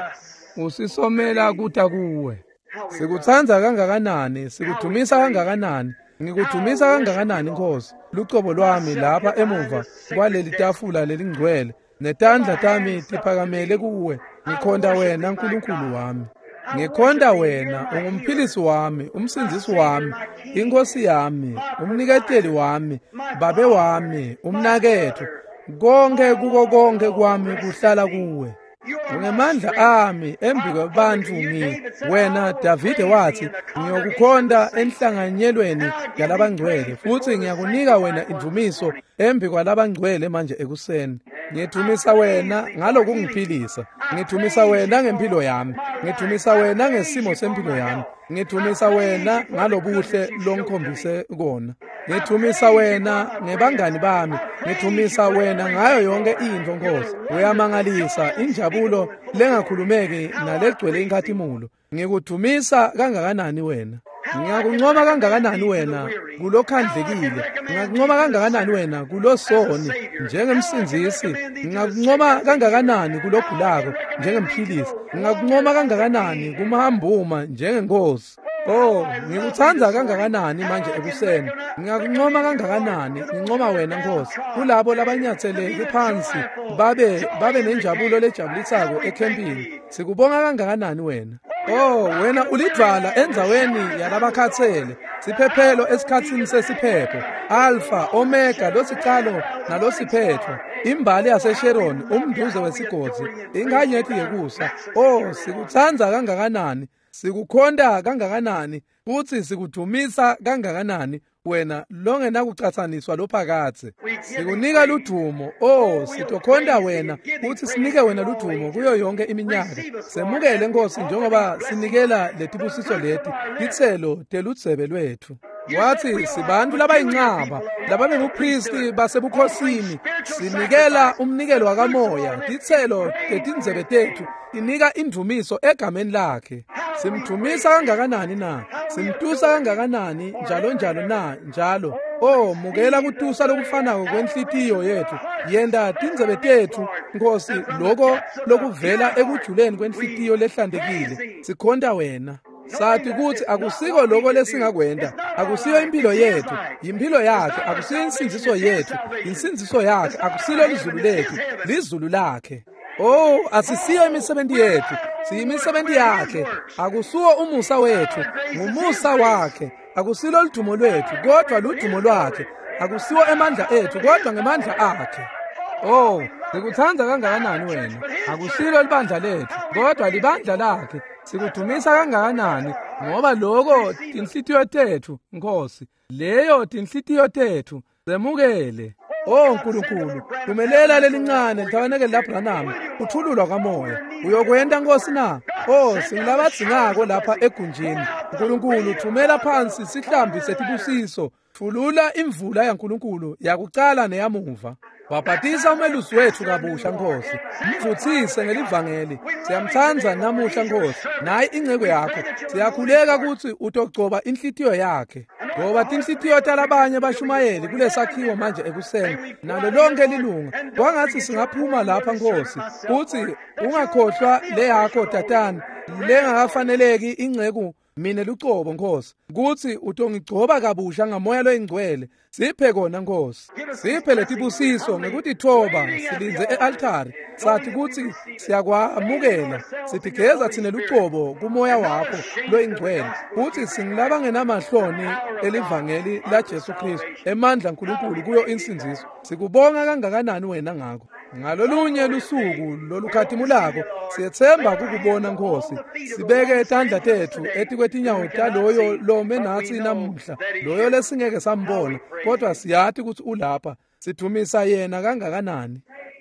A: usisomela kuta kuwe. Sikuthanza kangakanani, sikudumisa kangakanani, ngikudumisa kangakanani Nkosi. Lucobo lwami lapha emuva kwaleli tafula lelingcwele netandla tami tiphakamele kuwe. Ngikhonda wena Nkulunkulu wami. Ngikhonda wena ungumphilisi wami, umsindisi wami, inkosi yami, umniketeli wami, babe wami, umnaketho. Konke kuko konke kwami kuhlala kuwe. Ngemandla ami embi kwabantu mi wena Davide wathi ngiyokukhonda enhlanganyelweni yalabangcwele futhi ngiyakunika wena indumiso embi kwalabangcwele manje ekuseni. Ngithumisa wena ngalokungiphilisa, ngithumisa wena ngempilo yami, ngithumisa wena ngesimo sempilo yami, ngithumisa wena ngalobuhle longikhombise kona, ngithumisa wena ngebangani bami, ngithumisa wena ngayo yonke into Nkosi. Uyamangalisa injabulo lengakhulumeki nalegcwele inkathimulo. Ngikudumisa kangakanani wena. Ngiyakuncoma kangakanani wena kulokhandlekile, ngiyakuncoma kangakanani wena kulosoni njengemsinzisi, ngiyakuncoma kangakanani kulogulako njengemphilisi, ngiyakuncoma kangakanani kumhambuma njengenkosi. Oh, ngikuthanza kangakanani manje ekuseni, ngiyakuncoma kangakanani, ngincoma wena Nkosi. Kulabo labanyatheleke phansi babe babe nenjabulo lejabulisako ekhempini, sikubonga kangakanani wena. Oh, wena ulidvala enzaweni yalabakhathele, siphephelo esikhathini sesiphepho, Alpha, Omega, losicalo nalosiphetho, imbali yaseSharon, umduze wesigodzi, inganyethi yekusa. Oh, sikuthanza kangakanani, sikukhonda kangakanani, futhi sikudumisa kangakanani wena longenakucathaniswa lophakathe. Sikunika ludumo, oh sitokhonda wena futhi sinike wena ludumo kuyo yonke iminyaka. Semukele Nkosi njengoba sinikela letibusiso leti tithelo teludzebe lwethu. Wathi sibantu labayinqaba lababengupristi basebukhosini, sinikela umnikelo wakamoya, tithelo tetindzebe tethu inika indumiso egameni lakhe. Simthumisa kangakanani na, simtusa kangakanani njalo njalo na njalo. Oh, mukela kutusa lokufanako kwenhlitiyo yethu, yenda tindzebe tethu Nkosi loko lokuvela ekujuleni kwenhlitiyo lehlantekile. Sikhonda wena. Sathi kuthi akusiko lokho lesingakwenda, akusiyo impilo yethu, impilo yakhe, akusiyo insinziso yethu, insinziso yakhe, akusilo lizulu lethu, lizulu lakhe. Oh, asisiyo imisebenzi yethu, siyimisebenzi yakhe, akusuwo umusa wethu, ngumusa wakhe, akusilo ludumo lwethu, kodwa ludumo lwakhe, akusiwo emandla ethu, kodwa ngemandla akhe. Oh, sikuthanza kangakanani wena, akusilo libandla lethu, kodwa libandla lakhe. Sikudumisa kangakanani ngoba lokho tinhlitiyo tethu Nkosi, leyo tinhlitiyo tethu zemukele. Oh Nkulunkulu, kumelela lelincane lithabaneke laBranham, uthululwa kamoya. Uyokwenda Nkosi na? Oh, singilabadzingako lapha egunjini. Nkulunkulu, thumela phansi sihlambi setibusiso. Thulula imvula yaNkulunkulu yakucala neyamuva. Wabhatisa umelusi wethu kabusha Nkosi, mvuthise ngelivangeli. Siyamthanza namuhla Nkosi, nayi ingcebo yakho. Siyakhuleka ukuthi utogcoba inhlitiyo yakhe. Ngoba tinhlitiyo talabanye bashumayeli kulesakhiwo manje ekuseni, nalo lonke lilunga. Kwangathi singaphuma lapha Nkosi, uthi ungakhohlwa le yakho tatani, lengakafaneleki ingceku mina lucobo Nkosi, kuthi utongigcoba kabusha ngamoya loyingcwele. Siphe kona Nkosi, siphe letibusiso ngekuthi thoba silinze e-altari, sathi kuthi siyakwamukela, sitigeza thine lucobo kumoya wakho loyingcwele, kuthi singilaba ngenamahloni elivangeli la Jesu Kristu, emandla Nkulunkulu kuyo insinziso. Sikubonga kangakanani wena ngakho. ngalolunye lusuku lolukhathimulako siyethemba kukubona Nkosi sibeke etandla tethu etikwetinyawo taloyo lome nathi namuhla loyo lesingeke sambona kodwa siyathi ukuthi ulapha sidumisa yena kangakanani.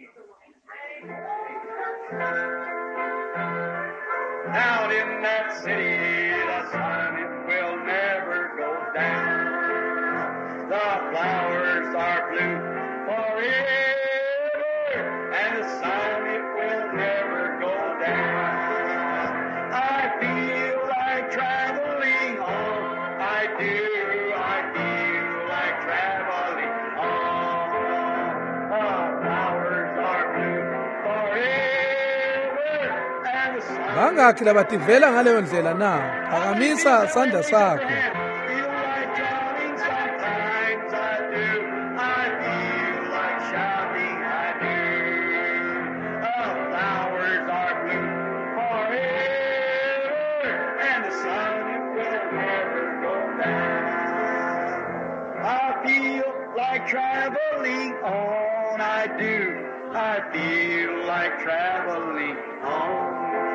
B: Out in that city the sun it will never go down. The flowers are blue forever, and the sun it will never go down. I feel like traveling on. I do, I feel like traveling on. The flowers are blue forever, and the sun.
A: Bangakhi labativela ngaleyo ndlela na? Phakamisa sandla sakho.
B: Traveling on, I do. I feel like traveling on.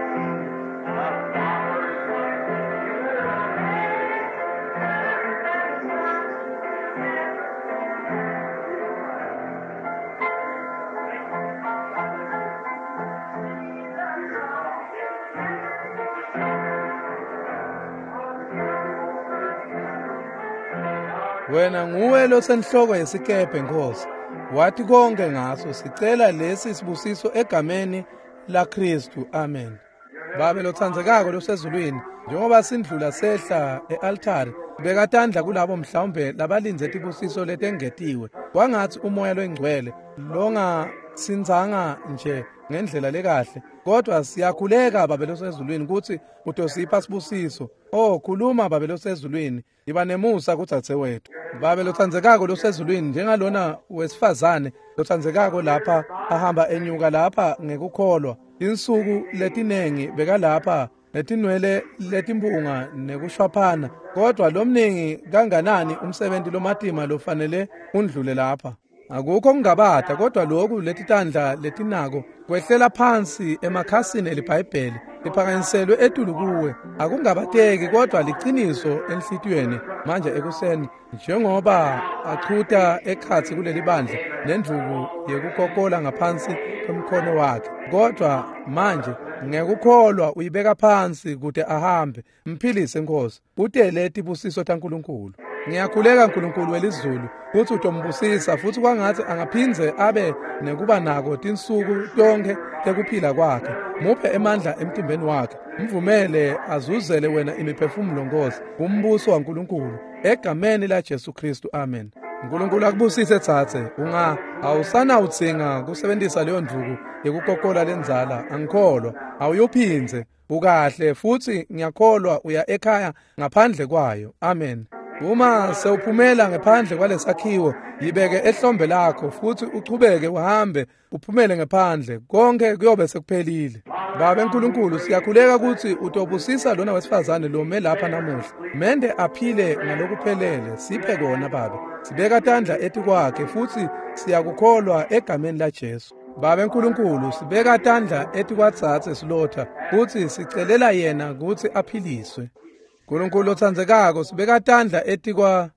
A: Wena nguwe losenhloko yesikephe Nkosi wathi konke ngaso sicela lesi sibusiso egameni la Kristu amen. Babe lothandzekako losezulwini njengoba sindlula sehla ealtari bekatandla kulabo mhlawumbe labalinze tibusiso letengetiwe kwangathi umoya lwengcwele longa sinzanga nje ngendlela lekahle kodwa siyakhuleka babe losezulwini ukuthi utosipha sibusiso. Oh khuluma babe losezulwini iba nemusa kutsathe wethu. Babe lothandzekako losezulwini njengalona wesifazane lothandzekako lapha ahamba enyuka lapha ngekukholwa insuku letinengi beka lapha letinwele letimpunga nekushwaphana kodwa lomningi kanganani umsebenzi lomatima lofanele undlule lapha. Akukho kungabatha kodwa lokhu letitandla letinako kwehlela phansi emakhasini elibhayibheli liphakanyiselwe etulu kuwe akungabateki kodwa liciniso enhlitiyweni manje ekuseni njengoba achutha ekhathi kuleli bandla nendvuku yekukokola ngaphansi kwemkhono wakhe kodwa manje ngekukholwa uyibeka phansi kude ahambe mphilise Nkosi utele tibusiso taNkulunkulu. Ngiyakhuleka Nkulunkulu welizulu ukuthi utombusisa futhi kwangathi angaphindze abe nekuba nako tinsuku tonke tekuphila kwakhe. Muphe emandla emtimbeni wakhe. Mvumele azuzele wena imiphefumulo Nkosi kumbuso waNkulunkulu egameni la Jesu Kristu amen. Nkulunkulu akubusise thathe unga awusana utsinga kusebenzisa leyo ndvuku yekukokola lenzala angikholwa awuyophindze ukahle futhi ngiyakholwa uya ekhaya ngaphandle kwayo amen. Uma sewuphumela ngaphandle kwalesakhiwo yibeke ehlombe lakho futhi uchubeke uhambe uphumele ngaphandle konke kuyobe sekuphelile. Baba enkulunkulu siyakhuleka ukuthi utobusisa lona wesifazane lo me lapha namuhla mende aphile ngalokuphelele siphe kona baba sibeka tandla eti kwakhe futhi siyakukholwa egameni la Jesu. Baba enkulunkulu sibeka tandla eti kwatsathe silotha futhi sicelela yena ukuthi aphiliswe. Nkulunkulu othandzekako sibeka tandla eti kwa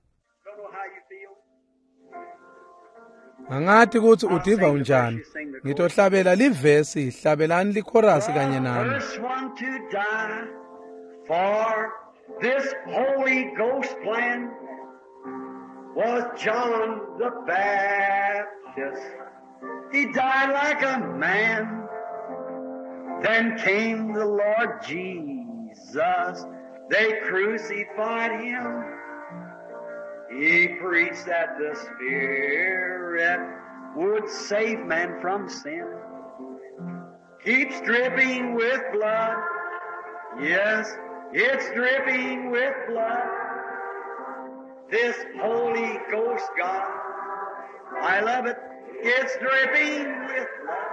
A: angathi ukuthi udiva unjani ngitohlabela livesi hlabelani lichorus kanye nami.
B: First one to die for this Holy Ghost plan was John the Baptist. He died like a man. Then came the Lord Jesus. They crucified him. He preached that the Spirit would save man from sin. Keeps dripping with blood. Yes, it's dripping with blood. This Holy Ghost God, I love it. It's dripping with blood.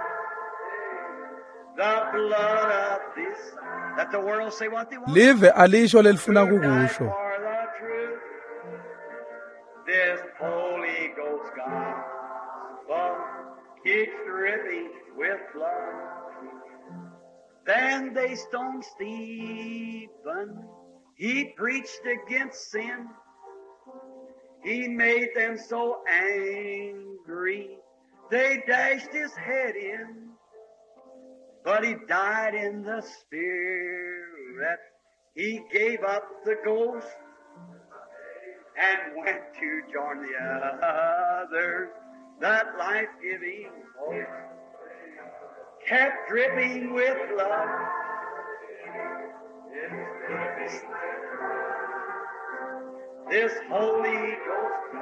B: The blood of this, that the world say what they want.
A: Live alisho lelifuna kukusho.
B: For the truth, this Holy Ghost gospel keeps dripping with blood. Then they stoned Stephen. He preached against sin. He made them so angry, they dashed his head in. But he died in the spirit. He gave up the ghost and went to join the others. That life-giving hope kept dripping with blood. This Holy Ghost,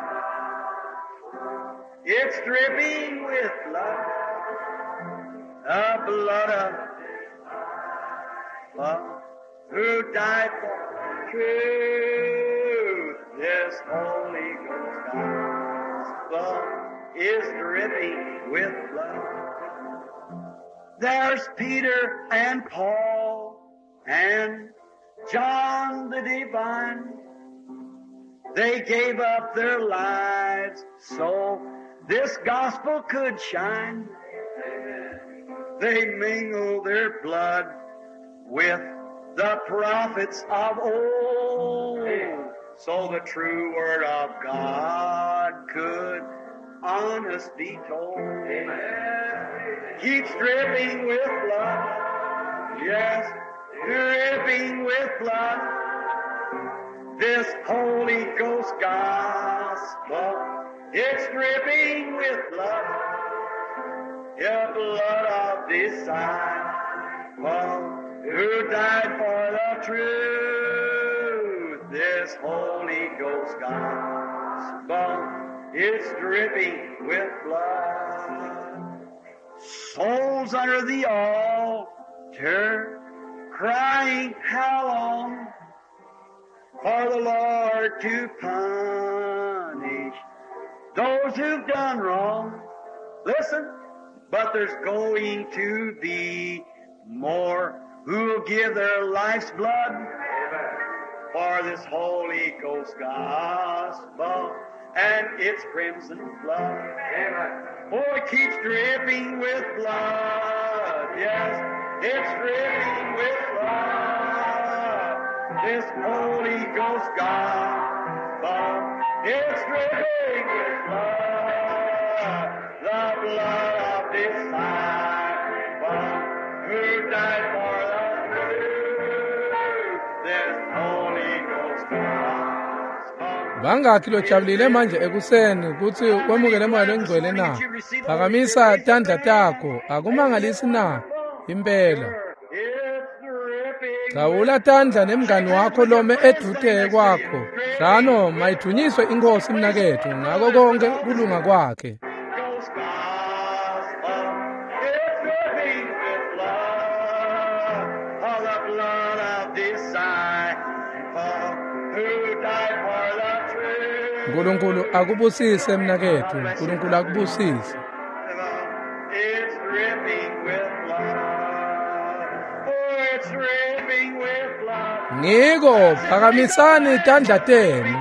B: it's dripping with blood, the blood of love, who died for truth. This Holy Ghost gospel is dripping with blood. There's Peter and Paul and John the Divine. They gave up their lives so this gospel could shine. They mingled their blood with the prophets of old, so the true word of God could honest be told. Keeps dripping with blood, yes, dripping with blood. This Holy Ghost gospel, it's dripping with blood, the blood of disciples who died for the truth. This Holy Ghost gospel, it's dripping with blood. Souls under the altar, crying, how long? For the Lord to punish those who've done wrong. Listen, but there's going to be more who'll give their life's blood for this Holy Ghost gospel and its crimson flood. For it keeps dripping with blood. Yes, it's dripping with blood. This Holy Ghost gospel, it's dripping with blood. The blood of disciples who died for the truth. This Holy Ghost gospel.
A: Bangakhi lojabulile manje ekuseni kuthi wemukele moya lengcwele na? Phakamisa tandla takho, akumangalisi na impela. Gawula tandla nemngani wakho lome eduze kwakho. Hlano mayithunyiswe inkosi mnakethu ngako konke kulunga kwakhe. Nkulunkulu akubusise mnakethu, Nkulunkulu akubusise. Ngiko phakamisani tandla tenu.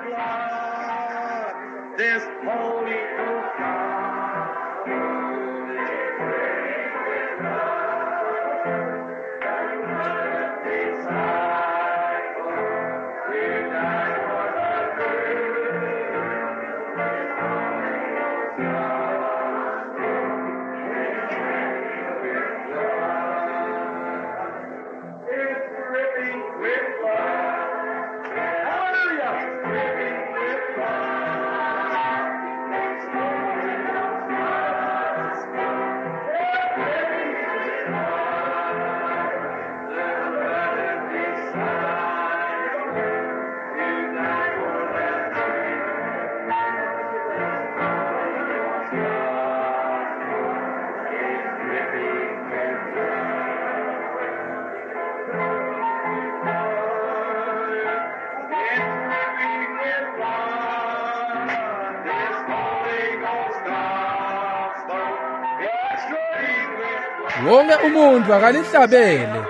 A: Wonke umuntu akalihlabele.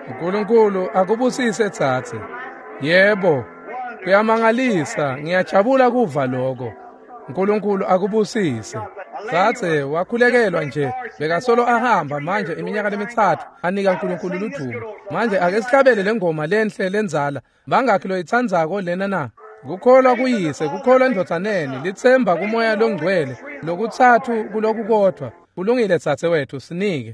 A: uNkulunkulu akubusise Thathe. Yebo, kuyamangalisa, ngiyajabula kuva lokho. uNkulunkulu akubusise. Thathe wakhulekelwa nje, bekasolo ahamba manje iminyaka lemithathu anika uNkulunkulu ludumo. Manje ake sihlabele lengoma lenhle lenzala. Bangakhi loyithandzako lena na? Kukholwa kuyise, kukholwa endodsaneni, lithemba kumoya longcwele, lokuthathu kuloku kodwa. Kulungile Thathe wethu, sinike.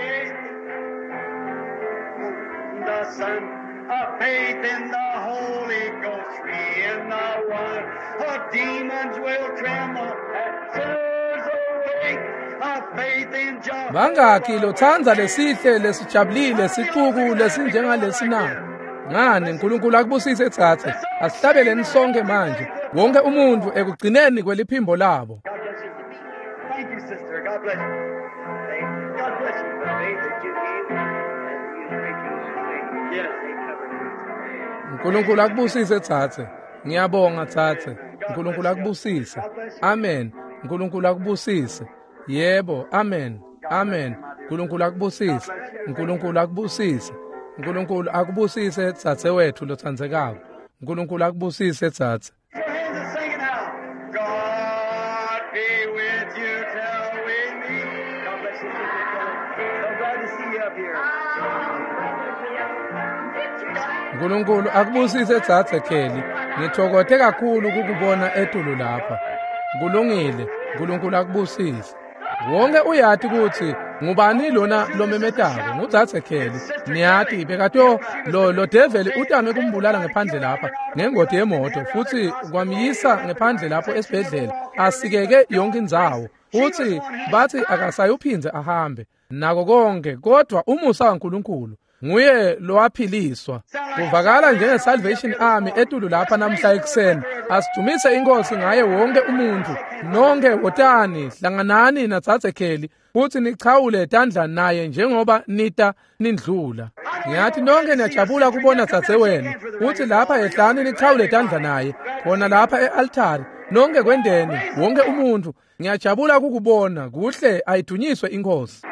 B: The Son of faith in the Holy Ghost, three in the one. For demons will tremble and sinners awake. Of faith in Jehovah.
A: Bangakhi lothandza lesihle lesijabulile sixuku lesinjengalesi na? Ngani uNkulunkulu akubusise Thathe. Asihlabeleni sonke manje. Wonke umuntu ekugcineni kweliphimbo labo.
B: God bless you. Thank you, sister. God bless you. Thank you. God bless you. The faith that you gave and you preaching. Yes, they covered it.
A: uNkulunkulu akubusise Thathe. Ngiyabonga Thathe. uNkulunkulu akubusise. Amen. uNkulunkulu akubusise. Yebo, amen. Amen. uNkulunkulu akubusise. uNkulunkulu akubusise. uNkulunkulu akubusise Thathe wethu lothandzekako. uNkulunkulu akubusise Thathe.
B: Your hands are singing out. God be with you till we meet. God bless you, sister Kelly. So glad to see you up here.
A: uNkulunkulu akubusise Thathe Kelly. Ngithokoze kakhulu ukukubona etulu lapha. Kulungile. uNkulunkulu akubusise. Wonke uyathi ukuthi ngubani lona lomemetako nguThathe Kelly. Niyathi bekato lo lo devil utame kumbulala ngephandle lapha ngengodi yemoto futhi kwamyisa ngephandle lapho esibhedlela asikeke yonke indzawo. Uthi bathi akasayophinze ahambe nako konke kodwa umusa kaNkulunkulu nguye lowaphiliswa. Kuvakala njenge Salvation Army etulu lapha namhla ekuseni. Asidumise inkosi ngaye wonke umuntu. Nonke wotani hlanganani naThathe Kelly futhi nichawule tandla naye njengoba nita nindlula. Ngiyathi nonke niyajabula kubona Thathe wenu. Uthi lapha ehlani nichawule tandla naye khona lapha ealtari. Nonke kwendeni wonke umuntu ngiyajabula kukubona. Kuhle ayidunyiswe inkosi.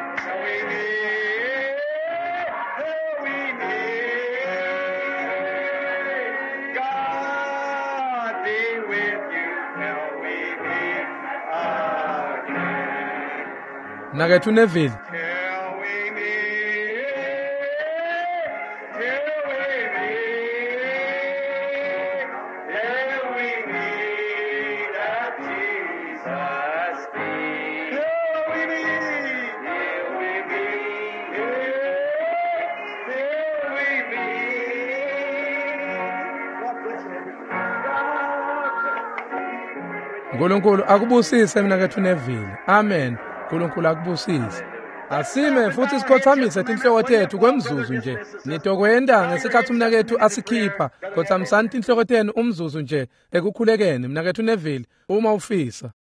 A: Nakethu Neville.
B: Till we meet, till we meet, till we meet at Jesus' feet. Till we meet, till we meet, till we meet. God bless you, everybody.
A: uNkulunkulu akubusise mina kethu Neville. Amen. uNkulunkulu akubusise. Asime futhi sikhothamise inhloko tethu kwemzuzu nje. Nitokwenda ngesikhathi umnakethu asikhipha. Khothamsani inhloko tenu umzuzu nje ekukhulekeni mnakethu Neville uma ufisa.